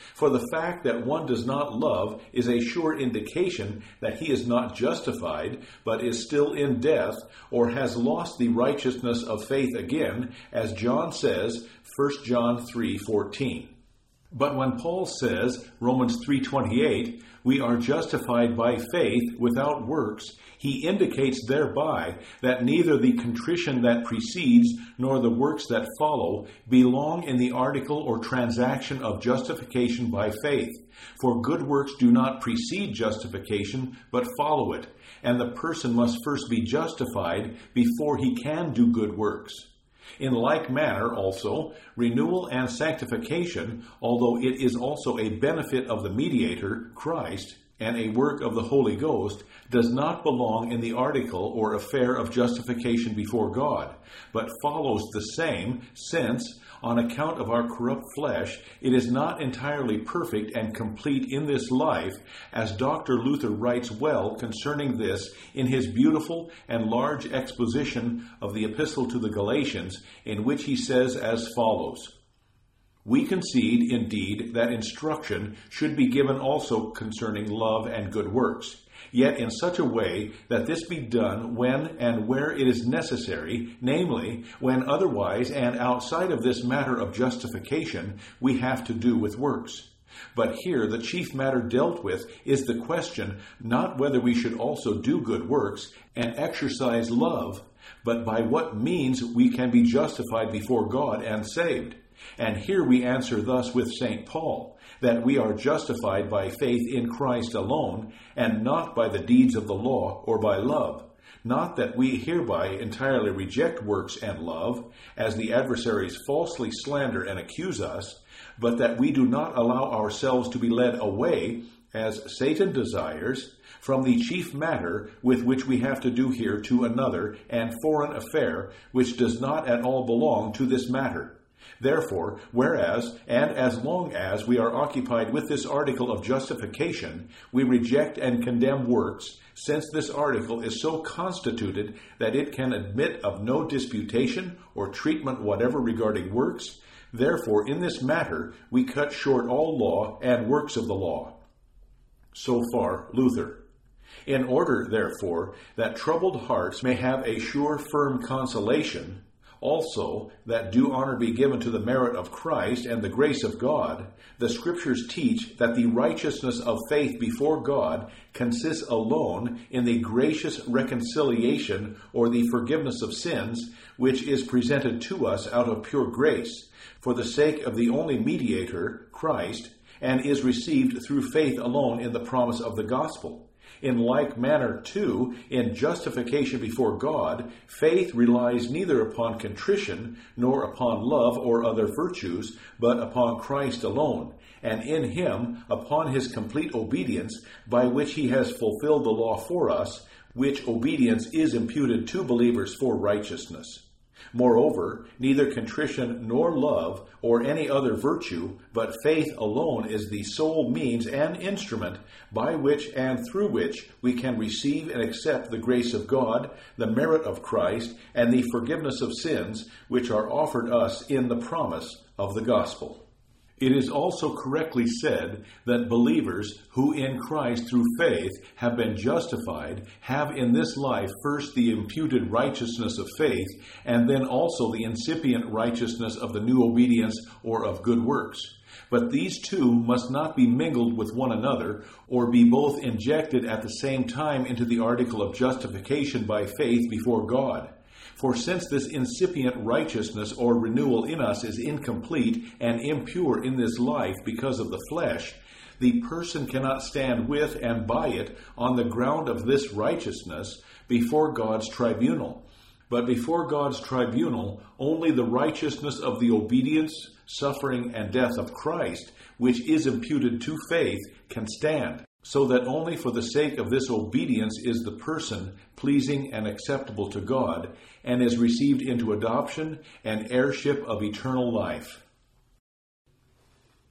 For the fact that one does not love is a sure indication that he is not justified, but is still in death, or has lost the righteousness of faith again, as John says, 1 John 3:14. But when Paul says, Romans 3:28, we are justified by faith without works, he indicates thereby that neither the contrition that precedes nor the works that follow belong in the article or transaction of justification by faith. For good works do not precede justification, but follow it, and the person must first be justified before he can do good works. In like manner, also, renewal and sanctification, although it is also a benefit of the mediator, Christ, and a work of the Holy Ghost, does not belong in the article or affair of justification before God, but follows the same, since, on account of our corrupt flesh, it is not entirely perfect and complete in this life, as Dr. Luther writes well concerning this in his beautiful and large exposition of the Epistle to the Galatians, in which he says as follows: We concede, indeed, that instruction should be given also concerning love and good works, yet in such a way that this be done when and where it is necessary, namely, when otherwise and outside of this matter of justification we have to do with works. But here the chief matter dealt with is the question not whether we should also do good works and exercise love, but by what means we can be justified before God and saved. And here we answer thus with St. Paul, that we are justified by faith in Christ alone, and not by the deeds of the law or by love. Not that we hereby entirely reject works and love, as the adversaries falsely slander and accuse us, but that we do not allow ourselves to be led away, as Satan desires, from the chief matter with which we have to do here to another and foreign affair, which does not at all belong to this matter. Therefore, whereas, and as long as we are occupied with this article of justification, we reject and condemn works, since this article is so constituted that it can admit of no disputation or treatment whatever regarding works. Therefore, in this matter, we cut short all law and works of the law. So far, Luther. In order, therefore, that troubled hearts may have a sure, firm consolation, also, that due honor be given to the merit of Christ and the grace of God, the Scriptures teach that the righteousness of faith before God consists alone in the gracious reconciliation or the forgiveness of sins, which is presented to us out of pure grace, for the sake of the only mediator, Christ, and is received through faith alone in the promise of the gospel. In like manner, too, in justification before God, faith relies neither upon contrition nor upon love or other virtues, but upon Christ alone, and in him upon his complete obedience, by which he has fulfilled the law for us, which obedience is imputed to believers for righteousness. Moreover, neither contrition nor love or any other virtue, but faith alone is the sole means and instrument by which and through which we can receive and accept the grace of God, the merit of Christ, and the forgiveness of sins, which are offered us in the promise of the gospel. It is also correctly said that believers who in Christ through faith have been justified have in this life first the imputed righteousness of faith, and then also the incipient righteousness of the new obedience or of good works. But these two must not be mingled with one another, or be both injected at the same time into the article of justification by faith before God. For since this incipient righteousness or renewal in us is incomplete and impure in this life because of the flesh, the person cannot stand with and by it on the ground of this righteousness before God's tribunal. But before God's tribunal, only the righteousness of the obedience, suffering, and death of Christ, which is imputed to faith, can stand. So that only for the sake of this obedience is the person pleasing and acceptable to God, and is received into adoption and heirship of eternal life.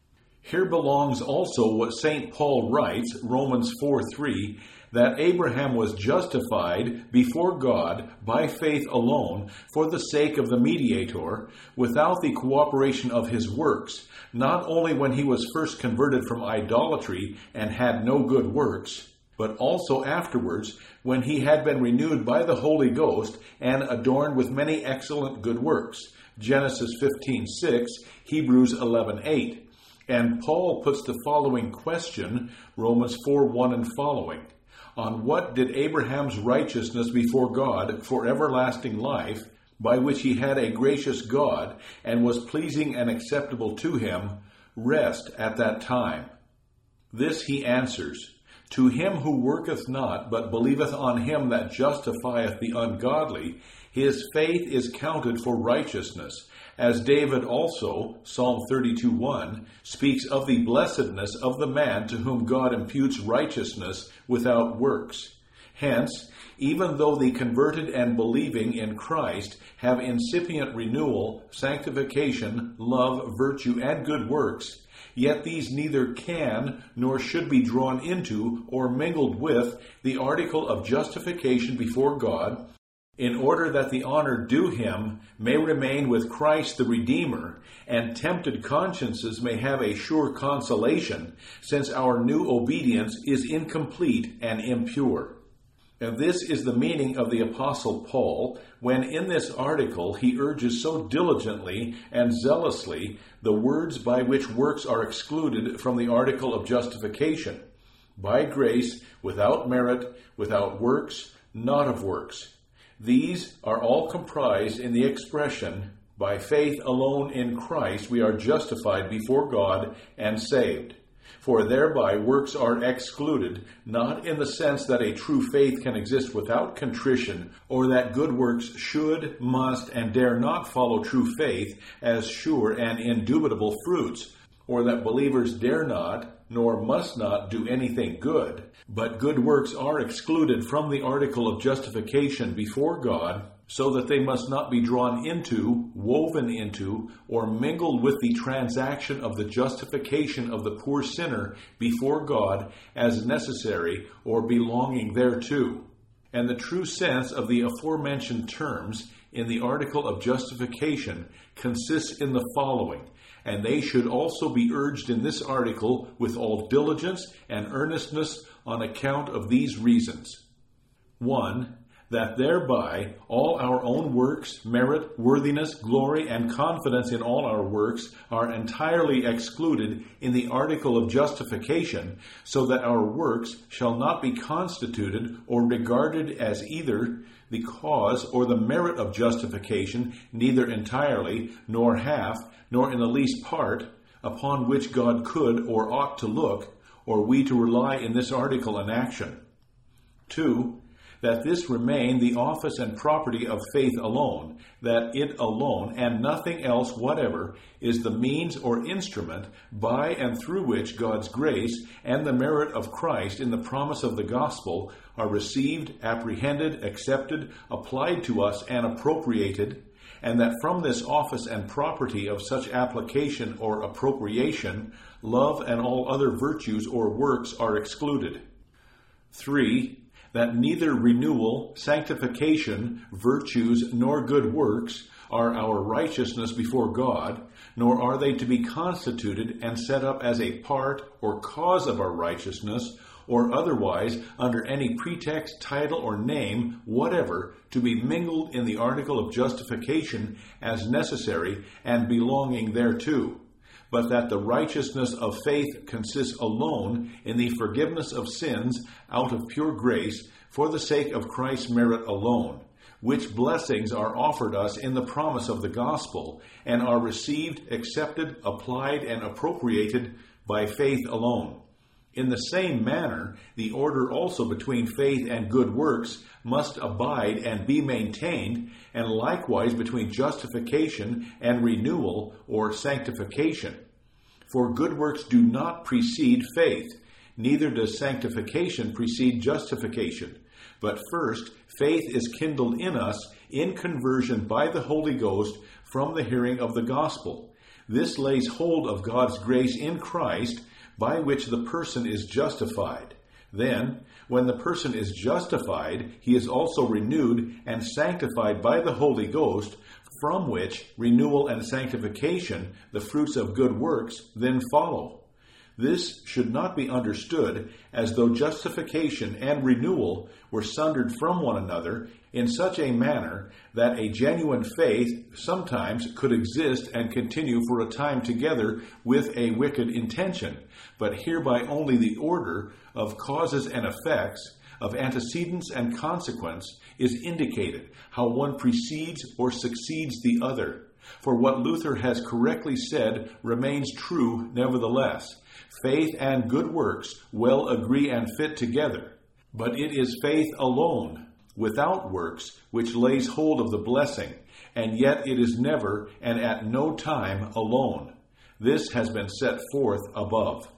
Here belongs also what St. Paul writes, Romans 4:3, that Abraham was justified before God by faith alone for the sake of the mediator, without the cooperation of his works, not only when he was first converted from idolatry and had no good works, but also afterwards, when he had been renewed by the Holy Ghost and adorned with many excellent good works. Genesis 15:6, Hebrews 11:8. And Paul puts the following question, Romans 4:1 and following. On what did Abraham's righteousness before God for everlasting life, by which he had a gracious God, and was pleasing and acceptable to him, rest at that time? This he answers, to him who worketh not, but believeth on him that justifieth the ungodly, his faith is counted for righteousness. As David also, Psalm 32:1, speaks of the blessedness of the man to whom God imputes righteousness without works. Hence, even though the converted and believing in Christ have incipient renewal, sanctification, love, virtue, and good works, yet these neither can nor should be drawn into or mingled with the article of justification before God, in order that the honor due him may remain with Christ the Redeemer, and tempted consciences may have a sure consolation, since our new obedience is incomplete and impure. And this is the meaning of the Apostle Paul, when in this article he urges so diligently and zealously the words by which works are excluded from the article of justification. By grace, without merit, without works, not of works. These are all comprised in the expression, by faith alone in Christ we are justified before God and saved. For thereby works are excluded, not in the sense that a true faith can exist without contrition, or that good works should, must, and dare not follow true faith as sure and indubitable fruits, or that believers dare not, nor must not do anything good, but good works are excluded from the article of justification before God, so that they must not be drawn into, woven into, or mingled with the transaction of the justification of the poor sinner before God as necessary or belonging thereto. And the true sense of the aforementioned terms in the article of justification consists in the following, and they should also be urged in this article with all diligence and earnestness on account of these reasons. 1. That thereby all our own works, merit, worthiness, glory, and confidence in all our works are entirely excluded in the article of justification, so that our works shall not be constituted or regarded as either the cause or the merit of justification, neither entirely, nor half, nor in the least part, upon which God could or ought to look, or we to rely in this article and action. 2. That this remain the office and property of faith alone, that it alone, and nothing else whatever, is the means or instrument by and through which God's grace and the merit of Christ in the promise of the gospel are received, apprehended, accepted, applied to us, and appropriated, and that from this office and property of such application or appropriation, love and all other virtues or works are excluded. 3. That neither renewal, sanctification, virtues, nor good works are our righteousness before God, nor are they to be constituted and set up as a part or cause of our righteousness, or otherwise under any pretext, title, or name whatever to be mingled in the article of justification as necessary and belonging thereto, but that the righteousness of faith consists alone in the forgiveness of sins out of pure grace for the sake of Christ's merit alone, which blessings are offered us in the promise of the gospel, and are received, accepted, applied, and appropriated by faith alone. In the same manner, the order also between faith and good works must abide and be maintained, and likewise between justification and renewal or sanctification. For good works do not precede faith, neither does sanctification precede justification. But first, faith is kindled in us in conversion by the Holy Ghost from the hearing of the gospel. This lays hold of God's grace in Christ, by which the person is justified. Then, when the person is justified, he is also renewed and sanctified by the Holy Ghost, from which renewal and sanctification, the fruits of good works, then follow. This should not be understood as though justification and renewal were sundered from one another in such a manner that a genuine faith sometimes could exist and continue for a time together with a wicked intention, but hereby only the order of causes and effects, of antecedents and consequence, is indicated, how one precedes or succeeds the other. For what Luther has correctly said remains true nevertheless. Faith and good works well agree and fit together, but it is faith alone, without works, which lays hold of the blessing, and yet it is never and at no time alone. This has been set forth above.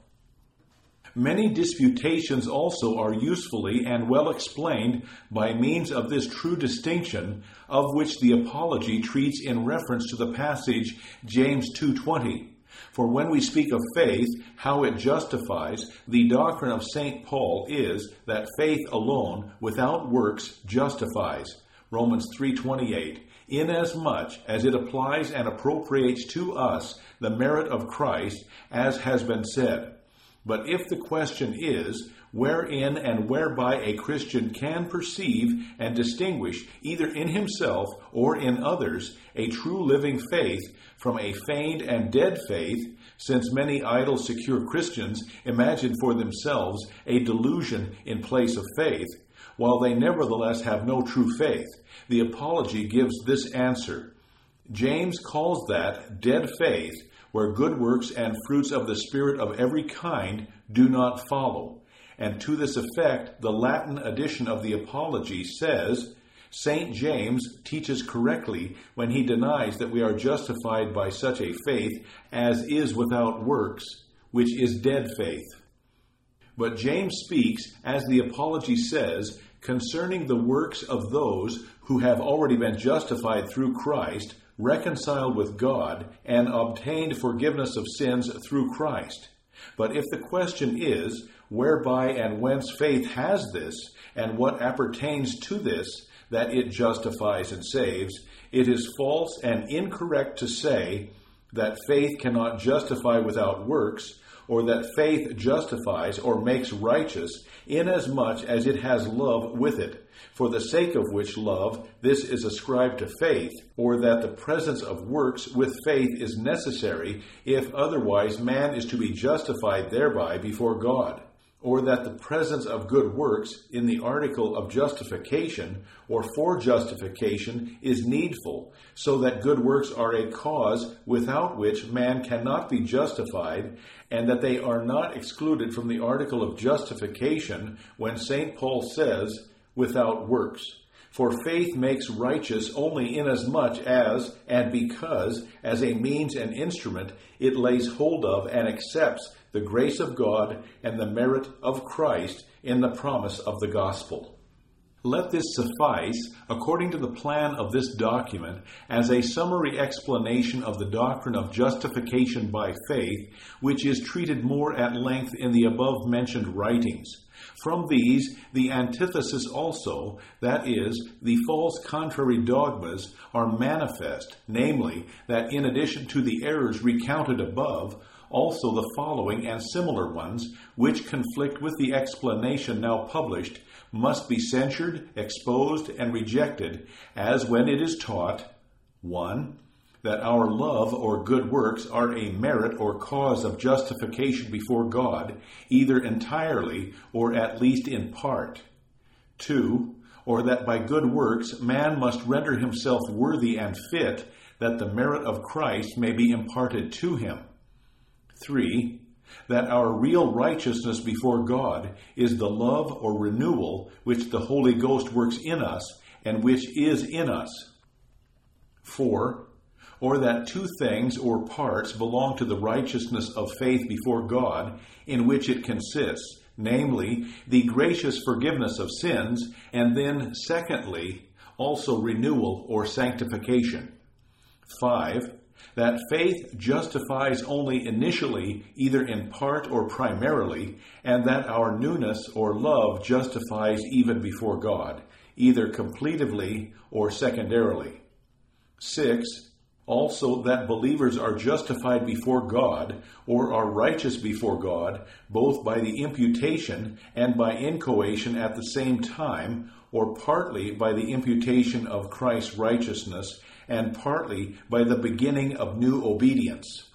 Many disputations also are usefully and well explained by means of this true distinction, of which the Apology treats in reference to the passage James 2:20. For when we speak of faith, how it justifies, the doctrine of St. Paul is that faith alone, without works, justifies. Romans 3:28. Inasmuch as it applies and appropriates to us the merit of Christ, as has been said. But if the question is, wherein and whereby a Christian can perceive and distinguish, either in himself or in others, a true living faith from a feigned and dead faith, since many idle, secure Christians imagine for themselves a delusion in place of faith, while they nevertheless have no true faith, the Apology gives this answer. James calls that dead faith, where good works and fruits of the Spirit of every kind do not follow. And to this effect, the Latin edition of the Apology says, St. James teaches correctly when he denies that we are justified by such a faith as is without works, which is dead faith. But James speaks, as the Apology says, concerning the works of those who have already been justified through Christ, reconciled with God, and obtained forgiveness of sins through Christ. But if the question is, whereby and whence faith has this, and what appertains to this, that it justifies and saves, it is false and incorrect to say that faith cannot justify without works, or that faith justifies or makes righteous, inasmuch as it has love with it, for the sake of which love this is ascribed to faith, or that the presence of works with faith is necessary, if otherwise man is to be justified thereby before God, or that the presence of good works in the article of justification or for justification is needful, so that good works are a cause without which man cannot be justified, and that they are not excluded from the article of justification when St. Paul says, without works. For faith makes righteous only inasmuch as, and because, as a means and instrument, it lays hold of and accepts the grace of God and the merit of Christ in the promise of the gospel. Let this suffice, according to the plan of this document, as a summary explanation of the doctrine of justification by faith, which is treated more at length in the above-mentioned writings. From these, the antithesis also, that is, the false contrary dogmas, are manifest, namely, that in addition to the errors recounted above, also the following and similar ones, which conflict with the explanation now published, must be censured, exposed, and rejected, as when it is taught, 1. That our love or good works are a merit or cause of justification before God, either entirely or at least in part. 2. Or that by good works man must render himself worthy and fit, that the merit of Christ may be imparted to him. 3. That our real righteousness before God is the love or renewal which the Holy Ghost works in us and which is in us. 4. Or that two things or parts belong to the righteousness of faith before God, in which it consists, namely, the gracious forgiveness of sins, and then, secondly, also renewal or sanctification. 5. that faith justifies only initially, either in part or primarily, and that our newness or love justifies even before God, either completively or secondarily. 6. Also, that believers are justified before God, or are righteous before God, both by the imputation and by inchoation at the same time, or partly by the imputation of Christ's righteousness, and partly by the beginning of new obedience.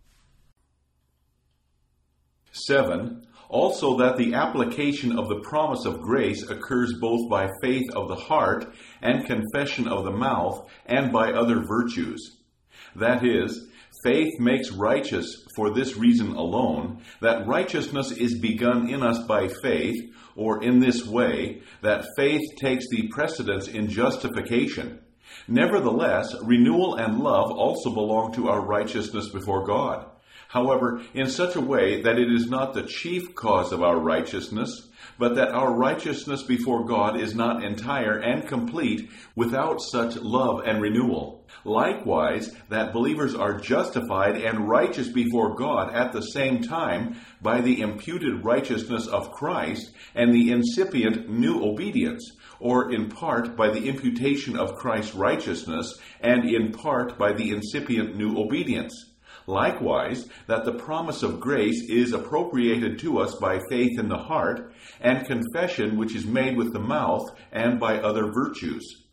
7. Also that the application of the promise of grace occurs both by faith of the heart and confession of the mouth, and by other virtues. That is, faith makes righteous for this reason alone, that righteousness is begun in us by faith, or in this way, that faith takes the precedence in justification. Nevertheless, renewal and love also belong to our righteousness before God. However, in such a way that it is not the chief cause of our righteousness, but that our righteousness before God is not entire and complete without such love and renewal. Likewise, that believers are justified and righteous before God at the same time by the imputed righteousness of Christ and the incipient new obedience, or in part by the imputation of Christ's righteousness, and in part by the incipient new obedience. Likewise, that the promise of grace is appropriated to us by faith in the heart, and confession which is made with the mouth, and by other virtues.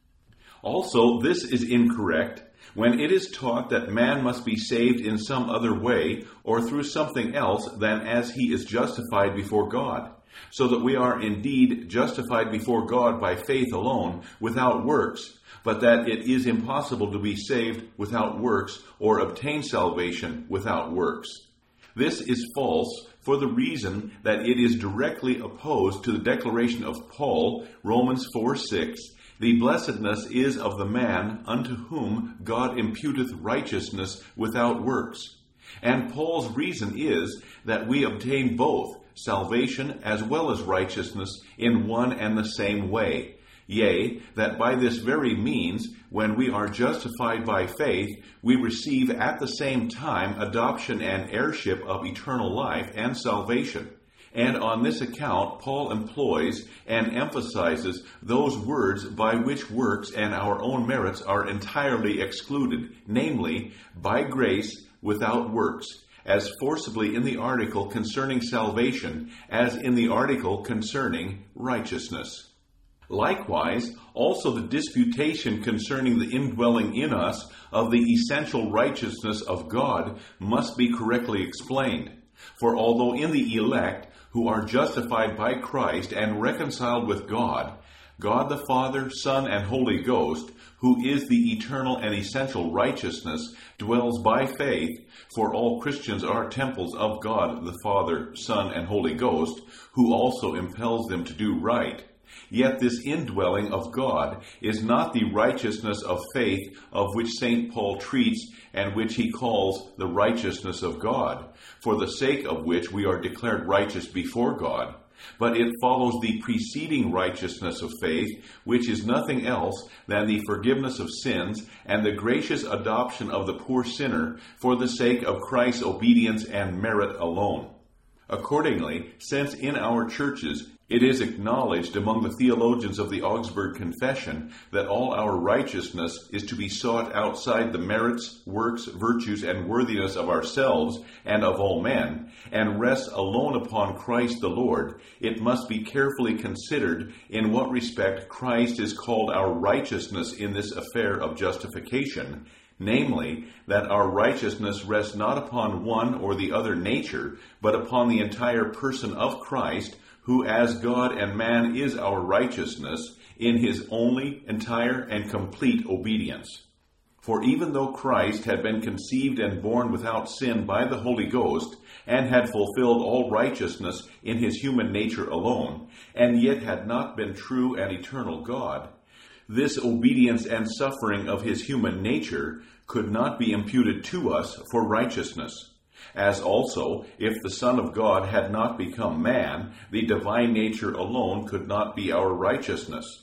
Also, this is incorrect when it is taught that man must be saved in some other way, or through something else than as he is justified before God, so that we are indeed justified before God by faith alone, without works, but that it is impossible to be saved without works, or obtain salvation without works. This is false for the reason that it is directly opposed to the declaration of Paul, Romans 4:6, "The blessedness is of the man unto whom God imputeth righteousness without works." And Paul's reason is that we obtain both salvation as well as righteousness in one and the same way. Yea, that by this very means, when we are justified by faith, we receive at the same time adoption and heirship of eternal life and salvation. And on this account, Paul employs and emphasizes those words by which works and our own merits are entirely excluded, namely, by grace without works, as forcibly in the article concerning salvation as in the article concerning righteousness. Likewise, also the disputation concerning the indwelling in us of the essential righteousness of God must be correctly explained. For although in the elect, who are justified by Christ and reconciled with God, God the Father, Son, and Holy Ghost, who is the eternal and essential righteousness, dwells by faith, for all Christians are temples of God the Father, Son, and Holy Ghost, who also impels them to do right. Yet this indwelling of God is not the righteousness of faith of which St. Paul treats and which he calls the righteousness of God, for the sake of which we are declared righteous before God. But it follows the preceding righteousness of faith, which is nothing else than the forgiveness of sins and the gracious adoption of the poor sinner for the sake of Christ's obedience and merit alone. Accordingly, since in our churches it is acknowledged among the theologians of the Augsburg Confession that all our righteousness is to be sought outside the merits, works, virtues, and worthiness of ourselves and of all men, and rests alone upon Christ the Lord, it must be carefully considered in what respect Christ is called our righteousness in this affair of justification, namely, that our righteousness rests not upon one or the other nature, but upon the entire person of Christ, who as God and man is our righteousness, in his only, entire, and complete obedience. For even though Christ had been conceived and born without sin by the Holy Ghost, and had fulfilled all righteousness in his human nature alone, and yet had not been true and eternal God, this obedience and suffering of his human nature could not be imputed to us for righteousness. As also, if the Son of God had not become man, the divine nature alone could not be our righteousness.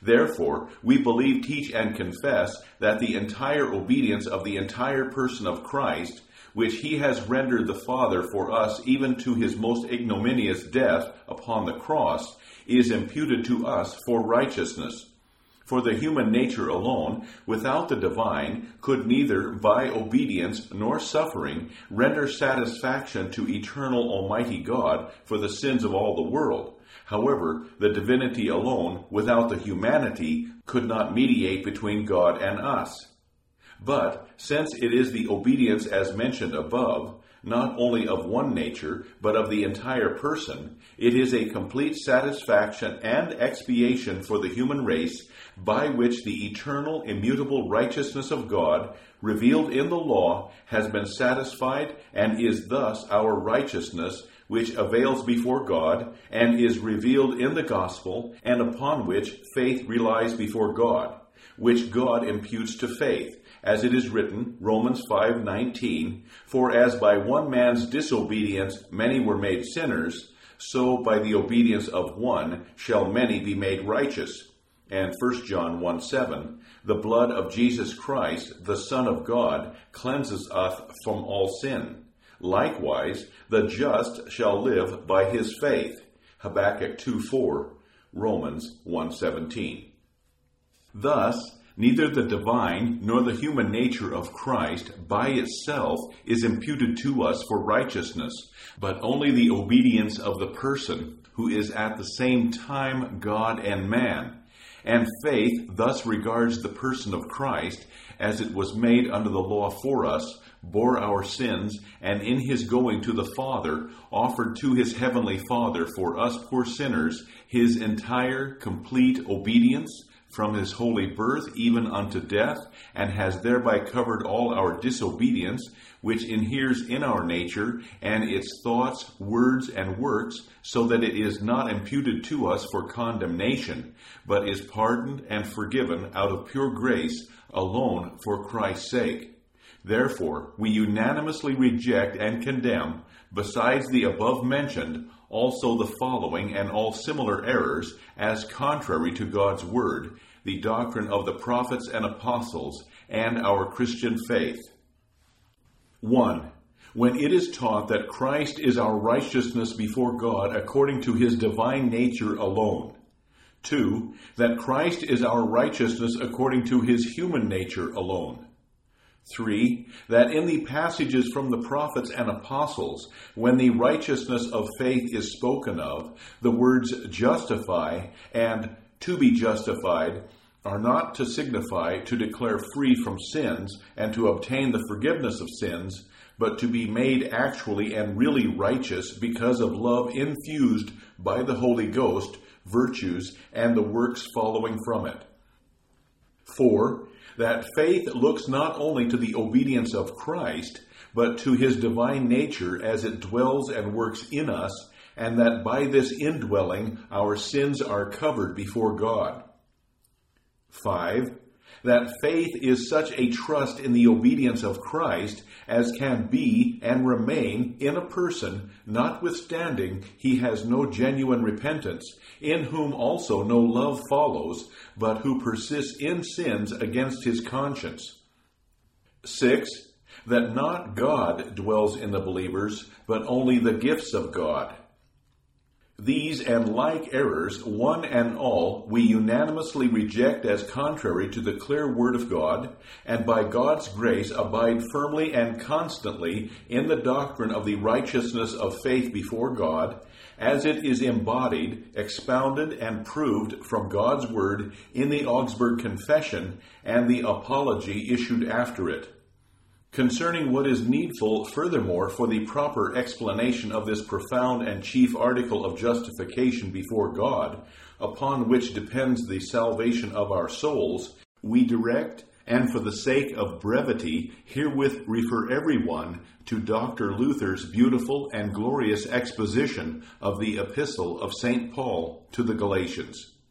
Therefore, we believe, teach, and confess that the entire obedience of the entire person of Christ, which he has rendered the Father for us even to his most ignominious death upon the cross, is imputed to us for righteousness. For the human nature alone, without the divine, could neither by obedience nor suffering render satisfaction to eternal Almighty God for the sins of all the world. However, the divinity alone, without the humanity, could not mediate between God and us. But, since it is the obedience as mentioned above, not only of one nature, but of the entire person, it is a complete satisfaction and expiation for the human race, by which the eternal, immutable righteousness of God, revealed in the law, has been satisfied, and is thus our righteousness, which avails before God, and is revealed in the gospel, and upon which faith relies before God, which God imputes to faith. As it is written, Romans 5:19, For as by one man's disobedience many were made sinners, so by the obedience of one shall many be made righteous. And 1 John 1:7, The blood of Jesus Christ, the Son of God, cleanses us from all sin. Likewise, the just shall live by his faith. Habakkuk 2:4, Romans 1:17. Thus, neither the divine nor the human nature of Christ by itself is imputed to us for righteousness, but only the obedience of the person, who is at the same time God and man. And faith thus regards the person of Christ, as it was made under the law for us, bore our sins, and in his going to the Father, offered to his heavenly Father for us poor sinners his entire, complete obedience, from his holy birth even unto death, and has thereby covered all our disobedience, which inheres in our nature, and its thoughts, words, and works, so that it is not imputed to us for condemnation, but is pardoned and forgiven out of pure grace alone for Christ's sake. Therefore, we unanimously reject and condemn, besides the above mentioned, also the following and all similar errors, as contrary to God's word, the doctrine of the prophets and apostles, and our Christian faith. 1. When it is taught that Christ is our righteousness before God according to his divine nature alone. 2. That Christ is our righteousness according to his human nature alone. 3. That in the passages from the prophets and apostles, when the righteousness of faith is spoken of, the words justify and to be justified are not to signify to declare free from sins and to obtain the forgiveness of sins, but to be made actually and really righteous because of love infused by the Holy Ghost, virtues, and the works following from it. 4. That faith looks not only to the obedience of Christ, but to his divine nature as it dwells and works in us, and that by this indwelling our sins are covered before God. 5. That faith is such a trust in the obedience of Christ as can be and remain in a person, notwithstanding he has no genuine repentance, in whom also no love follows, but who persists in sins against his conscience. 6. That not God dwells in the believers, but only the gifts of God. These and like errors, one and all, we unanimously reject as contrary to the clear word of God, and by God's grace abide firmly and constantly in the doctrine of the righteousness of faith before God, as it is embodied, expounded, and proved from God's word in the Augsburg Confession and the Apology issued after it. Concerning what is needful, furthermore, for the proper explanation of this profound and chief article of justification before God, upon which depends the salvation of our souls, we direct, and for the sake of brevity, herewith refer everyone to Dr. Luther's beautiful and glorious exposition of the Epistle of St. Paul to the Galatians.